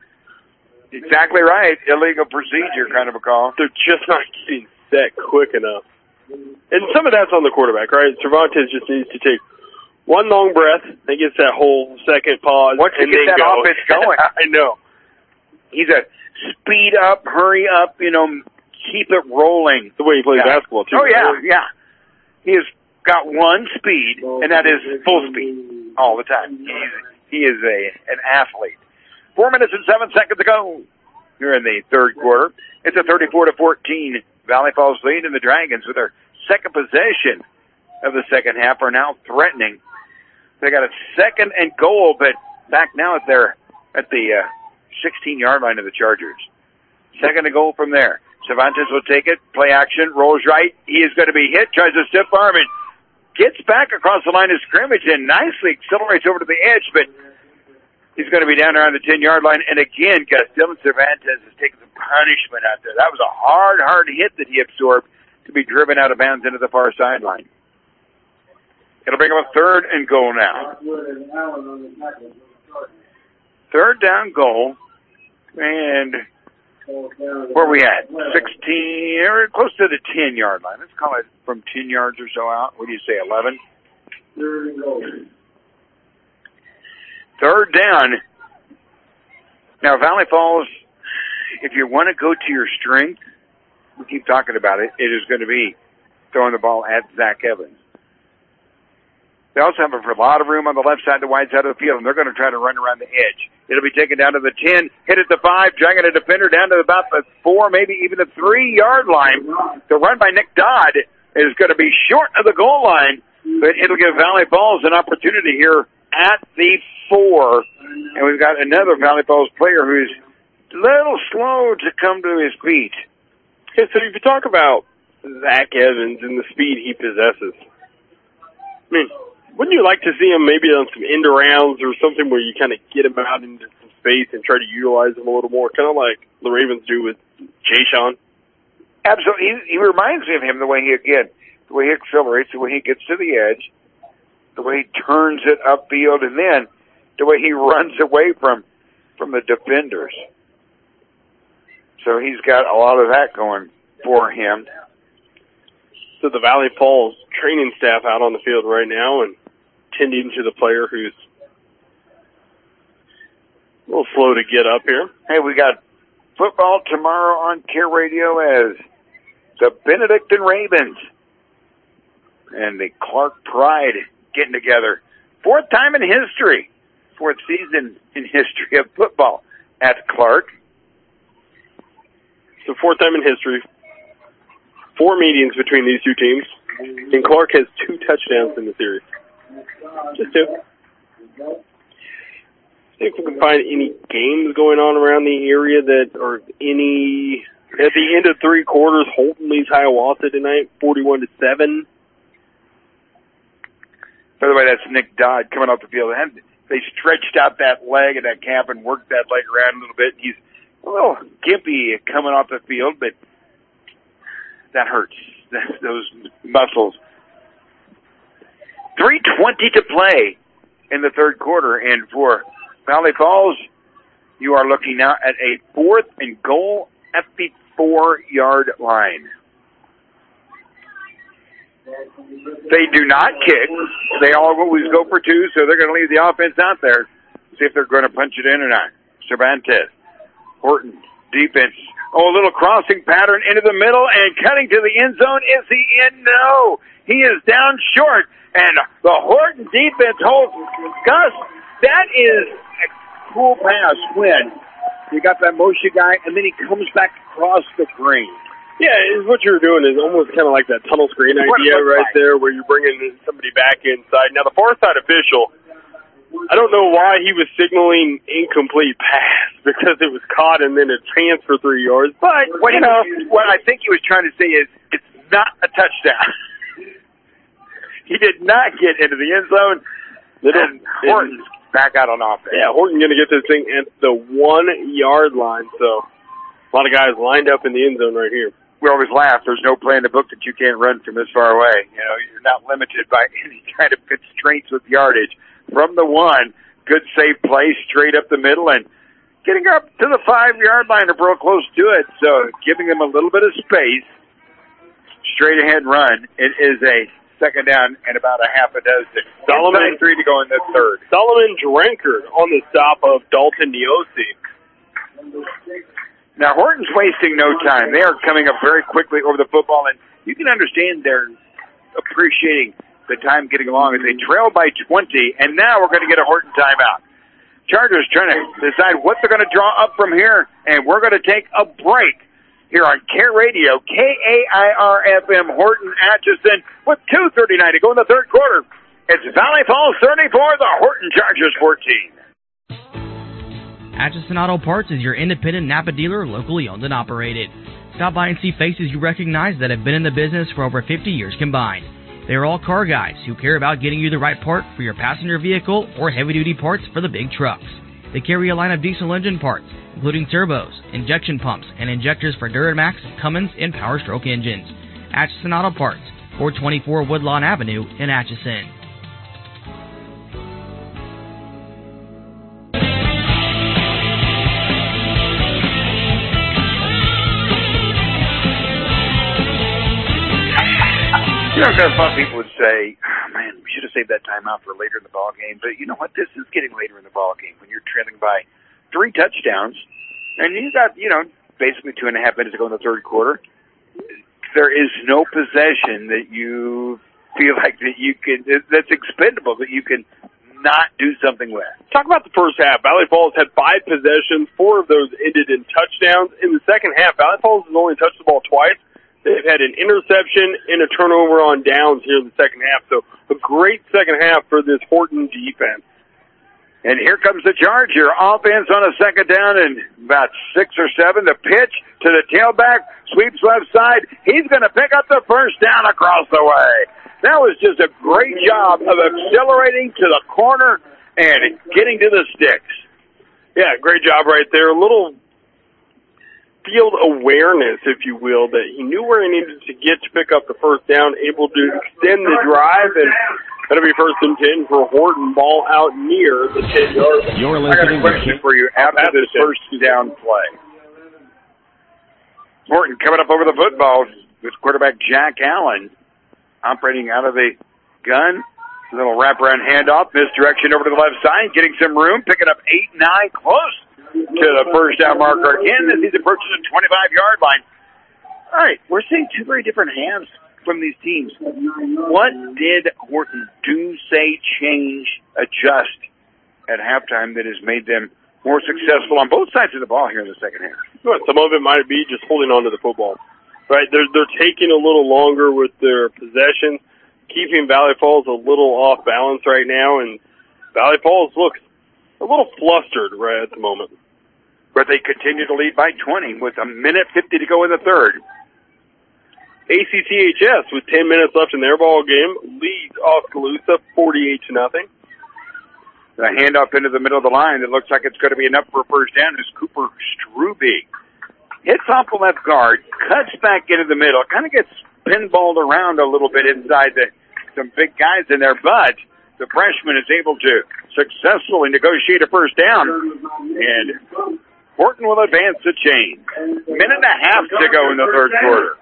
Exactly right. Illegal procedure kind of a call. They're just not getting set quick enough. And some of that's on the quarterback, right? Cervantes just needs to take one long breath and gets that whole second pause. Once he gets that offense going. I know. He's a speed up, hurry up, keep it rolling. The way he plays basketball, too. Oh, yeah. He has got one speed, and that is full speed. All the time. He is an athlete. 4 minutes and 7 seconds to go here in the third quarter. It's a 34-14 Valley Falls lead, and the Dragons, with their second possession of the second half, are now threatening. They got a second and goal, but back now at the 16-yard line of the Chargers. Second and goal from there. Cervantes will take it, play action, rolls right. He is going to be hit, tries to stiff arm it. Gets back across the line of scrimmage and nicely accelerates over to the edge, but he's going to be down around the 10-yard line. And again, Dylan Cervantes has taken some punishment out there. That was a hard hit that he absorbed to be driven out of bounds into the far sideline. It'll bring up a third and goal now. Third down goal. And where are we at? 16, or close to the 10-yard line. Let's call it from 10 yards or so out. What do you say, 11? Third down. Now, Valley Falls, if you want to go to your strength, we keep talking about it, it is going to be throwing the ball at Zach Evans. They also have a lot of room on the left side, the wide side of the field, and they're going to try to run around the edge. It'll be taken down to the 10, hit at the 5, dragging a defender down to about the 4, maybe even the 3-yard line. The run by Nick Dodd is going to be short of the goal line, but it'll give Valley Falls an opportunity here at the 4. And we've got another Valley Falls player who's a little slow to come to his feet. Okay, so if you talk about Zach Evans and the speed he possesses, I mean, wouldn't you like to see him maybe on some end arounds or something where you kind of get him out into some space and try to utilize him a little more, kind of like the Ravens do with Jay-Sean? Absolutely. He reminds me of him, the way he accelerates, the way he gets to the edge, the way he turns it upfield, and then the way he runs away from the defenders. So he's got a lot of that going for him. So the Valley Falls training staff out on the field right now and tending to the player who's a little slow to get up here. Hey, we got football tomorrow on Care Radio as the Benedictine Ravens and the Clark Pride getting together. Fourth time in history. Fourth season in history of football at Clark. So fourth time in history. 4 meetings between these two teams. And Clark has 2 touchdowns in the series. Just 2. See if we can find any games going on around the area that are any. At the end of 3 quarters, Holton leads Hiawatha tonight, 41-7. By the way, that's Nick Dodd coming off the field. And they stretched out that leg and that calf and worked that leg around a little bit. He's a little gimpy coming off the field, but that hurts, those muscles. 3:20 to play in the third quarter, and for Valley Falls, you are looking now at a 4th and goal at the 4-yard line. They do not kick. They always go for 2, so they're going to leave the offense out there. See if they're going to punch it in or not. Cervantes. Horton. Defense. Oh, a little crossing pattern into the middle, and cutting to the end zone. Is he in? No. He is down short, and the Horton defense holds. Gus, that is a cool pass when you got that motion guy, and then he comes back across the green. Yeah, what you're doing is almost kind of like that tunnel screen idea right there where you're bringing somebody back inside. Now, the far side official, I don't know why he was signaling incomplete pass because it was caught and then a chance for 3 yards. But, what I think he was trying to say is it's not a touchdown. He did not get into the end zone. And Horton's back out on offense. Yeah, Horton going to get this thing at the 1-yard line. So a lot of guys lined up in the end zone right here. We always laugh. There's no play in the book that you can't run from this far away. You know, you're not limited by any kind of constraints with yardage. From the 1, good safe play straight up the middle and getting up to the 5-yard line or real close to it. So giving them a little bit of space. Straight ahead run. It is a second down and about a half a dozen. Solomon 3 to go in the third. Solomon Drenkard on the stop of Dalton Neosi. Now, Horton's wasting no time. They are coming up very quickly over the football, and you can understand they're appreciating the time getting along as they trail by 20, and now we're going to get a Horton timeout. Chargers trying to decide what they're going to draw up from here, and we're going to take a break here on Care Radio, KAIR-FM, Horton Atchison, with 2:39 to go in the third quarter. It's Valley Falls 34, the Horton Chargers 14. Atchison Auto Parts is your independent Napa dealer, locally owned and operated. Stop by and see faces you recognize that have been in the business for over 50 years combined. They are all car guys who care about getting you the right part for your passenger vehicle or heavy-duty parts for the big trucks. They carry a line of diesel engine parts, including turbos, injection pumps, and injectors for Duramax, Cummins, and Power Stroke engines. Atchison Auto Parts, 424 Woodlawn Avenue in Atchison. You know, because some people would say, oh, man, we should have saved that timeout for later in the ball game. But you know what? This is getting later in the ball game when you're trailing by 3 touchdowns, and you got, basically 2.5 minutes to go in the third quarter. There is no possession that you feel like that you can, that's expendable, that you can not do something with. Talk about the first half. Valley Falls had 5 possessions. 4 of those ended in touchdowns. In the second half, Valley Falls has only touched the ball twice. They've had an interception and a turnover on downs here in the second half. So a great second half for this Horton defense. And here comes the Charger offense on a second down and about 6 or 7. The pitch to the tailback, sweeps left side. He's going to pick up the first down across the way. That was just a great job of accelerating to the corner and getting to the sticks. Yeah, great job right there. A little field awareness, if you will, that he knew where he needed to get to pick up the first down, able to extend the drive, and that'll be 1st and 10 for Horton, ball out near the 10-yard line. You're I got a question for you after this first down play. Horton coming up over the football with quarterback Jack Allen operating out of the gun. A little wraparound handoff, misdirection over to the left side, getting some room, picking up 8-9, close to the first down marker again as he's approaching the 25-yard line. All right, we're seeing 2 very different halves from these teams. What did Horton do, say, change, adjust at halftime that has made them more successful on both sides of the ball here in the second half? Some of it might be just holding on to the football. Right, they're taking a little longer with their possession, keeping Valley Falls a little off balance right now, and Valley Falls, look, a little flustered right at the moment. But they continue to lead by 20 with 1:50 to go in the third. ACCHS, with 10 minutes left in their ball game, leads Oskaloosa 48-0. The handoff into the middle of the line that looks like it's going to be enough for a first down is Cooper Struby. Hits off the left guard, cuts back into the middle, kind of gets pinballed around a little bit inside some big guys in there, but the freshman is able to successfully negotiate a first down, and Horton will advance the chain. Minute and a half to go in the third quarter.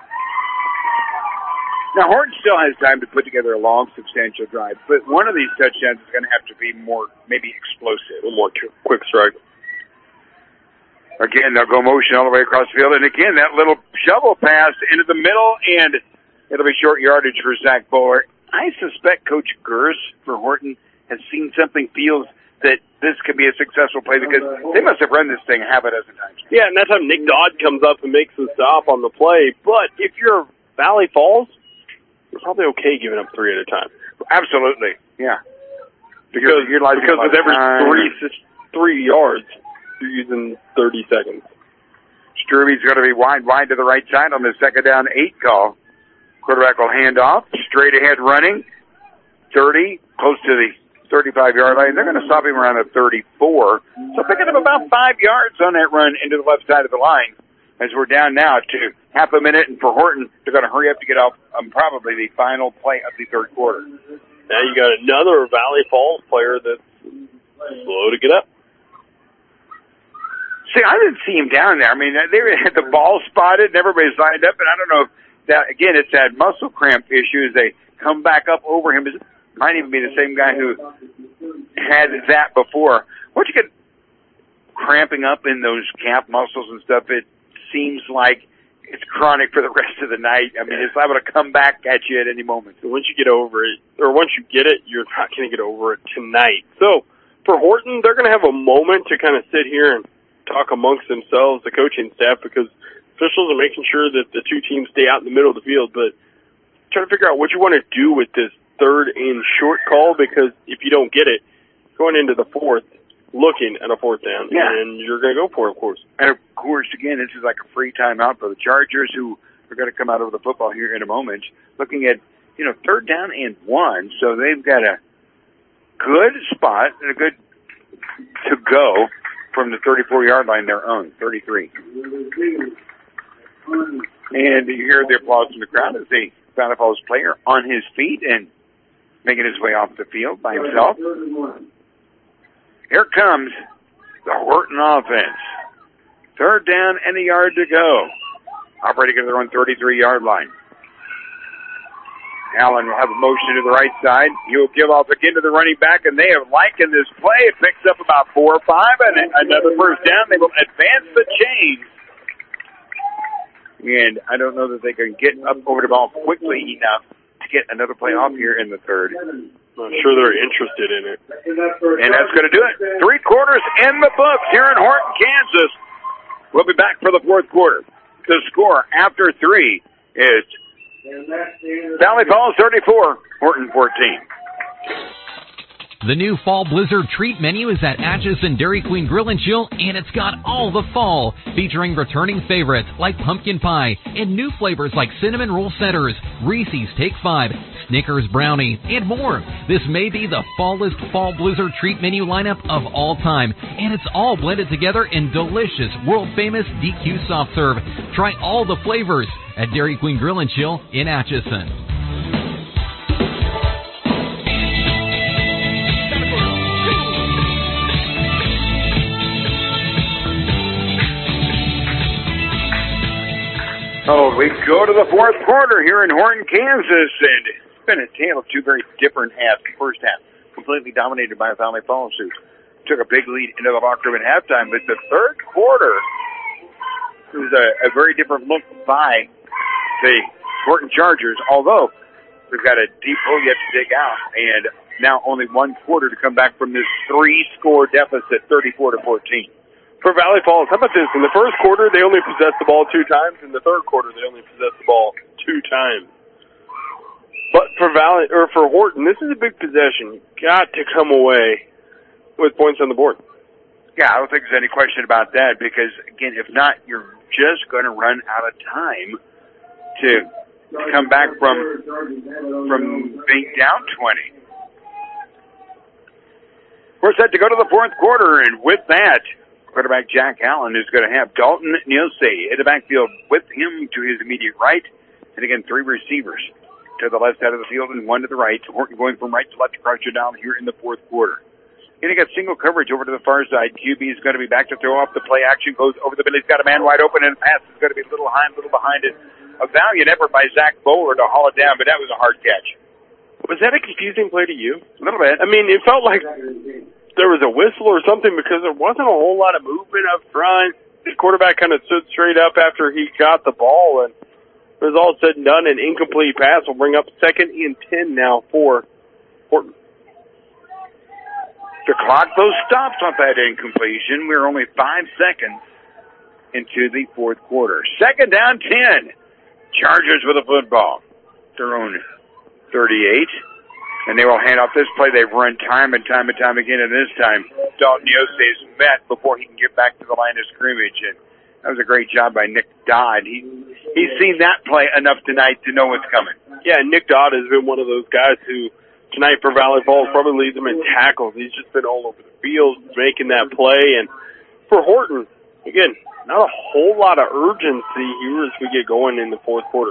Now, Horton still has time to put together a long, substantial drive, but one of these touchdowns is going to have to be more, maybe explosive. A more quick strike. Again, they'll go motion all the way across the field, and again, that little shovel pass into the middle, and it'll be short yardage for Zach Bowler. I suspect Coach Gers for Horton has seen something, feels that this could be a successful play because they must have run this thing half a dozen times. Yeah, and that time Nick Dodd comes up and makes the stop on the play, but if you're Valley Falls, you're probably okay giving up 3 at a time. Absolutely, yeah. Because with every 3 yards, you're using 30 seconds. Struby's going to be wide to the right side on the 2nd down 8 call. Quarterback will hand off, straight ahead running, 30, close to the 35-yard line. They're going to stop him around the 34. So picking up about 5 yards on that run into the left side of the line. As we're down now to half a minute, and for Horton, they're going to hurry up to get off probably the final play of the third quarter. Now you got another Valley Falls player that's slow to get up. See, I didn't see him down there. I mean, they had the ball spotted, and everybody's lined up, and I don't know if that, again, it's that muscle cramp issue as they come back up over him. It might even be the same guy who had that before. Once you get cramping up in those calf muscles and stuff, it seems like it's chronic for the rest of the night. I mean, it's liable to come back at you at any moment. So once you get over it, or once you get it, you're not going to get over it tonight. So for Horton, they're going to have a moment to kind of sit here and talk amongst themselves, the coaching staff, because officials are making sure that the two teams stay out in the middle of the field, but trying to figure out what you want to do with this 3rd and short call, because if you don't get it, going into the 4th, looking at a 4th down, and you're going to go for it, of course. And, of course, again, this is like a free timeout for the Chargers, who are going to come out over the football here in a moment, looking at, 3rd down and 1, so they've got a good spot and a good to go from the 34-yard line, their own, 33. And you hear the applause from the crowd as the Valley Falls player on his feet and making his way off the field by himself. Here comes the Horton offense. 3rd down and a yard to go. Operating at their own 33-yard line. Allen will have a motion to the right side. He'll give off again to the running back, and they have likened this play. It picks up about 4 or 5, and another first down. They will advance the chain. And I don't know that they can get up over the ball quickly enough to get another play off here in the 3rd. I'm sure they're interested in it. And that's going to do it. 3 quarters in the books here in Horton, Kansas. We'll be back for the 4th quarter. The score after 3 is Valley Falls 34, Horton 14. The new Fall Blizzard treat menu is at Atchison Dairy Queen Grill and Chill, and it's got all the fall, featuring returning favorites like pumpkin pie and new flavors like cinnamon roll setters, Reese's Take 5, Snickers brownie, and more. This may be the fallest Fall Blizzard treat menu lineup of all time, and it's all blended together in delicious, world-famous DQ soft serve. Try all the flavors at Dairy Queen Grill and Chill in Atchison. Oh, we go to the 4th quarter here in Horton, Kansas, and it's been a tale of 2 very different halves. The first half, completely dominated by Valley Falls, who took a big lead into the locker room at halftime. But the 3rd quarter was a very different look by the Horton Chargers, although we've got a deep hole yet to dig out, and now only 1 quarter to come back from this 3-score deficit, 34-14. For Valley Falls, how about this? In the 1st quarter, they only possessed the ball 2 times. In the 3rd quarter, they only possessed the ball 2 times. But for Horton, this is a big possession. Got to come away with points on the board. Yeah, I don't think there's any question about that because, again, if not, you're just going to run out of time to come back from being down 20. We're set to go to the fourth quarter, and with that, quarterback Jack Allen is going to have Dalton Nielsen in the backfield with him to his immediate right. And again, 3 receivers to the left side of the field and 1 to the right. Horton going from right to left across your down here in the fourth quarter. And he got single coverage over to the far side. QB is going to be back to throw off the play action. Goes over the middle. He's got a man wide open, and the pass is going to be a little high, a little behind it. A valiant effort by Zach Bowler to haul it down, but that was a hard catch. Was that a confusing play to you? A little bit. I mean, it felt like there was a whistle or something because there wasn't a whole lot of movement up front. The quarterback kind of stood straight up after he got the ball, and it was all said and done. An incomplete pass will bring up 2nd and 10 now for Horton. The clock, though, stops on that incompletion. We're only 5 seconds into the fourth quarter. 2nd down, 10. Chargers with a football. Their own 38. And they will hand off this play. They've run time and time and time again, and this time Dalton Nielsen is met before he can get back to the line of scrimmage. And that was a great job by Nick Dodd. He's seen that play enough tonight to know what's coming. Yeah, Nick Dodd has been one of those guys who tonight for Valley Falls probably leads them in tackles. He's just been all over the field making that play. And for Horton, again, not a whole lot of urgency here as we get going in the fourth quarter.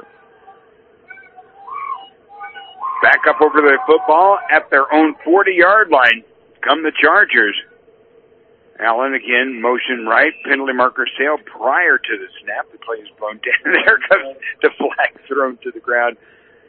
Back up over the football at their own 40-yard line come the Chargers. Allen again, motion right, penalty marker sail prior to the snap. The play is blown down. There comes the flag thrown to the ground.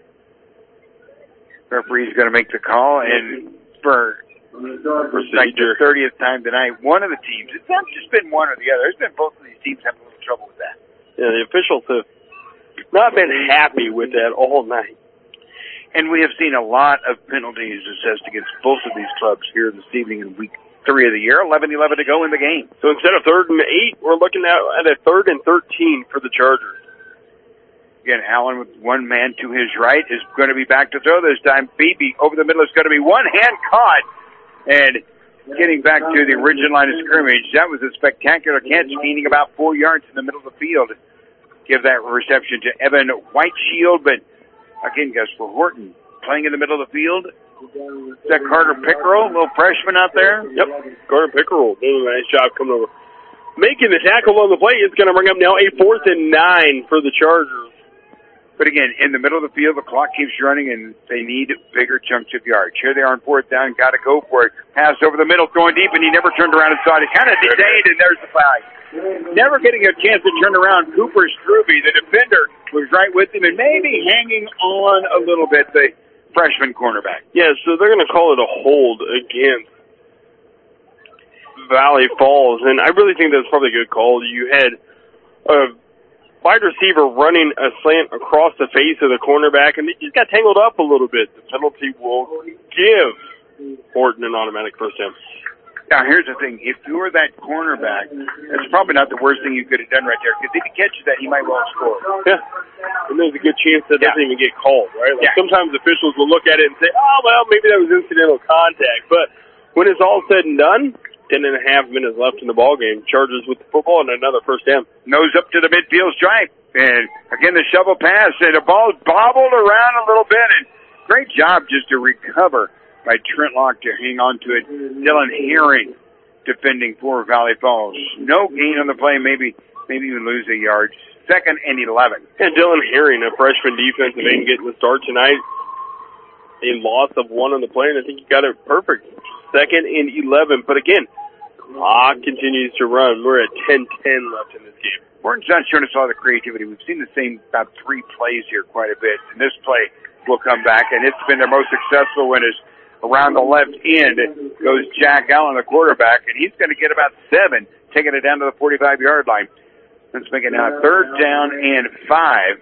Referee's going to make the call, and for like the 30th time tonight, one of the teams, it's not just been one or the other, it's been both of these teams having a little trouble with that. Yeah, the officials have not been happy with that all night. And we have seen a lot of penalties assessed against both of these clubs here this evening in week 3 of the year. 11-11 to go in the game. So instead of 3rd and 8, we're looking at a 3rd and 13 for the Chargers. Again, Allen with one man to his right is going to be back to throw this time. Beebe over the middle is going to be one hand caught. And getting back to the original line of scrimmage, that was a spectacular catch, gaining about 4 yards in the middle of the field. Give that reception to Evan Whiteshield, but again, guys, for Horton, playing in the middle of the field. Is that Carter Pickerel, little freshman out there? Yep, Carter Pickerel doing a nice job coming over. Making the tackle on the play. It's going to bring up now a 4th and 9 for the Chargers. But again, in the middle of the field, the clock keeps running, and they need bigger chunks of yards. Here they are on 4th down, got to go for it. Pass over the middle, throwing deep, and he never turned around and saw it. He kind of delayed, and there's the flag. Never getting a chance to turn around. Cooper Struby, the defender, was right with him, and maybe hanging on a little bit, the freshman cornerback. Yeah, so they're going to call it a hold against Valley Falls, and I really think that's probably a good call. You had a wide receiver running a slant across the face of the cornerback, and they just got tangled up a little bit. The penalty will give Horton an automatic first down. Now, here's the thing. If you were that cornerback, that's probably not the worst thing you could have done right there, because if he catches that, he might well score. Yeah, and there's a good chance that doesn't even get called, right? Like sometimes officials will look at it and say, oh, well, maybe that was incidental contact. But when it's all said and done, 10.5 minutes left in the ball game. Chargers with the football and another first down. Nose up to the midfield stripe. And again, the shovel pass. And the ball bobbled around a little bit. And great job just to recover by Trent Locke to hang on to it. Dylan Herring defending for Valley Falls. No gain on the play. Maybe even lose a yard. 2nd and 11. And Dylan Herring, a freshman defensive end, getting the start tonight. A loss of 1 on the play, and I think he got it perfect. 2nd and 11. But again, clock continues to run. We're at 10-10 left in this game. Horton's not showing us all the creativity. We've seen the same about 3 plays here quite a bit. And this play will come back, and it's been their most successful when it's around the left end. Goes Jack Allen, the quarterback, and he's going to get about 7, taking it down to the 45-yard line. Let's make it now 3rd down and 5.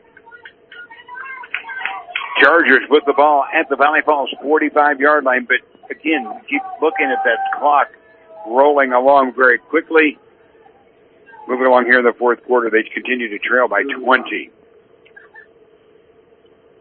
Chargers with the ball at the Valley Falls 45-yard line, but again, keep looking at that clock rolling along very quickly. Moving along here in the fourth quarter, they continue to trail by 20.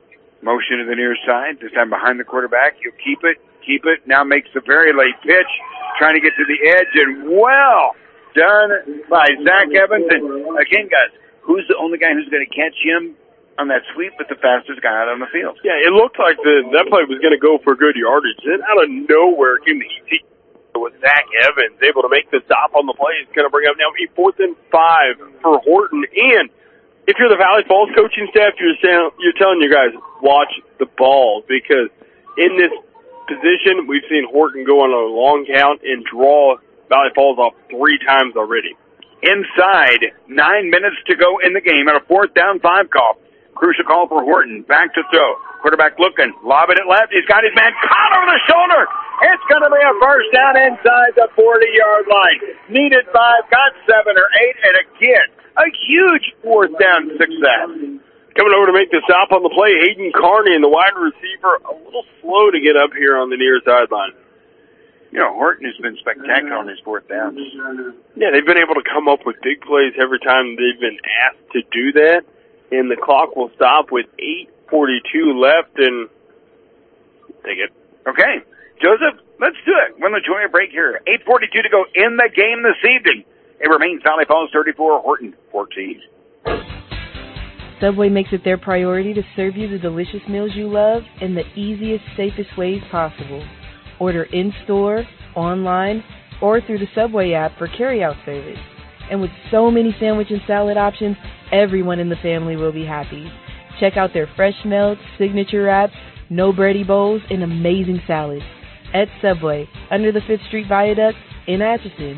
Motion to the near side, this time behind the quarterback. He'll keep it. Now makes the very late pitch, trying to get to the edge, and well done by Zach Evans. And again, guys, who's the only guy who's going to catch him on that sweep, but the fastest guy out on the field? Yeah, it looked like that play was going to go for good yardage. Then out of nowhere came the ET with Zach Evans, able to make the stop on the play. It's going to bring up now a 4th and 5 for Horton. And if you're the Valley Falls coaching staff, you're telling you guys, watch the ball, because in this position, we've seen Horton go on a long count and draw Valley Falls off 3 times already. Inside, 9 minutes to go in the game at a 4th down 5 call. Crucial call for Horton. Back to throw. Quarterback looking. Lob it at left. He's got his man caught over the shoulder. It's going to be a first down inside the 40-yard line. Needed 5, got 7 or 8, and again, a huge 4th down success. Coming over to make the stop on the play, Hayden Carney, and the wide receiver a little slow to get up here on the near sideline. You know, Horton has been spectacular on his 4th downs. Yeah, they've been able to come up with big plays every time they've been asked to do that. And the clock will stop with 8:42 left, and take it. Okay. Joseph, let's do it. We'll enjoy a break here. 8:42 to go in the game this evening. It remains Valley Falls 34, Horton 14. Subway makes it their priority to serve you the delicious meals you love in the easiest, safest ways possible. Order in-store, online, or through the Subway app for carry-out service. And with so many sandwich and salad options, everyone in the family will be happy. Check out their fresh melts, signature wraps, no bready bowls, and amazing salads at Subway under the 5th Street Viaduct in Atchison.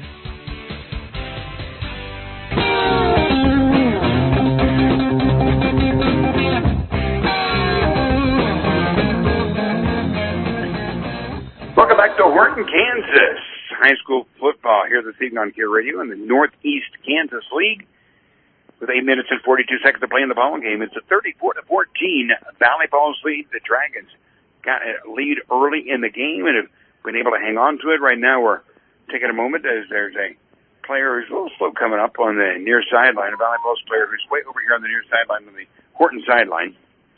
Welcome back to Horton, Kansas. High school football here this evening on Care Radio in the Northeast Kansas League. With 8 minutes and 42 seconds to play in the ball game, it's a 34-14 Valley Falls lead. The Dragons got a lead early in the game and have been able to hang on to it. Right now we're taking a moment as there's a player who's a little slow coming up on the near sideline, a Valley Falls player who's way over here on the near sideline on the Horton sideline.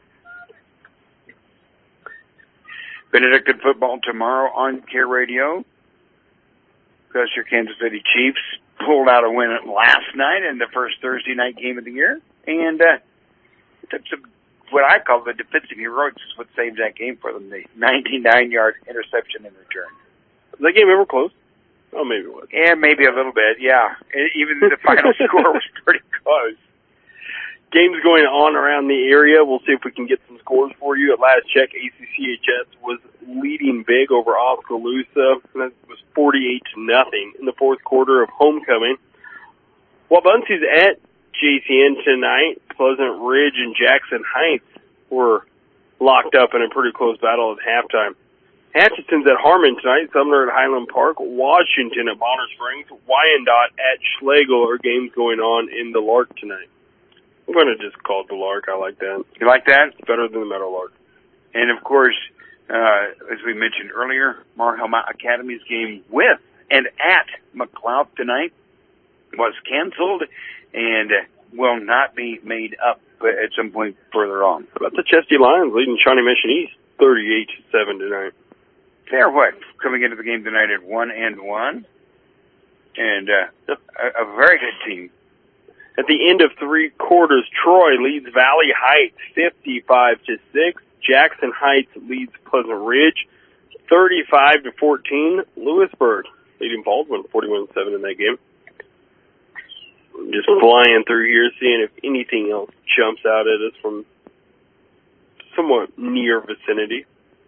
Benedictine football tomorrow on Care Radio. Because your Kansas City Chiefs pulled out a win last night in the first Thursday night game of the year. And took some, what I call the defensive heroics is what saved that game for them, the 99-yard interception in return. Was that game ever close? Oh, maybe it was. Yeah, maybe a little bit, yeah. Even the final score was pretty close. Games going on around the area. We'll see if we can get some scores for you. At last check, ACCHS was leading big over Oskaloosa. That was 48-0 in the 4th quarter of homecoming. While Buncie's at JCN tonight, Pleasant Ridge and Jackson Heights were locked up in a pretty close battle at halftime. Atchison's at Harmon tonight, Sumner at Highland Park, Washington at Bonner Springs, Wyandotte at Schlegel are games going on in the Lark tonight. I'm going to just call it the Lark. I like that. You like that? It's better than the Meadowlark. And, of course, as we mentioned earlier, Mar-Homa Academy's game with and at McLeod tonight was canceled and will not be made up at some point further on. How about the Chesty Lions leading Shawnee Mission East 38-7 tonight? They're what? Coming into the game tonight at 1-1. And a very good team. At the end of 3 quarters, Troy leads Valley Heights 55-6. Jackson Heights leads Pleasant Ridge 35-14. Lewisburg leading Baldwin 41-7 in that game. I'm just flying through here, seeing if anything else jumps out at us from somewhat near vicinity.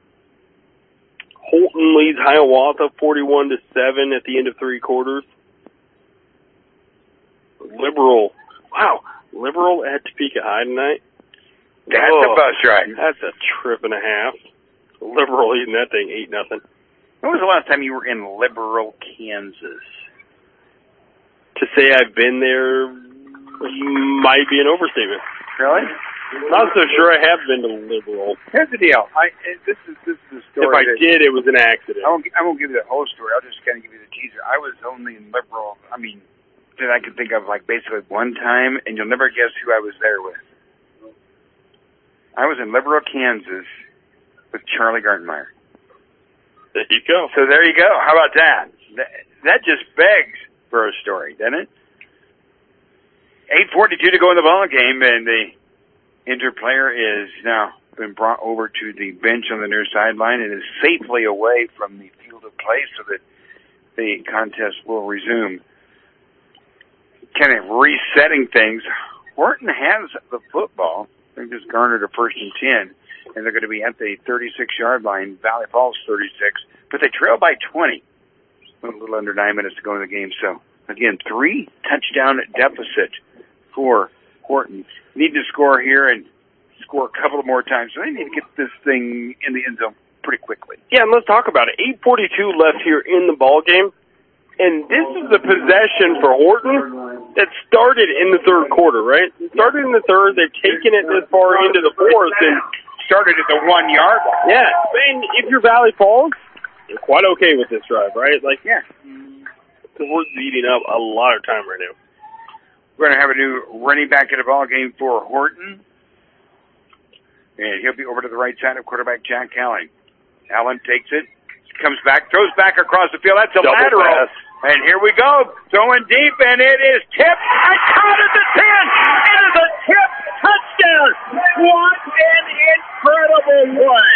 Holton leads Hiawatha 41-7 at the end of 3 quarters. Liberal at Topeka High tonight. That's a bus ride. That's a trip and a half. Liberal eating that thing 8-0. When was the last time you were in Liberal, Kansas? To say I've been there might be an overstatement. Really? Not so sure I have been to Liberal. Here's the deal. This is the story. If I did, it was an accident. I won't give you the whole story. I'll just kind of give you the teaser. I was only in Liberal, that I can think of, like, basically one time, and you'll never guess who I was there with. I was in Liberal, Kansas with Charlie Gartenmeyer. There you go. So there you go. How about that? That just begs for a story, doesn't it? 8:42 to go in the ball game, and the injured player is now been brought over to the bench on the near sideline and is safely away from the field of play so that the contest will resume. Kind of resetting things. Horton has the football. They just garnered a 1st and 10, and they're going to be at the 36-yard line, Valley Falls 36, but they trail by 20. A little under 9 minutes to go in the game. So, again, 3-touchdown deficit for Horton. Need to score here and score a couple of more times. So they need to get this thing in the end zone pretty quickly. Yeah, and let's talk about it. 8:42 left here in the ball game, and this is a possession for Horton that started in the third quarter, right? It started in the third. They've taken it this far into the fourth and started at the 1-yard line. Yeah, and if you're Valley Falls, you're quite okay with this drive, right? Like, yeah, because we're eating up a lot of time right now. We're going to have a new running back in the ball game for Horton. And he'll be over to the right side of quarterback Jack Allen. Allen takes it, comes back, throws back across the field. That's a double lateral. Pass. And here we go. Throwing deep, and it is tipped. I caught it at the 10. It is a tip touchdown. What an incredible play.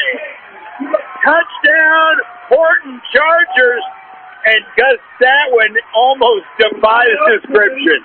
Touchdown, Horton Chargers. And Gus, that one almost defies description.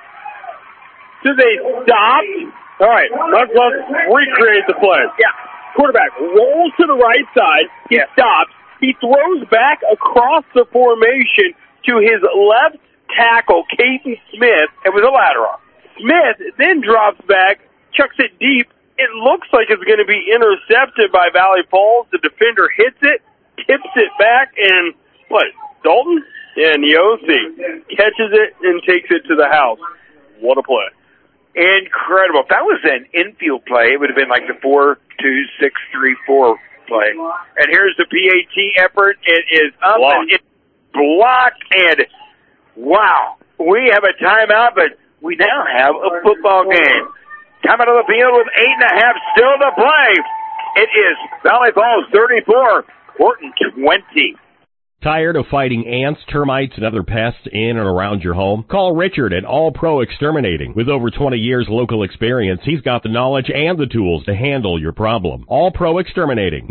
So they stopped. All right, let's recreate the play. Yeah. Quarterback rolls to the right side. He stops. He throws back across the formation to his left tackle, Caden Smith. It was a lateral. Smith then drops back, chucks it deep. It looks like it's going to be intercepted by Valley Falls. The defender hits it, tips it back, and Dalton? Yeah, Niosi catches it and takes it to the house. What a play. Incredible. If that was an infield play, it would have been like the 4-2-6-3-4 play. And here's the PAT effort. It is up and it's blocked. And wow, we have a timeout, but we now have a football game. Coming to the field with 8.5 still to play. It is Valley Falls 34, Horton 20. Tired of fighting ants, termites, and other pests in and around your home? Call Richard at All Pro Exterminating. With over 20 years local experience, he's got the knowledge and the tools to handle your problem. All Pro Exterminating,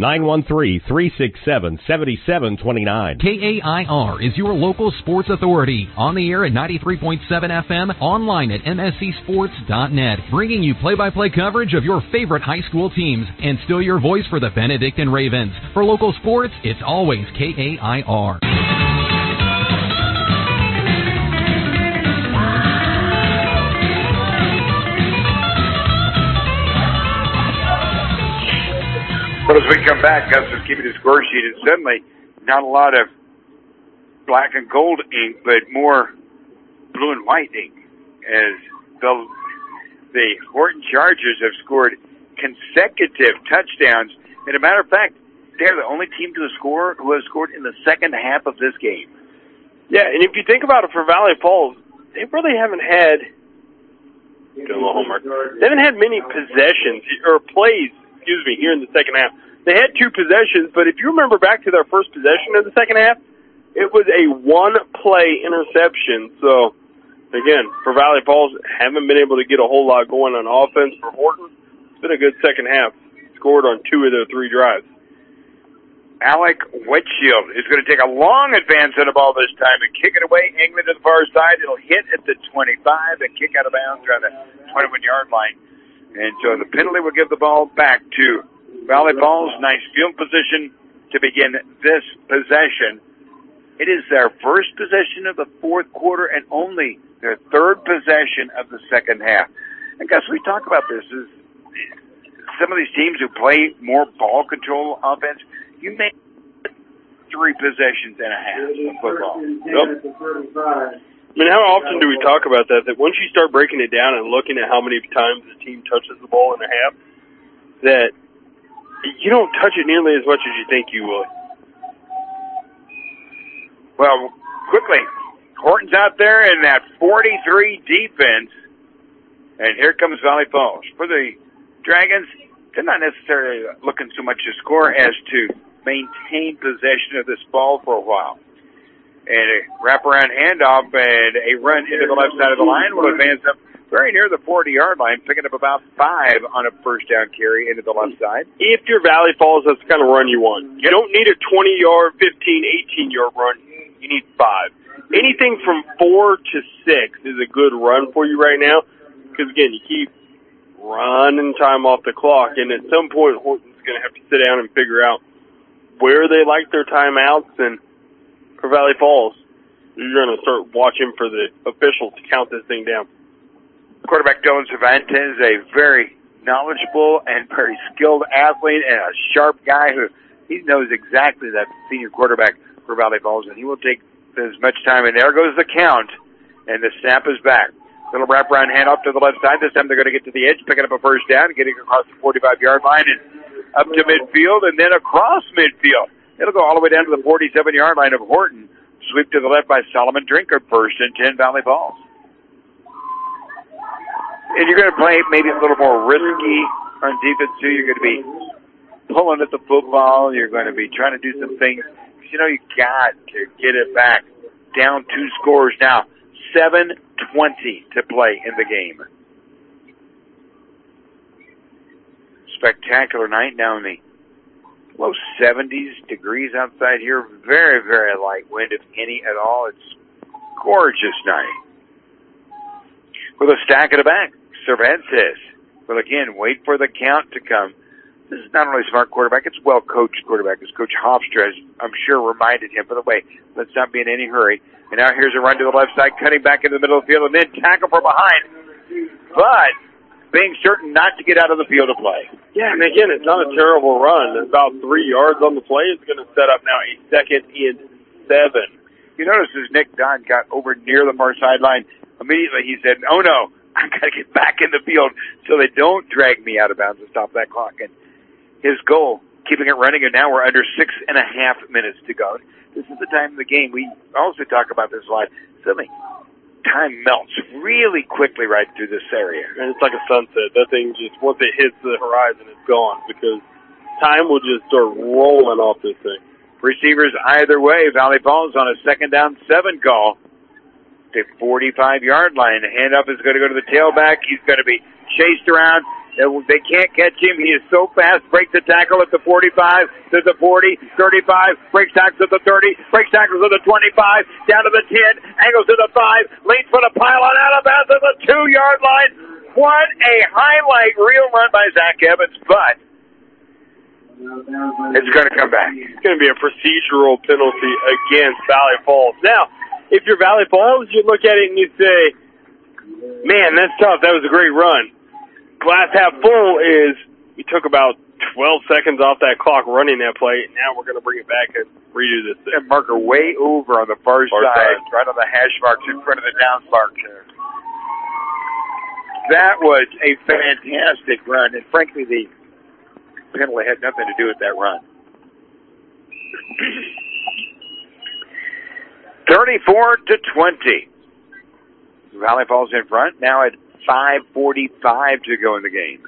913-367-7729. KAIR is your local sports authority. On the air at 93.7 FM, online at mscsports.net. Bringing you play-by-play coverage of your favorite high school teams and still your voice for the Benedictine Ravens. For local sports, it's always KAIR. What as we come back, Gus is keeping his score sheet, and suddenly not a lot of black and gold ink, but more blue and white ink, as the Horton Chargers have scored consecutive touchdowns. And a matter of fact, they're the only team who has scored in the second half of this game. Yeah, and if you think about it for Valley Falls, they really haven't had doing a little homework. They haven't had many possessions or plays, here in the second half. They had 2 possessions, but if you remember back to their first possession of the second half, it was a 1-play interception. So, again, for Valley Falls, haven't been able to get a whole lot going on offense. For Horton, it's been a good second half. Scored on 2 of their 3 drives. Alec Whitshield is going to take a long advance on the ball this time and kick it away, angling to the far side. It'll hit at the 25 and kick out of bounds around the 21-yard line. And so the penalty will give the ball back to Valley Falls. Nice field position to begin this possession. It is their first possession of the fourth quarter and only their third possession of the second half. And Gus, we talk about this. Is some of these teams who play more ball control offense, you make 3 possessions and a half of football. Yep. I mean, how often do we talk about that? That once you start breaking it down and looking at how many times the team touches the ball in a half, that you don't touch it nearly as much as you think you would. Well, quickly, Horton's out there in that 43 defense, and here comes Valley Falls. For the Dragons, they're not necessarily looking so much to score as to maintain possession of this ball for a while. And a wraparound handoff and a run into the left side of the line will advance up very near the 40-yard line, picking up about 5 on a first down carry into the left side. If you're Valley Falls, that's the kind of run you want. You don't need a 20-yard, 15, 18-yard run. You need 5. Anything from 4 to 6 is a good run for you right now because, again, you keep running time off the clock, and at some point Horton's going to have to sit down and figure out where they like their timeouts. And for Valley Falls, you're going to start watching for the officials to count this thing down. Quarterback Dylan Cervantes, a very knowledgeable and very skilled athlete and a sharp guy who he knows exactly that senior quarterback for Valley Falls, and he will take as much time. And there goes the count, and the snap is back. Little wraparound handoff to the left side. This time they're going to get to the edge, picking up a first down, getting across the 45-yard line and up to midfield, and then across midfield. It'll go all the way down to the 47-yard line of Horton. Sweep to the left by Solomon Drinkard, first and 10 Valley Falls. And you're going to play maybe a little more risky on defense, too. You're going to be pulling at the football. You're going to be trying to do some things. You know, you got to get it back. Down 2 scores now. 7:20 to play in the game. Spectacular night now in the low 70s degrees outside here. Very, very light wind, if any at all. It's gorgeous night. With a stack at the back, Cervantes will again wait for the count to come. This is not only a smart quarterback, it's a well-coached quarterback. As Coach Hofstra has, I'm sure, reminded him, by the way, let's not be in any hurry. And now here's a run to the left side, cutting back into the middle of the field, and then tackle from behind. But being certain not to get out of the field of play. Yeah, and again, it's not a terrible run. It's about 3 yards on the play. It's going to set up now a 2nd and 7. You notice as Nick Dodd got over near the far sideline, immediately he said, oh no, I got to get back in the field so they don't drag me out of bounds and stop that clock. And his goal, keeping it running, and now we're under 6.5 minutes to go. This is the time of the game. We also talk about this a lot. Suddenly, time melts really quickly right through this area. And it's like a sunset. That thing just, once it hits the horizon, it's gone because time will just start rolling off this thing. Receivers either way. Valley Falls on a 2nd down 7 call. The 45-yard line. The handoff is going to go to the tailback. He's going to be chased around. They can't catch him. He is so fast. Breaks the tackle at the 45, to the 40, 35, breaks tackles at the 30, breaks tackles at the 25, down to the 10, angles to the 5, leads for the pylon, out of bounds at the 2-yard line. What a highlight reel run by Zach Evans, but it's going to come back. It's going to be a procedural penalty against Valley Falls. Now, if you're Valley Falls, you look at it and you say, man, that's tough. That was a great run. Glass half full is we took about 12 seconds off that clock running that play. Now we're going to bring it back and redo this thing. And marker way over on the far side, right on the hash marks in front of the down mark there. That was a fantastic run, and frankly, the penalty had nothing to do with that run. 34-20. Valley Falls in front, now at 5:45 to go in the game.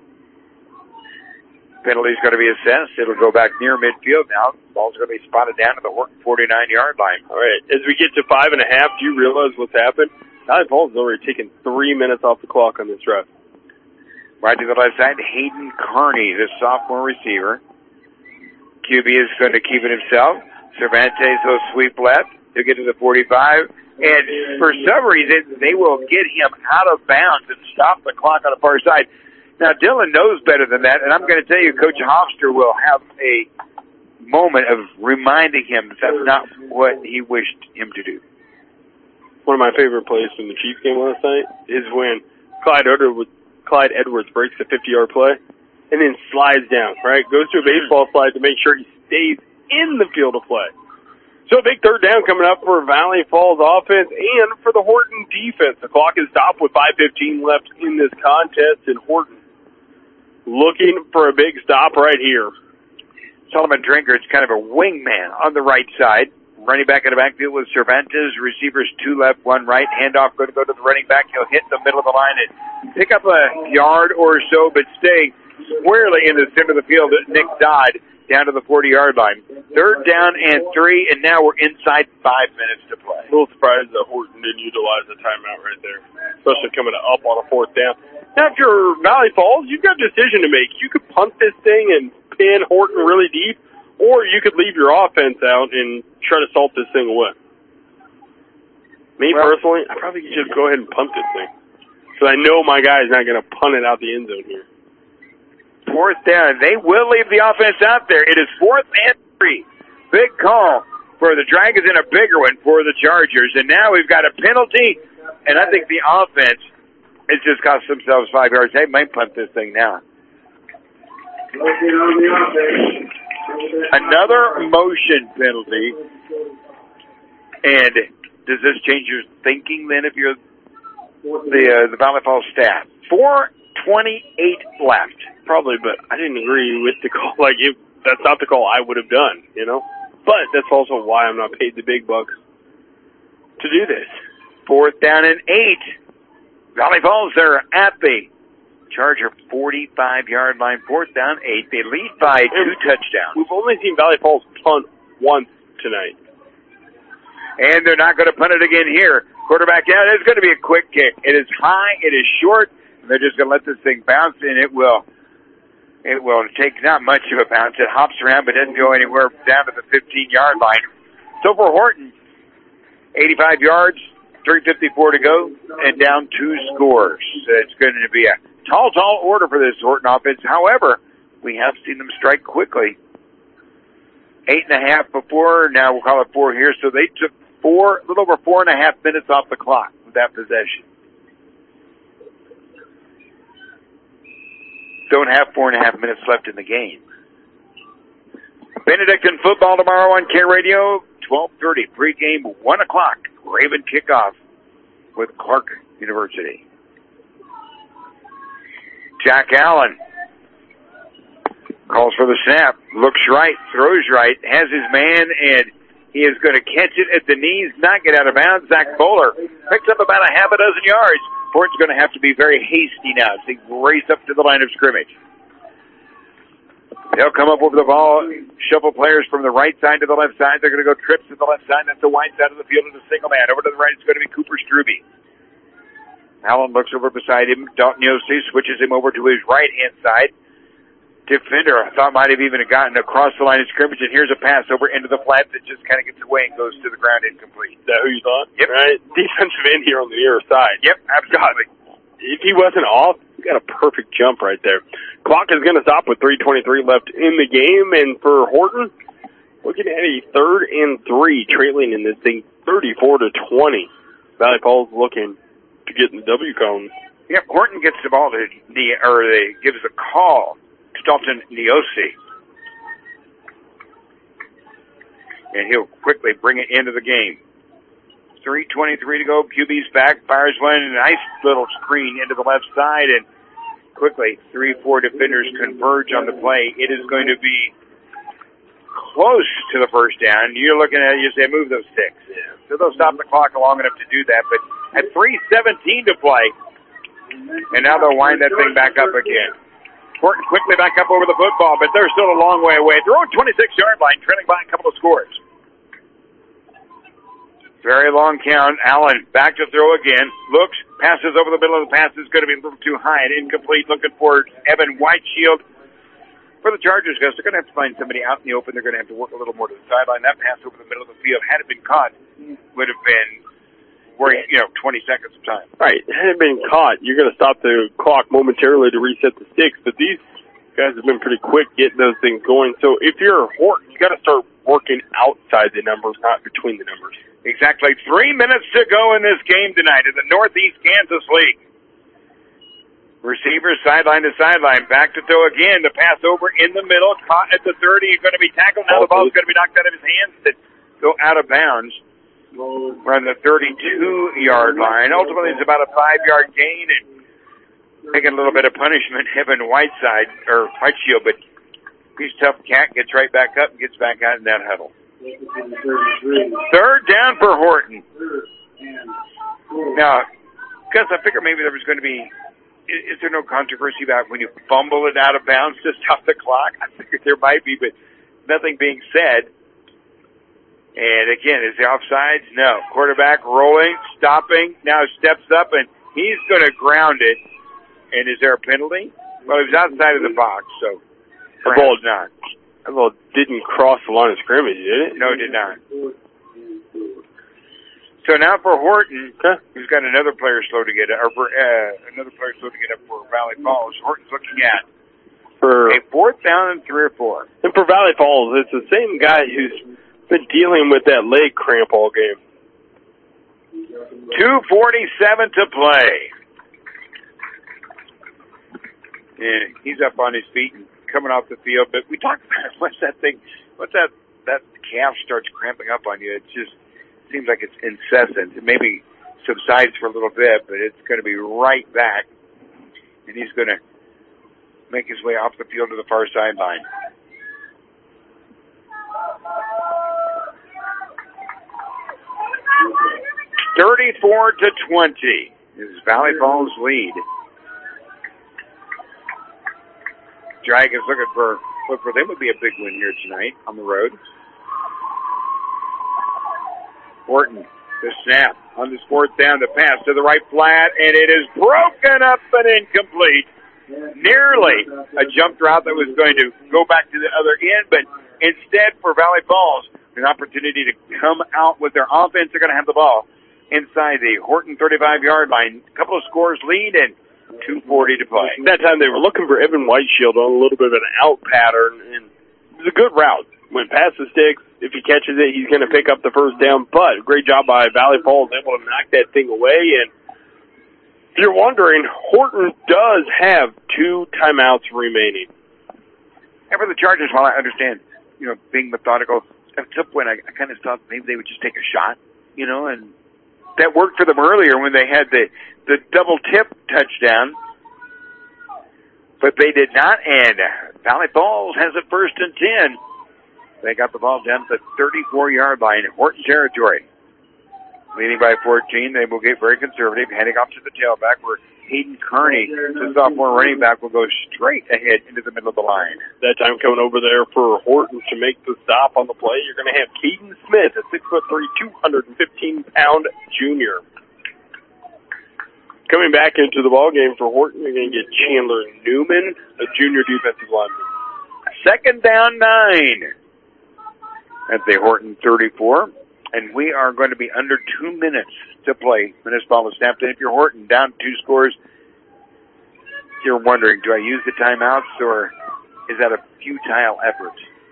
Penalty's going to be assessed. It'll go back near midfield now. Ball's going to be spotted down to the 49-yard line. All right, as we get to 5.5, do you realize what's happened? Valley Falls has already taken 3 minutes off the clock on this drive. Right to the left side, Hayden Carney, the sophomore receiver. QB is going to keep it himself. Cervantes will sweep left. He'll get to the 45. And for some reason, they will get him out of bounds and stop the clock on the far side. Now, Dylan knows better than that, and I'm going to tell you, Coach Hofstra will have a moment of reminding him that that's not what he wished him to do. One of my favorite plays from the Chiefs game last night is when Clyde Edwards breaks the 50-yard play and then slides down, right? Goes to a baseball slide to make sure he stays in the field of play. So a big 3rd down coming up for Valley Falls offense and for the Horton defense. The clock is stopped with 5:15 left in this contest, and Horton looking for a big stop right here. Solomon Drinkard's kind of a wingman on the right side. Running back in the backfield with Cervantes. Receivers 2 left, 1 right. Handoff going to go to the running back. He'll hit the middle of the line and pick up a yard or so, but stay squarely in the center of the field. Nick Dodd down to the 40-yard line. 3rd down and 3, and now we're inside 5 minutes to play. A little surprised that Horton didn't utilize the timeout right there, especially coming up on a 4th down. Now, if you're Valley Falls, you've got a decision to make. You could punt this thing and pin Horton really deep, or you could leave your offense out and try to salt this thing away. Me, personally, I probably could just go ahead and punt this thing. So I know my guy is not going to punt it out the end zone here. 4th down. They will leave the offense out there. It is 4th and 3. Big call for the Dragons and a bigger one for the Chargers. And now we've got a penalty, and I think the offense has just cost themselves 5 yards. They might punt this thing now. Another motion penalty. And does this change your thinking then if you're the Valley Falls staff? 4:28 left. Probably, but I didn't agree with the call. That's not the call I would have done, you know? But that's also why I'm not paid the big bucks to do this. 4th down and 8. Valley Falls, they're at the Charger 45-yard line. 4th down, 8. They lead by 2 touchdowns. We've only seen Valley Falls punt once tonight. And they're not going to punt it again here. Quarterback out. It's going to be a quick kick. It is high. It is short. They're just going to let this thing bounce, and it will take not much of a bounce. It hops around, but doesn't go anywhere down to the 15-yard line. So for Horton, 85 yards, 3:54 to go, and down 2 scores. So it's going to be a tall order for this Horton offense. However, we have seen them strike quickly. 8.5 before, now we'll call it 4 here. So they took a little over 4.5 minutes off the clock with that possession. Don't have 4.5 minutes left in the game. Benedictine football tomorrow on Care Radio, 12:30 pregame, 1 o'clock. Raven kickoff with Clark University. Jack Allen calls for the snap, looks right, throws right, has his man, and he is going to catch it at the knees, not get out of bounds. Zach Bowler picks up about a half a dozen yards. Horton's going to have to be very hasty now as they race up to the line of scrimmage. They'll come up over the ball, shuffle players from the right side to the left side. They're going to go trips to the left side. That's the wide side of the field as a single man. Over to the right, it's going to be Cooper Struby. Allen looks over beside him. Dalton Yossi switches him over to his right-hand side. Defender, I thought might have even gotten across the line of scrimmage, and here's a pass over into the flat that just kind of gets away and goes to the ground incomplete. Is that who you thought? Yep. Right? Defensive end here on the near side. Yep, absolutely. If he wasn't off, he got a perfect jump right there. Clock is going to stop with 3:23 left in the game, and for Horton, looking at a 3rd and 3, trailing in this thing 34-20. Valley Falls looking to get in the W cone. Yep, Horton gets the ball to gives a call to Dalton Niosi. And he'll quickly bring it into the game. 3:23 to go. QB's back, fires one, nice little screen into the left side, and quickly 3-4 defenders converge on the play. It is going to be close to the first down. You're looking at it, you say, move those sticks. Yeah. So they'll stop the clock long enough to do that, but at 3:17 to play, and now they'll wind that thing back up again. Horton quickly back up over the football, but they're still a long way away. They're on 26-yard line, trailing by a couple of scores. Very long count. Allen back to throw again. Looks, passes over the middle of the pass. Is going to be a little too high and incomplete. Looking for Evan Whiteshield for the Chargers, because they're going to have to find somebody out in the open. They're going to have to work a little more to the sideline. That pass over the middle of the field, had it been caught, would have been 20 seconds of time. Right. Had it been caught, you're going to stop the clock momentarily to reset the sticks, but these guys have been pretty quick getting those things going. So if you're Horton, you got to start working outside the numbers, not between the numbers. Exactly. 3 minutes to go in this game tonight in the Northeast Kansas League. Receivers sideline to sideline. Back to throw again. The pass over in the middle. Caught at the 30. He's going to be tackled. Now the ball's going to be knocked out of his hands to go out of bounds. We're on the 32-yard line. Ultimately, it's about a 5-yard gain and taking a little bit of punishment. Evan Whiteshield, but he's a tough cat. Gets right back up and gets back out in that huddle. 3rd down for Horton. Now, because I figured maybe there was going to be is there no controversy about when you fumble it out of bounds to stop the clock? I figured there might be, but nothing being said. And again, is the offsides? No. Quarterback rolling, stopping, now steps up, and he's going to ground it. And is there a penalty? Well, he was outside of the box, so perhaps not. That ball didn't cross the line of scrimmage, did it? No, it did not. So now for Horton, who's got another player slow to get up, or another player slow to get up for Valley Falls. Horton's looking at a 4th down and 3 or 4. And for Valley Falls, it's the same guy who's been dealing with that leg cramp all game. 2:47 to play. And he's up on his feet and coming off the field. But we talked about it. Once that calf starts cramping up on you, it just seems like it's incessant. It maybe subsides for a little bit, but it's going to be right back. And he's going to make his way off the field to the far sideline. (34-20) is Valley Falls' lead. Dragons looking for them would be a big win here tonight on the road. Horton, the snap on this 4th down, the pass to the right flat, and it is broken up and incomplete. Nearly a jump route that was going to go back to the other end, but instead for Valley Falls, an opportunity to come out with their offense. They're going to have the ball inside the Horton 35-yard line. A couple of scores lead and 2:40 to play. That time they were looking for Evan Whiteshield on a little bit of an out pattern, and it was a good route. When past the sticks, if he catches it, he's going to pick up the 1st down. But great job by Valley Falls, able to knock that thing away. And if you're wondering, Horton does have 2 timeouts remaining. And for the Chargers, while I understand, being methodical, at some point I kind of thought maybe they would just take a shot, and that worked for them earlier when they had the double tip touchdown. But they did not, and Valley Falls has it 1st and 10. They got the ball down to the 34-yard line in Horton territory. Leading by 14, they will get very conservative, heading off to the tailback where Hayden Kearney, the sophomore running back, will go straight ahead into the middle of the line. That time coming over there for Horton to make the stop on the play, you're going to have Keaton Smith, a 6'3", 215-pound junior. Coming back into the ballgame for Horton, you're going to get Chandler Newman, a junior defensive lineman. 2nd down, 9. At the Horton 34. And we are going to be under 2 minutes to play when this ball is snapped in. If you're Horton down 2 scores, you're wondering, do I use the timeouts or is that a futile effort?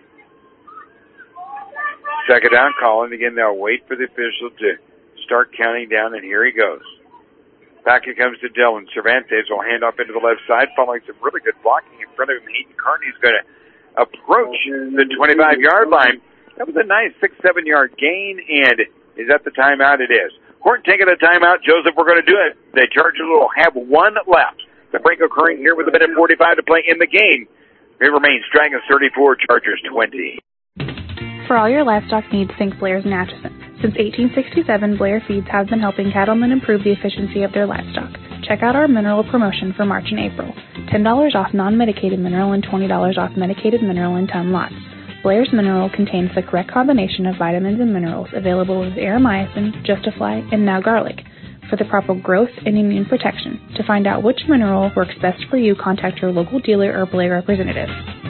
2nd down call, and again, they'll wait for the official to start counting down, and here he goes. Back it comes to Dylan. Cervantes will hand off into the left side, following some really good blocking in front of him. Hayden Kearney's going to approach the 25-yard line. That was a nice 6-7 yard gain, and is that the timeout? It is. Horton taking a timeout. Joseph, we're going to do it. The Chargers will have 1 left. The break occurring here with a minute 45 to play in the game. It remains Dragons 34, Chargers 20. For all your livestock needs, think Blair's and Atchison. Since 1867, Blair Feeds has been helping cattlemen improve the efficiency of their livestock. Check out our mineral promotion for March and April. $10 off non-medicated mineral and $20 off medicated mineral in ton lots. Blair's Mineral contains the correct combination of vitamins and minerals available with Aeromycin, Justifly, and now garlic for the proper growth and immune protection. To find out which mineral works best for you, contact your local dealer or Blair representative.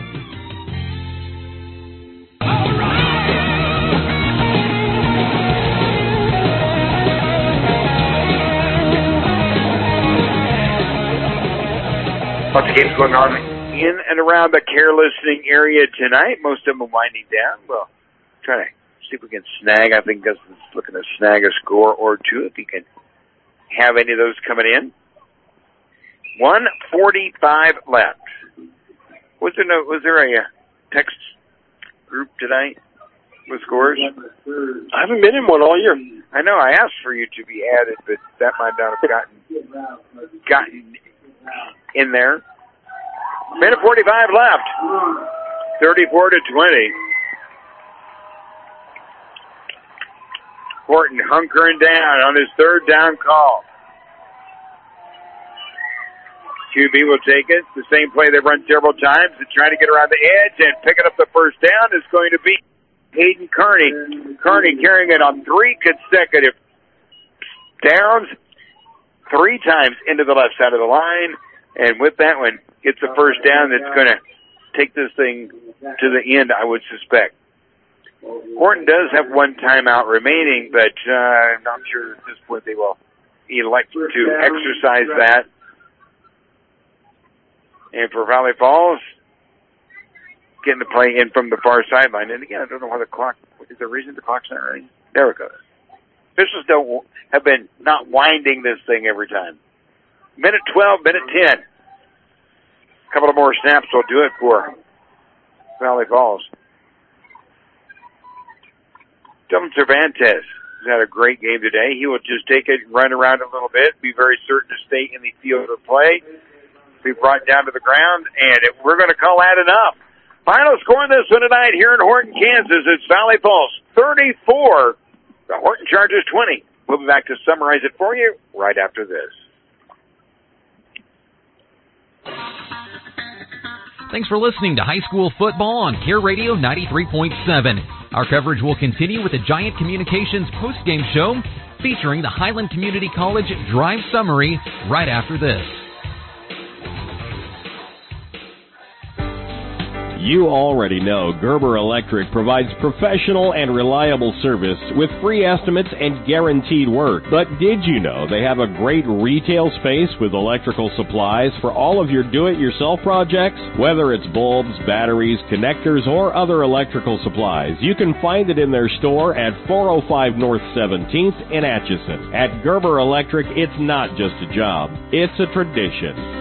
Lots of games going on in and around the care listening area tonight. Most of them are winding down. We'll try to see if we can snag. I think Gustin's looking to snag a score or two if he can have any of those coming in. 1:45 left. Was there a text group tonight with scores? I haven't been in one all year. I know. I asked for you to be added, but that might not have gotten in there. Minute 45 left. 34-20. Horton hunkering down on his 3rd down call. QB will take it. The same play they've run several times and trying to get around the edge and picking up the first down is going to be Hayden Kearney. Kearney carrying it on 3 consecutive downs, 3 times into the left side of the line. And with that one, gets a first down that's going to take this thing to the end, I would suspect. Horton does have 1 timeout remaining, but I'm not sure at this point they will elect to exercise that. And for Valley Falls, getting the play in from the far sideline. And again, I don't know why the clock, is there a reason the clock's not running? There it goes. Officials have been not winding this thing every time. Minute 12, minute 10. A couple of more snaps will do it for Valley Falls. Dylan Cervantes has had a great game today. He will just take it, run around a little bit, be very certain to stay in the field of play, be brought down to the ground, and we're going to call that enough. Final score in this one tonight here in Horton, Kansas. It's Valley Falls 34, the Horton Chargers 20. We'll be back to summarize it for you right after this. Thanks for listening to High School Football on Care Radio 93.7. Our coverage will continue with the Giant Communications postgame show featuring the Highland Community College Drive Summary right after this. You already know Gerber Electric provides professional and reliable service with free estimates and guaranteed work. But did you know they have a great retail space with electrical supplies for all of your do-it-yourself projects? Whether it's bulbs, batteries, connectors, or other electrical supplies, you can find it in their store at 405 North 17th in Atchison. At Gerber Electric, it's not just a job, it's a tradition.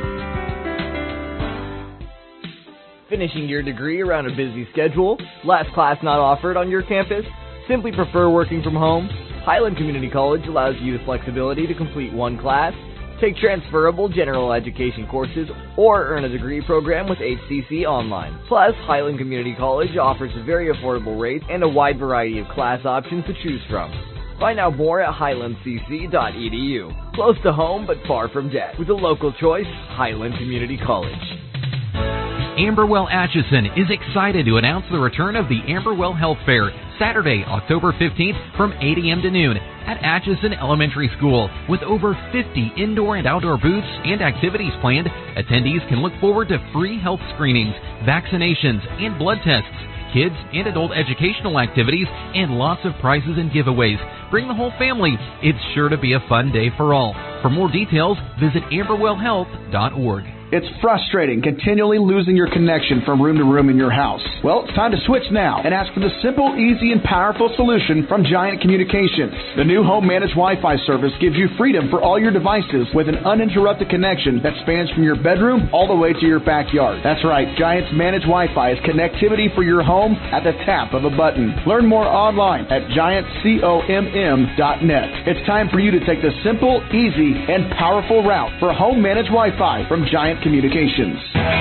Finishing your degree around a busy schedule? Last class not offered on your campus? Simply prefer working from home? Highland Community College allows you the flexibility to complete 1 class, take transferable general education courses, or earn a degree program with HCC Online. Plus, Highland Community College offers very affordable rates and a wide variety of class options to choose from. Find out more at highlandcc.edu. Close to home but far from debt. With a local choice, Highland Community College. Amberwell Atchison is excited to announce the return of the Amberwell Health Fair, Saturday, October 15th from 8 a.m. to noon at Atchison Elementary School. With over 50 indoor and outdoor booths and activities planned, attendees can look forward to free health screenings, vaccinations, and blood tests, kids and adult educational activities, and lots of prizes and giveaways. Bring the whole family. It's sure to be a fun day for all. For more details, visit amberwellhealth.org. It's frustrating continually losing your connection from room to room in your house. Well, it's time to switch now and ask for the simple, easy, and powerful solution from Giant Communications. The new home managed Wi-Fi service gives you freedom for all your devices with an uninterrupted connection that spans from your bedroom all the way to your backyard. That's right, Giant's managed Wi-Fi is connectivity for your home at the tap of a button. Learn more online at giantcomm.net. It's time for you to take the simple, easy, and powerful route for home managed Wi-Fi from Giant Communications.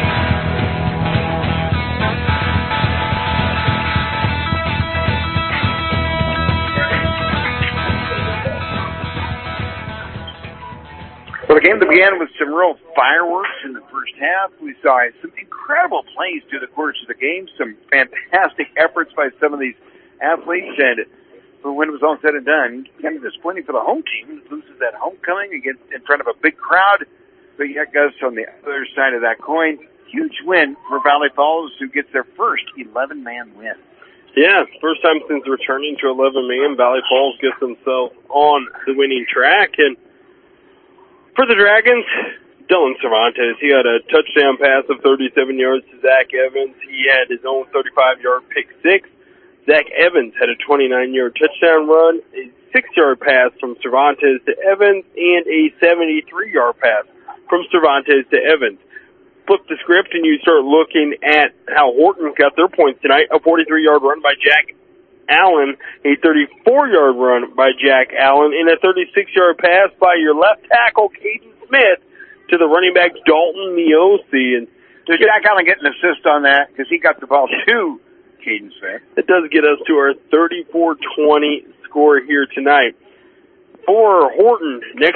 Well, the game that began with some real fireworks in the first half. We saw some incredible plays through the course of the game, some fantastic efforts by some of these athletes, and when it was all said and done, kind of disappointing for the home team. It loses that homecoming against in front of a big crowd. But yet goes on the other side of that coin. Huge win for Valley Falls, who gets their first 11-man win. Yeah, first time since returning to 11-man, Valley Falls gets themselves on the winning track. And for the Dragons, Dylan Cervantes, he had a touchdown pass of 37 yards to Zach Evans. He had his own 35-yard pick six. Zach Evans had a 29-yard touchdown run, a 6-yard pass from Cervantes to Evans, and a 73-yard pass from Cervantes to Evans. Flip the script and you start looking at how Horton got their points tonight. A 43-yard run by Jack Allen, a 34-yard run by Jack Allen, and a 36-yard pass by your left tackle, Caden Smith, to the running back, Dalton Miosi. And does Jack Allen get an assist on that? Because he got the ball to Caden Smith. It does get us to our 34-20 score here tonight. For Horton next week,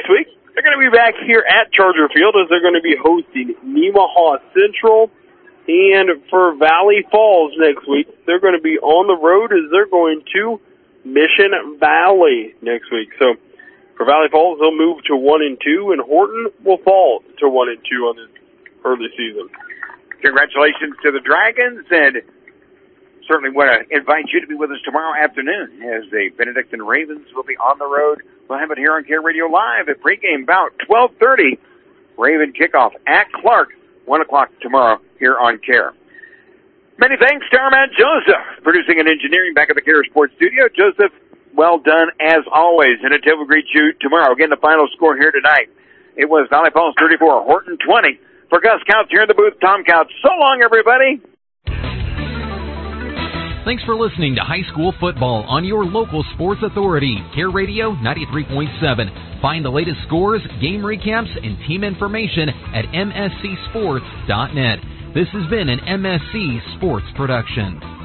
They're going to be back here at Charger Field as they're going to be hosting Nemaha Central. And for Valley Falls next week, they're going to be on the road as they're going to Mission Valley next week. So for Valley Falls, they'll move to 1-2, and Horton will fall to 1-2 on this early season. Congratulations to the Dragons, and certainly want to invite you to be with us tomorrow afternoon as the Benedictine Ravens will be on the road. We'll have it here on Care Radio Live at pregame about 12:30. Raven kickoff at Clark, 1 o'clock tomorrow here on Care. Many thanks to our man Joseph, producing and engineering back at the Care Sports Studio. Joseph, well done as always, and until we greet you tomorrow. Again, the final score here tonight. It was Valley Falls 34, Horton 20. For Gus Couch here in the booth, Tom Couch. So long, everybody. Thanks for listening to High School Football on your local sports authority, Care Radio 93.7. Find the latest scores, game recaps, and team information at mscsports.net. This has been an MSC Sports production.